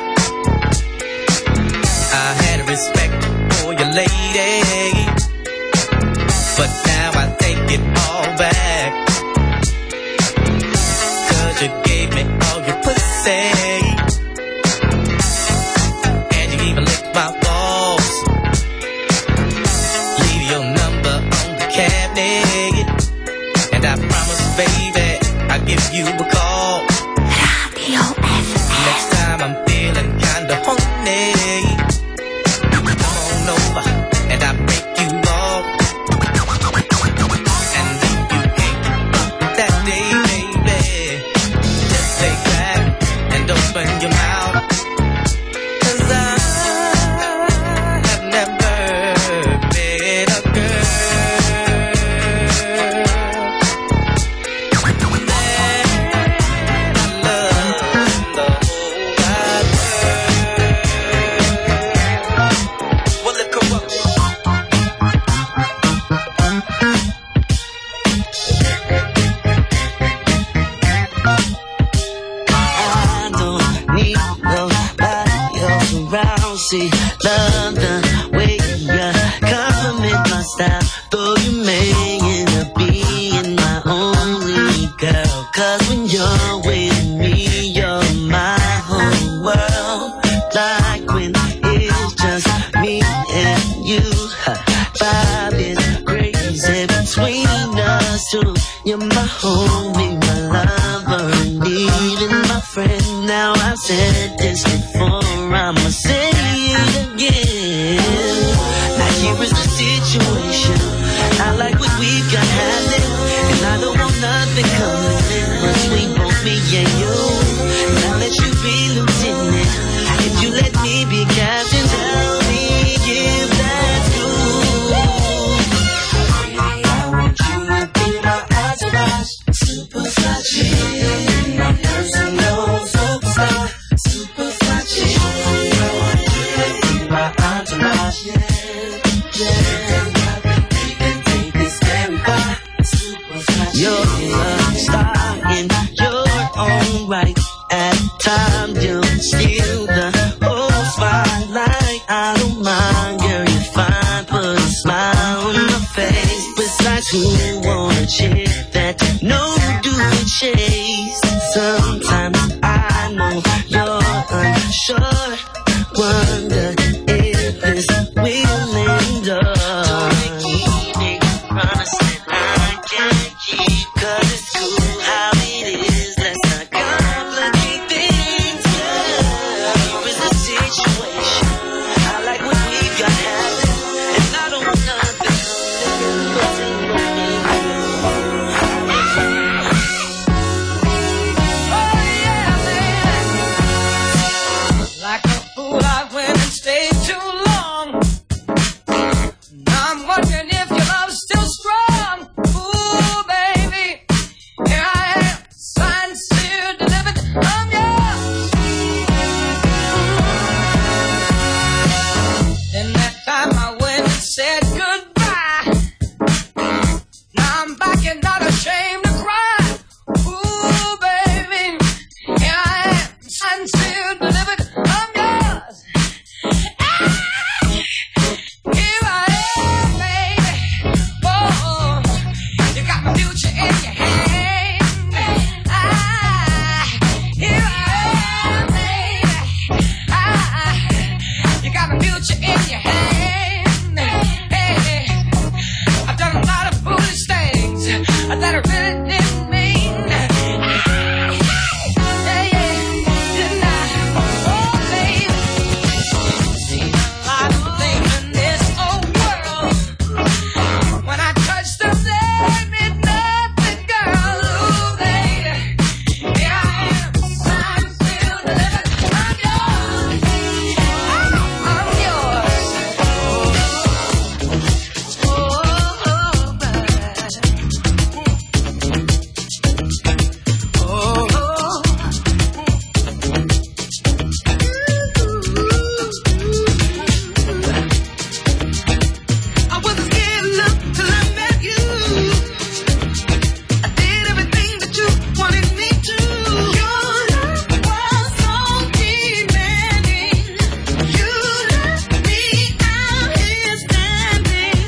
I had a respect for your lady, but now I take it all back. Cause you gave me all your pussy. My balls. Leave your number on the cabinet, and I promise, baby, I'll give you a call. Next time I'm feeling kinda horny, come on over and I break you off, and then you ain't that day, baby. Just lay back and open your mouth. Cause I see, love the way you compliment my style. Though you may end up being my only girl. Cause when you're with me, you're my whole world. Like when it's just me and you. Vibe is crazy between us two. You're my homie, my lover, and even my friend. Now I've said this before, I'ma say it again. Now here is the situation. I like what we've got happening, and I don't want nothing coming in between both me and you. Now let you be lieutenant, if you let me be captain. Tell me if that's cool. I want you to be my entourage, super fly chick, my personal superstar, super fly chick. I want you to be my entourage, yeah, yeah. We can take this very far, super fly chick. You're a star in your own right. At times you steal the whole spotlight. I don't mind, girl, you're fine. Put a smile on my face. Besides, who want a chick that no do chase? Sometimes I know you're unsure. Wonder if this will end up. Don't keep me promising I can't keep. Cause it's cool how it is. Let's not complicate things, girl. Here is the situation. I like what we've got happening. picture in your hand. Hey, hey. I've done a lot of foolish things that I really didn't mean. Yeah, yeah, didn't I? Oh, baby. See a lot of things in this old world. When I touch them, they mean nothing, girl. Ooh, baby. Here I am, I'm still delivered. I'm yours. I'm yours. Oh, oh, I wasn't scared enough till I met you. I did everything that you wanted me to. Your love was so demanding. You left me out here standing.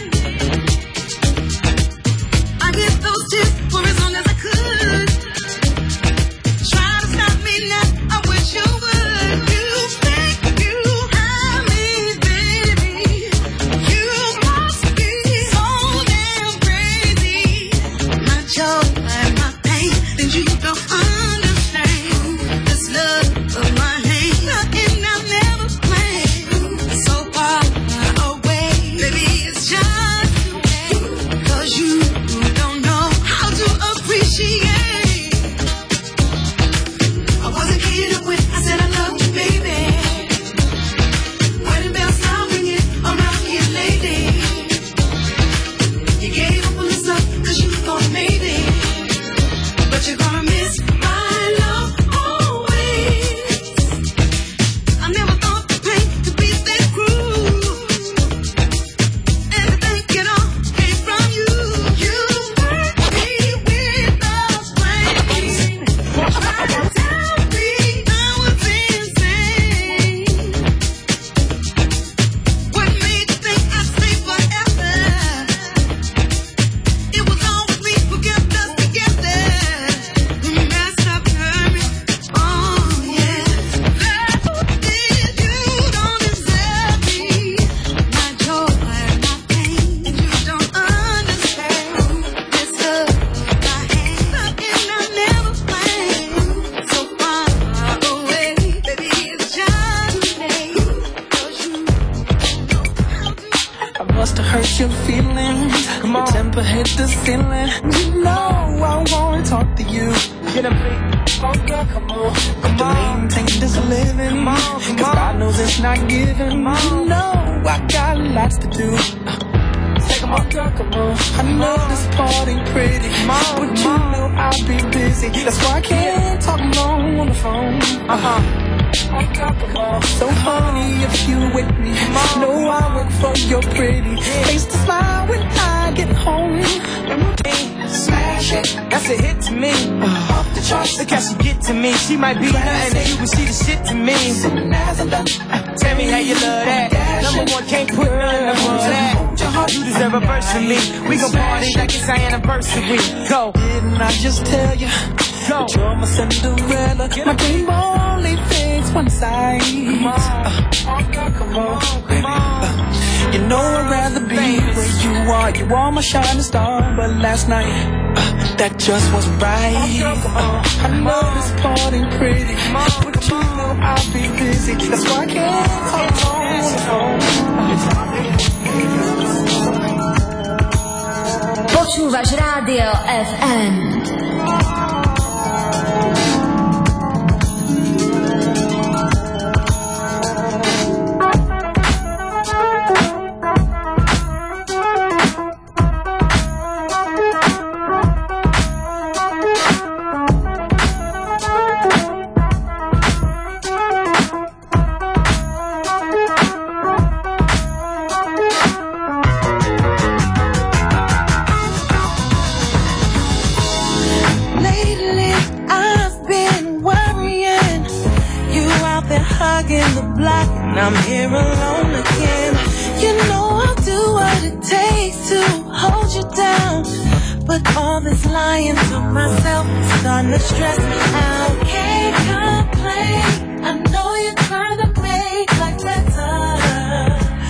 I hid those tears for as long as I could. Try to stop me now, I wish you would. You think you have me, baby. You must be so damn crazy. My joy and my pain, then you don't understand. This love of mine, nothing I'll never play. So far away, baby, it's just too late. 'Cause you don't know how to appreciate. I wasn't kidding when I said I love you, baby. Wedding bells now ringing around here, lady. You gave up on this love 'cause you thought maybe, but you're gonna miss my love always. I never thought the pain could be that cruel. Everything, you know, came from you. You hurt me with the flame. Tried to tell me I was insane. What made you think I'd stay forever? It was always me who kept us together. You messed up, hurt me. Oh, yeah. That's what did. You don't deserve me. My joy and my pain, you don't understand. This love I had, nothing I never planned. So far away, baby, it's just too late. 'Cause you I must have hurt your feelings. Come on. Your temper hit the ceiling. You know I wanna talk to you. Get up, oh girl, come on. Come to maintain this living. Come on, come 'cause God knows it's not given. You know I got lots to do. Come on, girl, come on. I know this part ain't pretty, but you know I'll be busy. That's why I can't talk long on the phone. Uh-huh. So honey, if you with me, know I work for your pretty face to smile when I get home. Smash it, that's a hit to me. Off the charts, look how she get to me. She might be nothing to you, but she the shit to me. Tell me how you love that. Number one, can't put none above that. You deserve a verse from me. We gon' party like it's our anniversary. Go. Didn't I just tell you? Go. That you're my Cinderella. My dream only fits one side. Come on, uh, come on, come on. Uh, you know I'd rather be where you are. You are my shining star, but last night uh, that just wasn't right. I know this part ain't pretty, but you know I'll be busy. That's why I can't talk on the phone. Počúvaš Rádio ef em. I'm here alone again. You know I'll do what it takes to hold you down, but all this lying to myself is starting to stress me out. Can't complain, I know you're trying to make life better.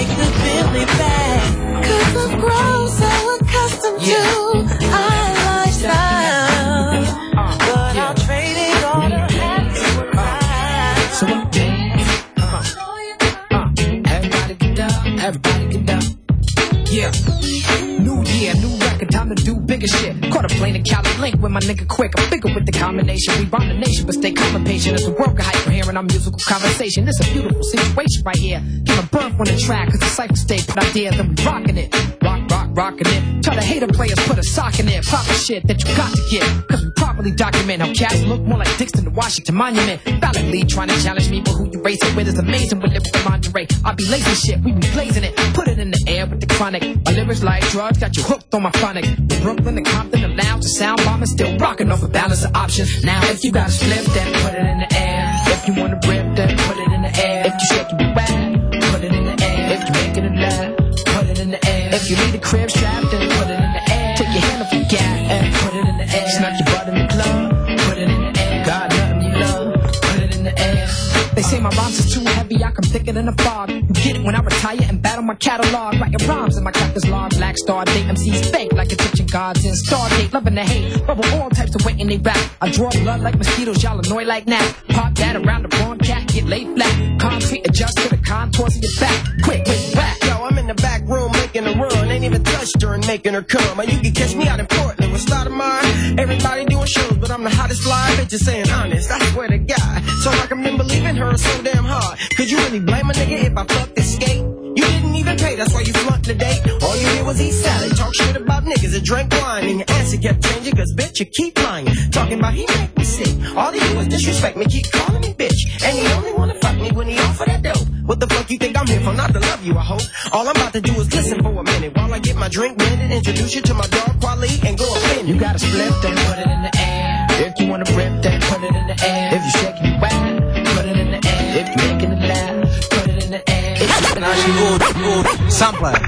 take the feeling back. Cause I've grown so accustomed yeah. to our lifestyle. Uh, but yeah. I'll trade it all to have to ride. So I'm dead. Uh, uh, everybody get down, everybody get down. Yeah. New year, new record, time to do bigger shit. Caught a plane in Cali Link with my nigga Quick. I'm bigger with the combination. We rhyme the nation, but stay calm and patient as the world can hype for hearing our musical conversation. It's a beautiful situation right here. Give a birth on the track, cause the cypher stay put out there, then we rockin' it. Rock, rock, rockin' it. Try to hater players, put a sock in there. Proper shit that you got to get. Cause we properly document how cats look more like dicks than the Washington Monument. Validly trying to challenge me, but who you racing with is amazing with lyrical lingerie. I be lazy shit, we be blazing it. Put it in the air with the chronic. My lyrics like drugs, got you hooked on my phonic. From Brooklyn to Compton, the lounge, the sound bomb is still rocking off a balance of options. Now if you got a slip, then put it in the air. If you wanna rip, then put it in the air. If you shake it back, put it in the air. If you making it laugh, put it in the air. If you need a crib strap, then put it in the air. Take your hand off your gap and put it in the air. Snuck your butt in the club, put it in the air. God nothing you love, put it in the air. They say my rhymes is too heavy, I come thicker than a fog. You get it when I retire and battle my catalog. Writing rhymes in my captain's log. Black Star date M Cs fake like Egyptian gods in Stargate. Loving the hate, bubble all types of weight in they rap. I draw blood like mosquitoes, y'all annoy like gnats. Pop that around the brawn cat, get laid flat. Concrete adjust to the contours of your back. Quick, quick, whack. Yo, I'm in the back room making a run. Ain't even touched her and making her come. And you can catch me out in Portland with Slaughter Mine. Everybody doing shows, but I'm the hottest fly. Bitches saying honest, I swear to God. So I can been believing her so damn hard. Could you really blame a nigga if I fucked this skate? You didn't even pay, that's why you flunked the date. All you did was eat salad, talk shit about niggas and drank wine. And your answer kept changing, cause bitch, you keep lying. Talking about he make me sick. All he do is disrespect me, keep calling me bitch. And he only wanna fuck me when he offer that dope. What the fuck you think I'm here for? Not to love you, I hope. All I'm about to do is listen for a minute while I get my drink blended, introduce you to my dog Quali, and go offend you. You gotta split, then put it in the air. If you wanna rip, then put it in the air. If you shaking you whack, put it in the air. If you making it laugh, put it in the air. Náš good, good sampler.